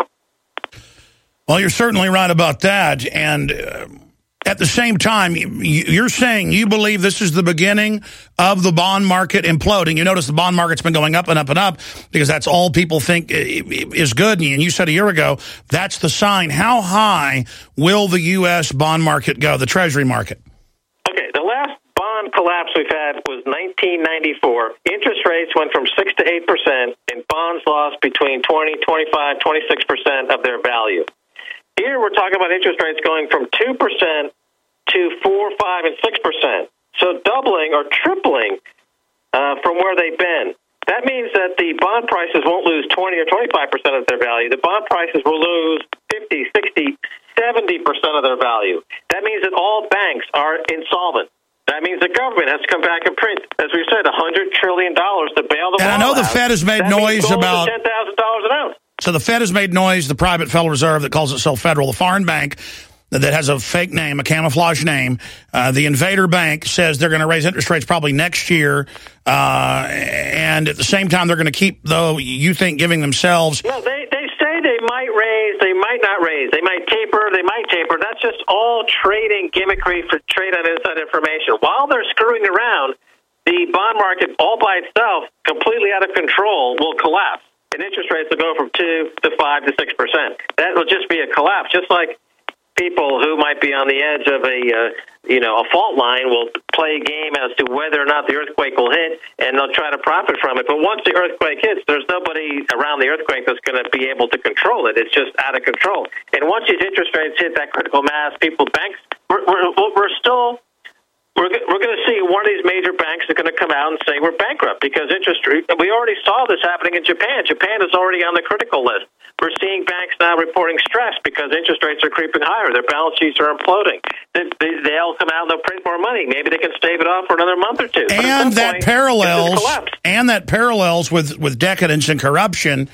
Well, you're certainly right about that, and Uh... at the same time, you're saying you believe this is the beginning of the bond market imploding. You notice the bond market's been going up and up and up because that's all people think is good. And you said a year ago, that's the sign. How high will the U S bond market go, the Treasury market? Okay, the last bond collapse we've had was nineteen ninety-four. Interest rates went from six to eight percent, and bonds lost between twenty, twenty-five, twenty-six percent of their value. Here we're talking about interest rates going from two percent to four, five, and six percent. So doubling or tripling uh, from where they've been. That means that the bond prices won't lose twenty or twenty-five percent of their value. The bond prices will lose fifty, sixty, seventy percent of their value. That means that all banks are insolvent. That means the government has to come back and print, as we said, one hundred trillion dollars to bail them out. And I know the Fed has made noise about ten thousand dollars an ounce. So the Fed has made noise, the private Federal Reserve that calls itself federal, the foreign bank that has a fake name, a camouflage name, uh, the Invader Bank says they're going to raise interest rates probably next year, uh, and at the same time they're going to keep, though, you think, giving themselves... No, they, they say they might raise, they might not raise, they might taper, they might taper. That's just all trading gimmickry for trade on inside information. While they're screwing around, the bond market all by itself, completely out of control, will collapse. And interest rates will go from two to five to six percent. That will just be a collapse. Just like people who might be on the edge of a, uh, you know, a fault line will play a game as to whether or not the earthquake will hit, and they'll try to profit from it. But once the earthquake hits, there's nobody around the earthquake that's going to be able to control it. It's just out of control. And once these interest rates hit that critical mass, people, banks, we're, we're, we're still. We're, we're going to see one of these major banks is going to come out and say we're bankrupt because interest rate. We already saw this happening in Japan. Japan is already on the critical list. We're seeing banks now reporting stress because interest rates are creeping higher. Their balance sheets are imploding. They, they, they'll come out and they'll print more money. Maybe they can stave it off for another month or two. And that point, parallels and that parallels with, with decadence and corruption.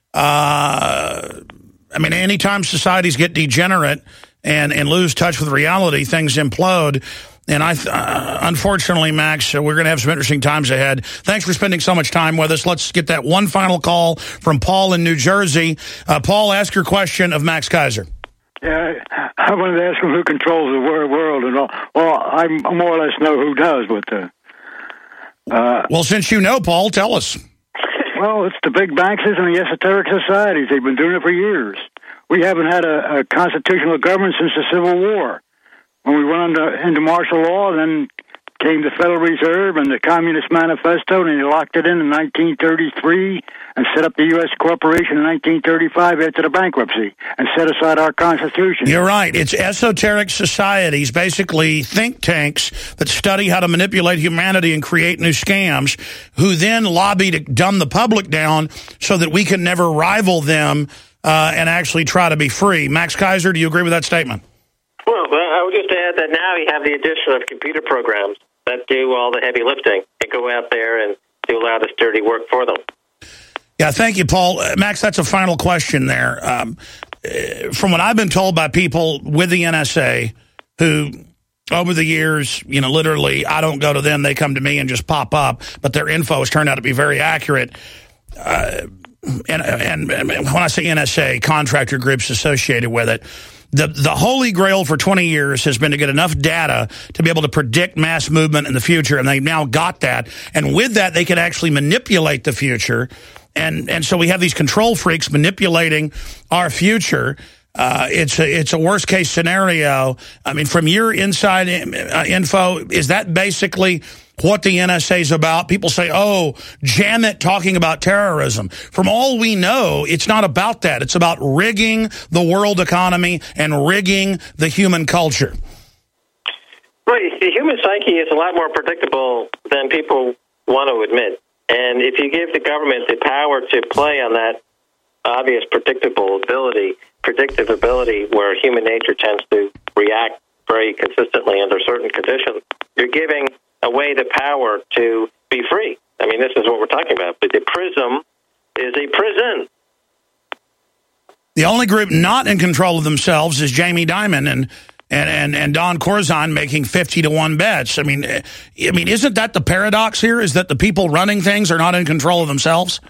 Uh, I mean, anytime societies get degenerate and, and lose touch with reality, things implode. And I, uh, unfortunately, Max, uh, we're going to have some interesting times ahead. Thanks for spending so much time with us. Let's get that one final call from Paul in New Jersey. Uh, Paul, ask your question of Max Keiser. Yeah, I wanted to ask him who controls the world and all. Well, I more or less know who does, but... Uh, uh, well, since you know, Paul, tell us. Well, it's the big banks and the esoteric societies. They've been doing it for years. we haven't had a, a constitutional government since the Civil War, when we went into, into martial law. Then came the Federal Reserve and the Communist Manifesto, and he locked it in in nineteen thirty-three and set up the U S corporation in nineteen thirty-five after the bankruptcy and set aside our Constitution. You're right. It's esoteric societies, basically think tanks that study how to manipulate humanity and create new scams, who then lobby to dumb the public down so that we can never rival them uh, and actually try to be free. Max Keiser, do you agree with that statement? Well, I would just add that now you have the addition of computer programs that do all the heavy lifting and go out there and do a lot of dirty work for them. Yeah, thank you, Paul. Uh, Max, that's a final question there. Um, uh, from what I've been told by people with the N S A who, over the years, you know, literally, I don't go to them, they come to me and just pop up, but their info has turned out to be very accurate. Uh, and, and, and when I say N S A, contractor groups associated with it, The the holy grail for twenty years has been to get enough data to be able to predict mass movement in the future, and they've now got that. And with that, they can actually manipulate the future. And and so we have these control freaks manipulating our future. Uh, it's a, it's a worst case scenario. I mean, from your inside uh, info, is that basically what the N S A is about? People say, oh, jam it, talking about terrorism. From all we know, it's not about that. It's about rigging the world economy and rigging the human culture. Right. The human psyche is a lot more predictable than people want to admit. And if you give the government the power to play on that obvious predictable ability, predictive ability where human nature tends to react very consistently under certain conditions, you're giving away the power to be free. I mean, this is what we're talking about. But the prism is a prison. The only group not in control of themselves is Jamie Dimon and and and, and Don Corzine making fifty to one bets. I mean, I mean, isn't that the paradox here? Is that the people running things are not in control of themselves?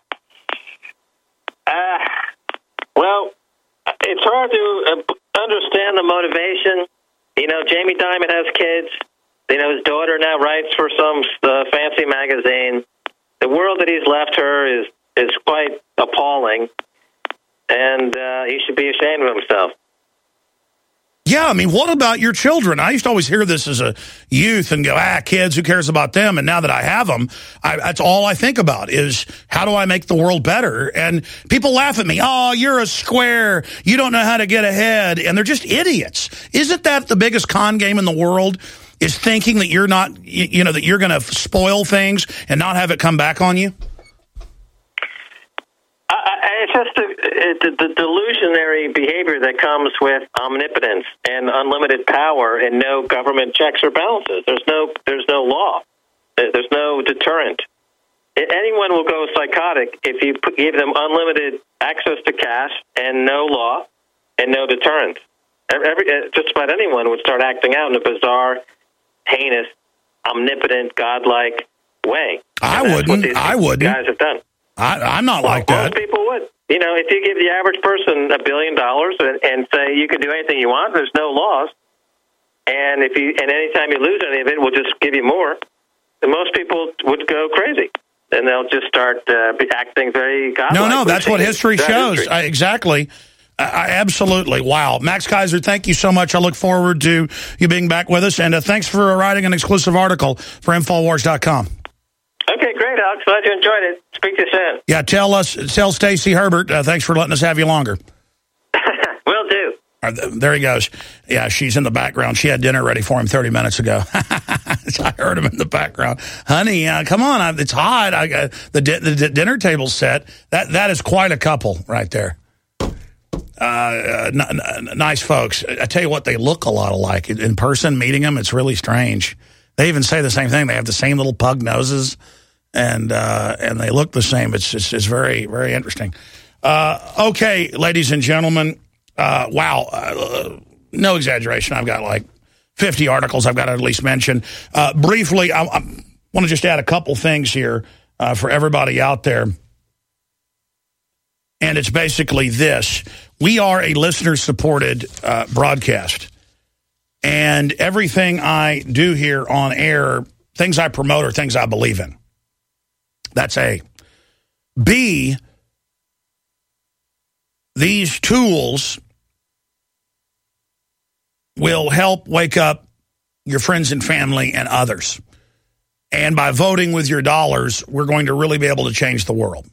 Uh, well, it's hard to uh, understand the motivation. You know, Jamie Dimon has kids. You know, his daughter now writes for some uh, fancy magazine. The world that he's left her is, is quite appalling, and uh, he should be ashamed of himself. Yeah, I mean, what about your children? I used to always hear this as a youth and go, ah, kids, who cares about them? And now that I have them, I, that's all I think about is how do I make the world better? And people laugh at me. Oh, you're a square. You don't know how to get ahead. And they're just idiots. Isn't that the biggest con game in the world, is thinking that you're not, you, you know, that you're going to spoil things and not have it come back on you? It's just the, the, the delusionary behavior that comes with omnipotence and unlimited power and no government checks or balances. There's no there's no law. There's no deterrent. Anyone will go psychotic if you put, give them unlimited access to cash and no law and no deterrent. Every, just about anyone would start acting out in a bizarre, heinous, omnipotent, godlike way. I wouldn't. I wouldn't. Guys have done. I, I'm not well, like that. Most people would. You know, if you give the average person a billion dollars and, and say you can do anything you want, there's no laws, and if you and anytime you lose any of it, we'll just give you more, then most people would go crazy, and they'll just start uh, acting very godlike. No, no, that's what history shows. History. I, exactly. I, absolutely. Wow. Max Keiser, thank you so much. I look forward to you being back with us, and uh, thanks for writing an exclusive article for Infowars dot com. Okay, great, Alex. Glad you enjoyed it. Speak to you soon. Yeah, tell us, tell Stacey Herbert, uh, thanks for letting us have you longer. Will do. Uh, there he goes. Yeah, she's in the background. She had dinner ready for him thirty minutes ago. I heard him in the background. Honey, uh, come on. I, it's hot. I got the, di the dinner table's set. That That is quite a couple right there. Uh, nice folks. I tell you what, they look a lot alike. In person, meeting them, it's really strange. They even say the same thing. They have the same little pug noses, and uh, and they look the same. It's it's, it's very, very interesting. Uh, okay, ladies and gentlemen, uh, wow, uh, no exaggeration. I've got like fifty articles I've got to at least mention. Uh, briefly, I, I want to just add a couple things here uh, for everybody out there. And it's basically this. We are a listener-supported uh, broadcast. And everything I do here on air, things I promote are things I believe in. That's A. B, these tools will help wake up your friends and family and others. And by voting with your dollars, we're going to really be able to change the world.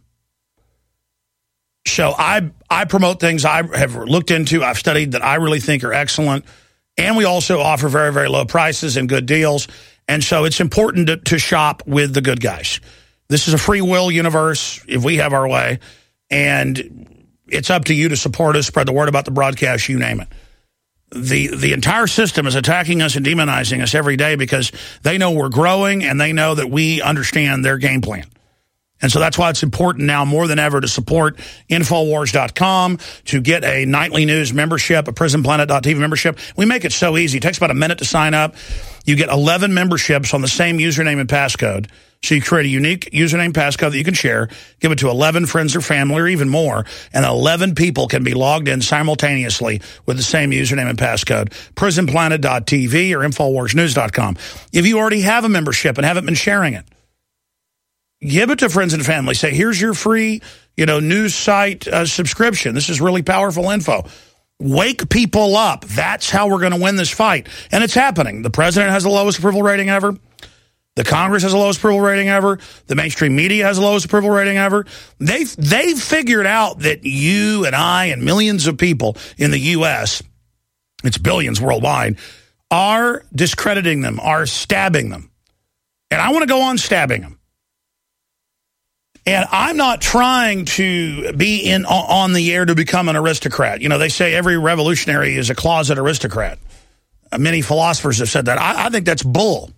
So I I promote things I have looked into, I've studied that I really think are excellent. And we also offer very, very low prices and good deals. And so it's important to, to shop with the good guys. This is a free will universe if we have our way. And it's up to you to support us, spread the word about the broadcast, you name it. The the entire system is attacking us and demonizing us every day because they know we're growing and they know that we understand their game plan. And so that's why it's important now more than ever to support Infowars dot com, to get a nightly news membership, a Prison Planet dot T V membership. We make it so easy. It takes about a minute to sign up. You get eleven memberships on the same username and passcode. So you create a unique username passcode that you can share, give it to eleven friends or family or even more, and eleven people can be logged in simultaneously with the same username and passcode. Prison Planet dot T V or Infowars News dot com. If you already have a membership and haven't been sharing it, give it to friends and family. Say, here's your free, you know, news site uh, subscription. This is really powerful info. Wake people up. That's how we're going to win this fight. And it's happening. The president has the lowest approval rating ever. The Congress has the lowest approval rating ever. The mainstream media has the lowest approval rating ever. They've, they've figured out that you and I and millions of people in the U S, it's billions worldwide, are discrediting them, are stabbing them. And I want to go on stabbing them. And I'm not trying to be in on the air to become an aristocrat. You know, they say every revolutionary is a closet aristocrat. Uh, many philosophers have said that. I, I think that's bull.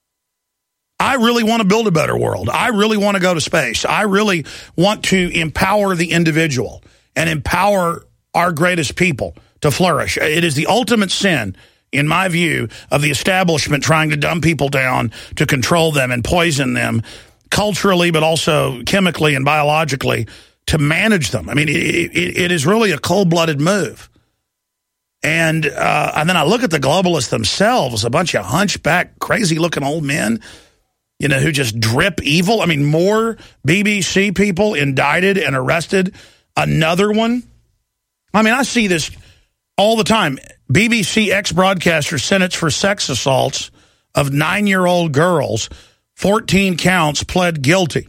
I really want to build a better world. I really want to go to space. I really want to empower the individual and empower our greatest people to flourish. It is the ultimate sin, in my view, of the establishment trying to dumb people down, to control them and poison them, culturally, but also chemically and biologically, to manage them. I mean, it, it, it is really a cold-blooded move. And, uh, and then I look at the globalists themselves, a bunch of hunchback, crazy-looking old men, you know, who just drip evil. I mean, more B B C people indicted and arrested. Another one. I mean, I see this all the time. B B C ex-broadcaster sentenced for sex assaults of nine-year-old girls. fourteen counts, pled guilty.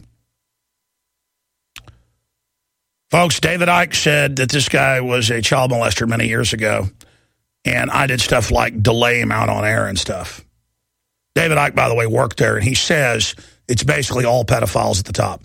Folks, David Icke said that this guy was a child molester many years ago, and I did stuff like delay him out on air and stuff. David Icke, by the way, worked there, and he says it's basically all pedophiles at the top.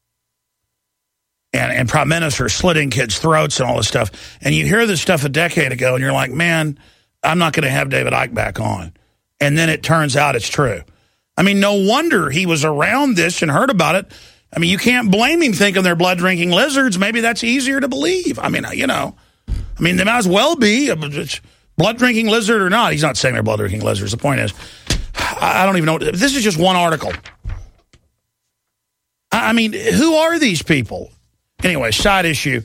And, and Prime Minister slitting kids' throats and all this stuff. And you hear this stuff a decade ago, and you're like, man, I'm not going to have David Icke back on. And then it turns out it's true. I mean, no wonder he was around this and heard about it. I mean, you can't blame him thinking they're blood-drinking lizards. Maybe that's easier to believe. I mean, you know, I mean, they might as well be blood-drinking lizard or not. He's not saying they're blood-drinking lizards. The point is, I don't even know. This is just one article. I mean, who are these people? Anyway, side issue.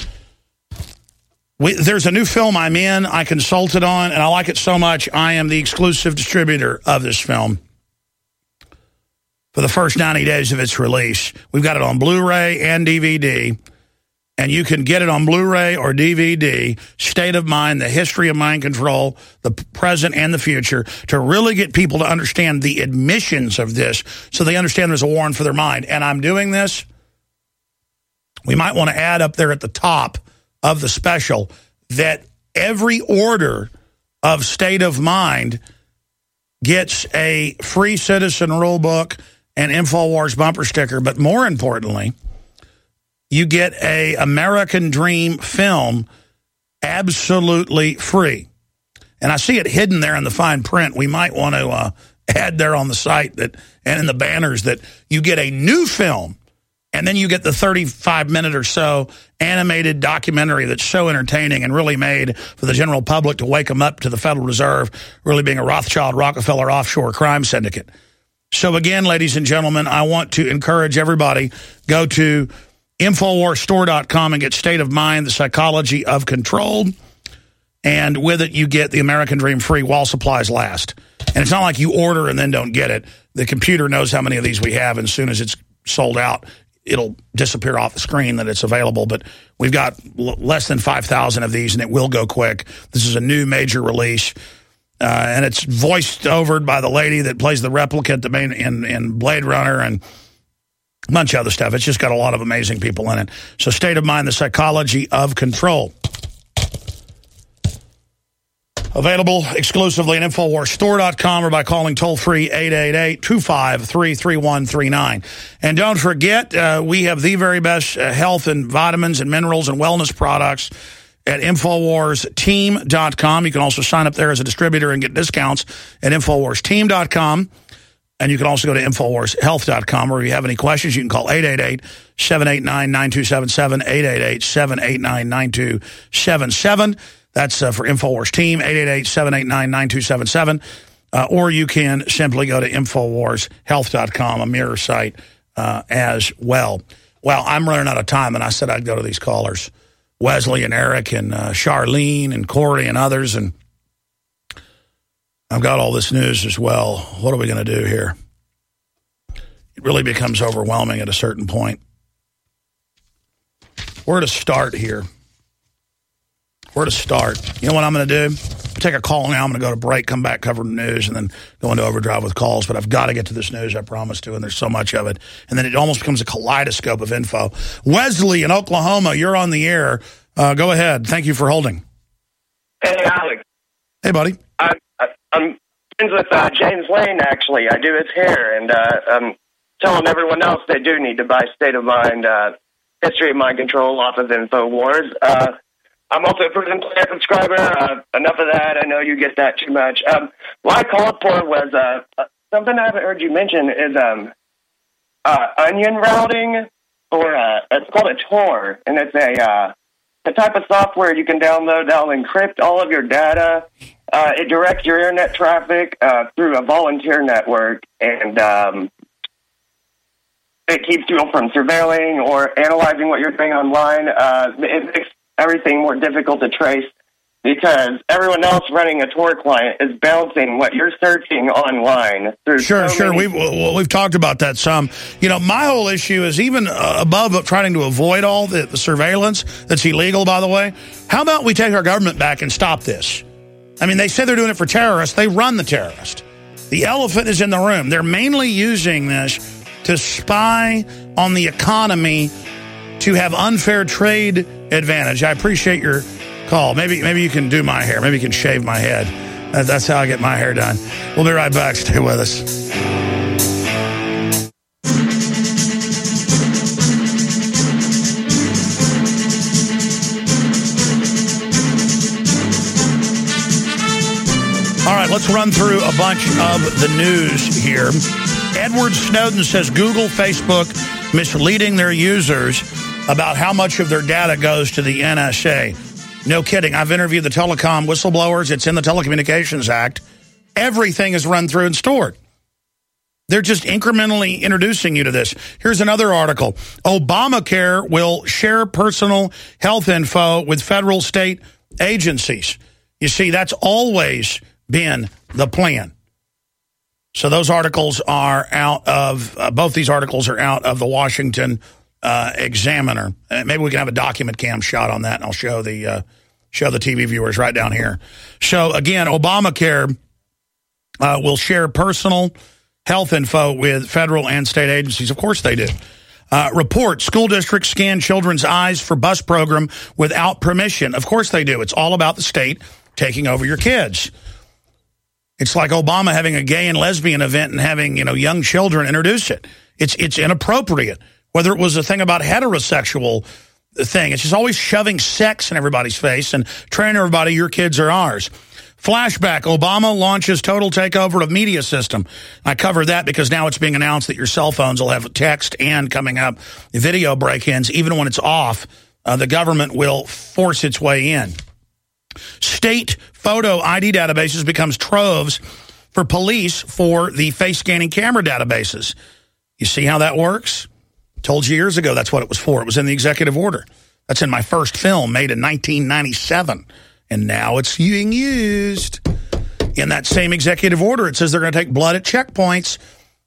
We, there's a new film I'm in, I consulted on, and I like it so much, I am the exclusive distributor of this film for the first ninety days of its release. We've got it on Blu-ray and D V D, and you can get it on Blu-ray or D V D, State of Mind, the history of mind control, the present and the future, to really get people to understand the admissions of this so they understand there's a warrant for their mind. And I'm doing this. We might want to add up there at the top of the special that every order of State of Mind gets a free Citizen Rule book and InfoWars bumper sticker, but more importantly, you get a American Dream film absolutely free. And I see it hidden there in the fine print. We might want to uh, add there on the site that and in the banners that you get a new film, and then you get the thirty-five minute or so animated documentary that's so entertaining and really made for the general public to wake them up to the Federal Reserve really being a Rothschild, Rockefeller offshore crime syndicate. So again, ladies and gentlemen, I want to encourage everybody, go to Infowars Store dot com and get State of Mind, the Psychology of Control. And with it, you get the American Dream free while supplies last. And it's not like you order and then don't get it. The computer knows how many of these we have, and as soon as it's sold out, it'll disappear off the screen that it's available. But we've got l- less than five thousand of these, and it will go quick. This is a new major release, uh, and it's voiced over by the lady that plays the replicant the main, in, in Blade Runner and a bunch of other stuff. It's just got a lot of amazing people in it. So State of Mind, The Psychology of Control. Available exclusively at Infowars Store dot com or by calling toll-free eight eight eight, two five three, three one three nine. And don't forget, uh, we have the very best uh, health and vitamins and minerals and wellness products at Infowars Team dot com. You can also sign up there as a distributor and get discounts at Infowars Team dot com. And you can also go to Infowars Health dot com, or if you have any questions, you can call eight eight eight, seven eight nine, nine two seven seven, eight eight eight, seven eight nine, nine two seven seven. That's uh, for Infowars Team, eight eight eight, seven eight nine, nine two seven seven. Uh, or you can simply go to Infowars Health dot com, a mirror site uh, as well. Well, I'm running out of time, and I said I'd go to these callers, Wesley and Eric and uh, Charlene and Corey and others, and I've got all this news as well. What are we going to do here? It really becomes overwhelming at a certain point. Where to start here? Where to start? You know what I'm going to do? Take a call now. I'm going to go to break, come back, cover the news, and then go into overdrive with calls. But I've got to get to this news, I promise to, and there's so much of it. And then it almost becomes a kaleidoscope of info. Wesley in Oklahoma, you're on the air. Uh, go ahead. Thank you for holding. Hey, Alex. Hey, buddy. I, I, I'm friends with uh, James Lane, actually. I do his hair, and uh, I'm telling everyone else they do need to buy State of Mind, uh, History of Mind Control off of InfoWars. Uh, I'm also a Prison Player subscriber. Uh, enough of that. I know you get that too much. Um, what I called for was uh, something I haven't heard you mention is um, uh, onion routing, or uh, it's called a Tor, and it's a uh, the type of software you can download that'll encrypt all of your data. Uh, it directs your internet traffic uh, through a volunteer network, and um, it keeps people from surveilling or analyzing what you're doing online. Uh, it makes everything more difficult to trace because everyone else running a Tor client is bouncing what you're searching online through. Sure, so sure. many- We've we've talked about that some. You know, my whole issue is even uh, above trying to avoid all the, the surveillance that's illegal, by the way. How about we take our government back and stop this? I mean, they say they're doing it for terrorists. They run the terrorist. The elephant is in the room. They're mainly using this to spy on the economy to have unfair trade advantage. I appreciate your call. Maybe maybe you can do my hair. Maybe you can shave my head. That's how I get my hair done. We'll be right back. Stay with us. All right, let's run through a bunch of the news here. Edward Snowden says Google, Facebook misleading their users about how much of their data goes to the N S A. No kidding. I've interviewed the telecom whistleblowers. It's in the Telecommunications Act. Everything is run through and stored. They're just incrementally introducing you to this. Here's another article. Obamacare will share personal health info with federal state agencies. You see, that's always been the plan. So those articles are out of, uh, both these articles are out of the Washington uh, Examiner. Uh, maybe we can have a document cam shot on that, and I'll show the uh, show the T V viewers right down here. So again, Obamacare uh, will share personal health info with federal and state agencies. Of course they do. Uh, report, school districts scan children's eyes for bus program without permission. Of course they do. It's all about the state taking over your kids. It's like Obama having a gay and lesbian event and having, you know, young children introduce it. It's it's inappropriate. Whether it was a thing about heterosexual thing, it's just always shoving sex in everybody's face and training everybody, your kids are ours. Flashback, Obama launches total takeover of media system. I covered that because now it's being announced that your cell phones will have text and coming up video break-ins. Even when it's off, uh, the government will force its way in. State photo I D databases becomes troves for police for the face scanning camera databases. You see how that works? Told you years ago that's what it was for. It was in the executive order. That's in my first film made in nineteen ninety-seven. And now it's being used. In that same executive order, it says they're going to take blood at checkpoints,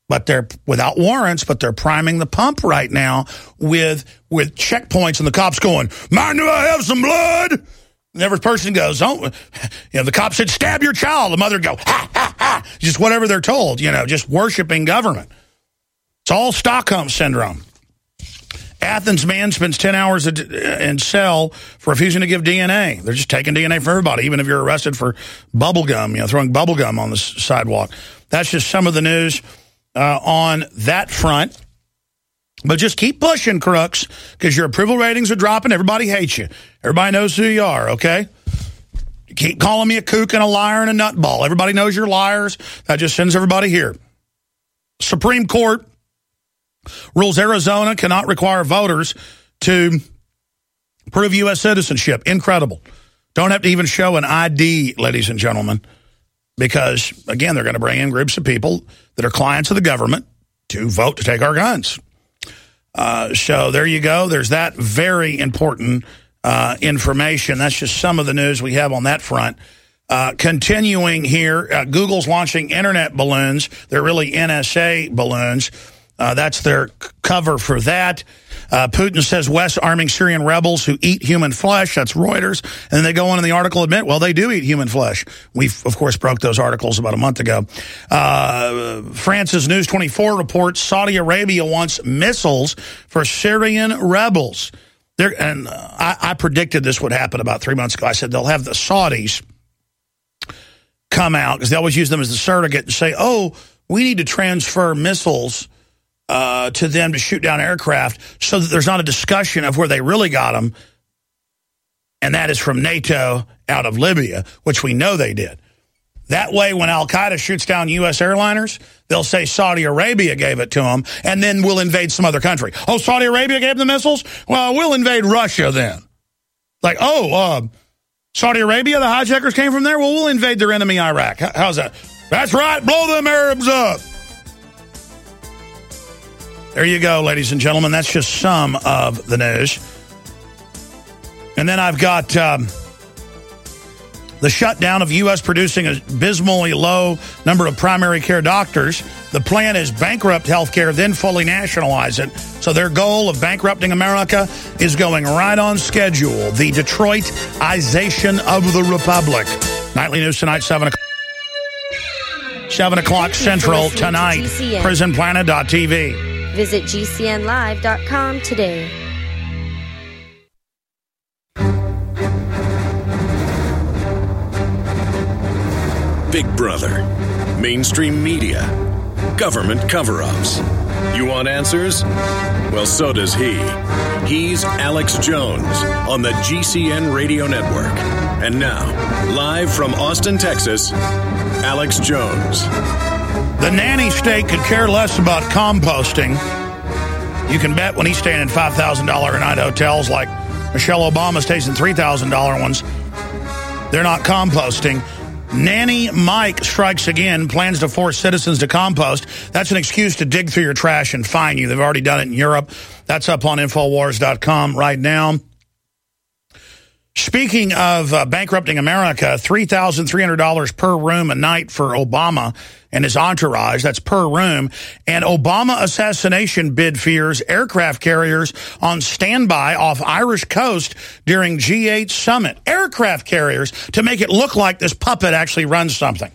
but they're without warrants, but they're priming the pump right now with with checkpoints, and the cops going, mind do I have some blood? And every person goes, oh, you know, the cop said, stab your child. The mother go, ha, ha, ha. Just whatever they're told, you know, just worshiping government. It's all Stockholm Syndrome. Athens man spends ten hours in cell for refusing to give D N A. They're just taking D N A for everybody, even if you're arrested for bubble gum, you know, throwing bubble gum on the sidewalk. That's just some of the news uh, on that front. But just keep pushing, crooks, because your approval ratings are dropping. Everybody hates you. Everybody knows who you are, okay? Keep calling me a kook and a liar and a nutball. Everybody knows you're liars. That just sends everybody here. Supreme Court rules Arizona cannot require voters to prove U S citizenship. Incredible. Don't have to even show an I D, ladies and gentlemen, because, again, they're going to bring in groups of people that are clients of the government to vote to take our guns. Uh, so there you go. There's that very important uh, information. That's just some of the news we have on that front. Uh, continuing here, uh, Google's launching internet balloons. They're really N S A balloons. Uh, that's their cover for that. Uh, Putin says West arming Syrian rebels who eat human flesh. That's Reuters. And then they go on in the article admit, well, they do eat human flesh. We, of course, broke those articles about a month ago. Uh, France's News twenty-four reports Saudi Arabia wants missiles for Syrian rebels. They're, and uh, I, I predicted this would happen about three months ago. I said they'll have the Saudis come out, because they always use them as the surrogate and say, oh, we need to transfer missiles Uh, to them to shoot down aircraft, so that there's not a discussion of where they really got them, and that is from NATO out of Libya, which we know they did. That way, when Al-Qaeda shoots down U S airliners, they'll say Saudi Arabia gave it to them, and then we'll invade some other country. Oh, Saudi Arabia gave them the missiles? Well, we'll invade Russia then. Like, oh, uh, Saudi Arabia, the hijackers came from there? Well, we'll invade their enemy, Iraq. How's that? That's right, blow them Arabs up. There you go, ladies and gentlemen. That's just some of the news. And then I've got um, the shutdown of U S producing a abysmally low number of primary care doctors. The plan is bankrupt healthcare, then fully nationalize it. So their goal of bankrupting America is going right on schedule. The Detroitization of the Republic. Nightly News tonight, seven o'clock. seven o'clock Central tonight. prison planet dot t v. Visit G C N live dot com today. Big Brother, mainstream media, government cover-ups. You want answers? Well, so does he. He's Alex Jones on the G C N Radio Network. And now, live from Austin, Texas, Alex Jones. The nanny state could care less about composting. You can bet when he's staying in five thousand dollars a night hotels like Michelle Obama stays in three thousand dollars ones, they're not composting. Nanny Mike strikes again, plans to force citizens to compost. That's an excuse to dig through your trash and fine you. They've already done it in Europe. That's up on Infowars dot com right now. Speaking of uh, bankrupting America, three thousand three hundred dollars per room a night for Obama and his entourage. That's per room. And Obama assassination bid fears aircraft carriers on standby off Irish coast during G eight summit. Aircraft carriers to make it look like this puppet actually runs something.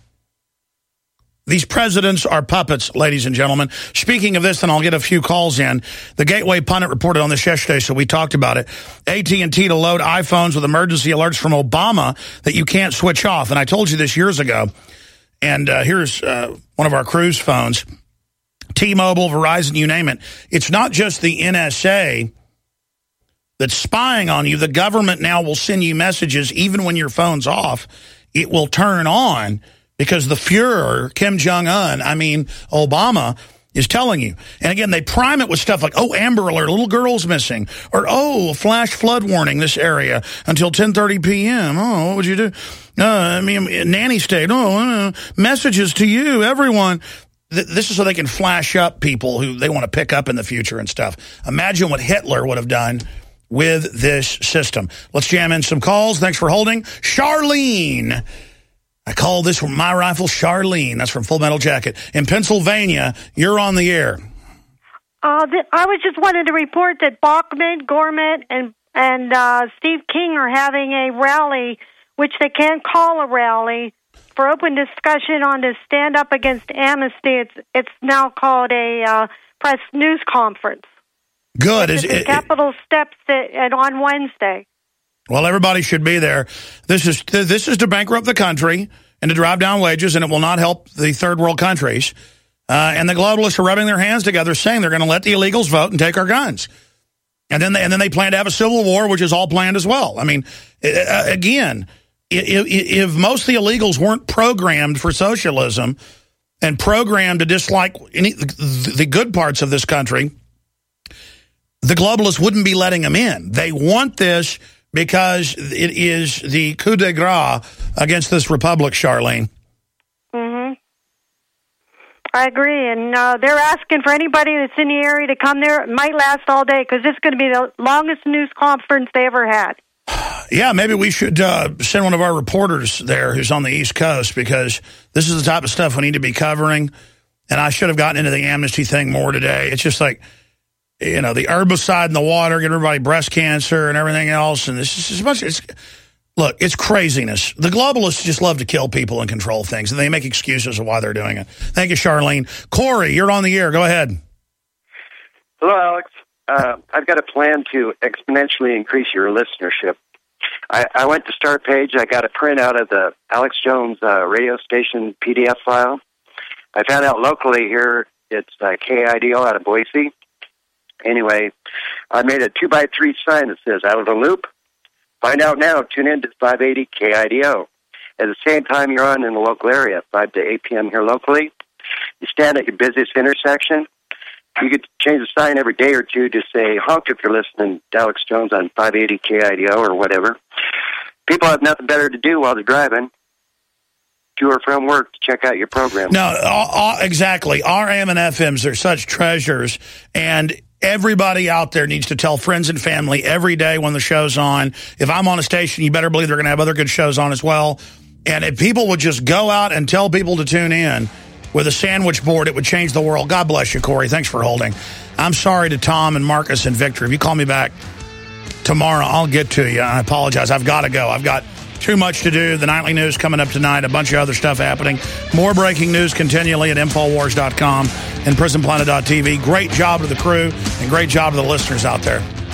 These presidents are puppets, ladies and gentlemen. Speaking of this, and I'll get a few calls in. The Gateway Pundit reported on this yesterday, so we talked about it. A T and T to load iPhones with emergency alerts from Obama that you can't switch off. And I told you this years ago. And uh, here's uh, one of our cruise phones. T-Mobile, Verizon, you name it. It's not just the N S A that's spying on you. The government now will send you messages even when your phone's off. It will turn on. Because the Fuhrer, Kim Jong-un, I mean, Obama, is telling you. And again, they prime it with stuff like, oh, Amber Alert, a little girl's missing. Or, oh, flash flood warning, this area, until ten thirty p.m. Oh, what would you do? Uh, I mean, nanny state. Oh, uh, messages to you, everyone. Th this is so they can flash up people who they want to pick up in the future and stuff. Imagine what Hitler would have done with this system. Let's jam in some calls. Thanks for holding. Charlene. I call this from my rifle Charlene. That's from Full Metal Jacket. In Pennsylvania, you're on the air. Uh, th- I was just wanted to report that Bachmann, Gorman, and and uh, Steve King are having a rally, which they can't call a rally, for open discussion on to stand up against amnesty. It's it's now called a uh, press news conference. Good. It's Is the it, Capitol steps at, at, on Wednesday. Well, everybody should be there. This is this is to bankrupt the country and to drive down wages, and it will not help the third world countries. Uh, and the globalists are rubbing their hands together, saying they're going to let the illegals vote and take our guns. And then they, and then they plan to have a civil war, which is all planned as well. I mean, uh, again, if, if most of the illegals weren't programmed for socialism and programmed to dislike any the, the good parts of this country, the globalists wouldn't be letting them in. They want this because it is the coup de grace against this republic, Charlene. Mm-hmm. I agree, and uh, they're asking for anybody that's in the area to come there. It might last all day because this is going to be the longest news conference they ever had. Yeah, maybe we should uh, send one of our reporters there who's on the East Coast, because this is the type of stuff we need to be covering. And I should have gotten into the amnesty thing more today. It's just like, you know, the herbicide in the water, get everybody breast cancer and everything else. And this is as much it's look, it's craziness. The globalists just love to kill people and control things, and they make excuses of why they're doing it. Thank you, Charlene. Corey, you're on the air. Go ahead. Hello, Alex. Uh, I've got a plan to exponentially increase your listenership. I, I went to Start Page. I got a print out of the Alex Jones uh, radio station P D F file. I found out locally here it's uh, K I D O out of Boise. Anyway, I made a two by three sign that says "Out of the Loop." Find out now. Tune in to five eighty K I D O. At the same time you're on in the local area, five to eight p.m. here locally. You stand at your busiest intersection. You could change the sign every day or two to say honk if you're listening to Alex Jones on five eighty K I D O or whatever. People have nothing better to do while they're driving to or from work to check out your program. No, uh, uh, exactly. R M and F Ms are such treasures, and everybody out there needs to tell friends and family every day when the show's on. If I'm on a station, you better believe they're going to have other good shows on as well. And if people would just go out and tell people to tune in with a sandwich board, it would change the world. God bless you, Corey. Thanks for holding. I'm sorry to Tom and Marcus and Victor. If you call me back tomorrow, I'll get to you. I apologize. I've got to go. I've got too much to do. The nightly news coming up tonight, a bunch of other stuff happening. More breaking news continually at Infowars dot com and Prison Planet dot T V. Great job to the crew and great job to the listeners out there.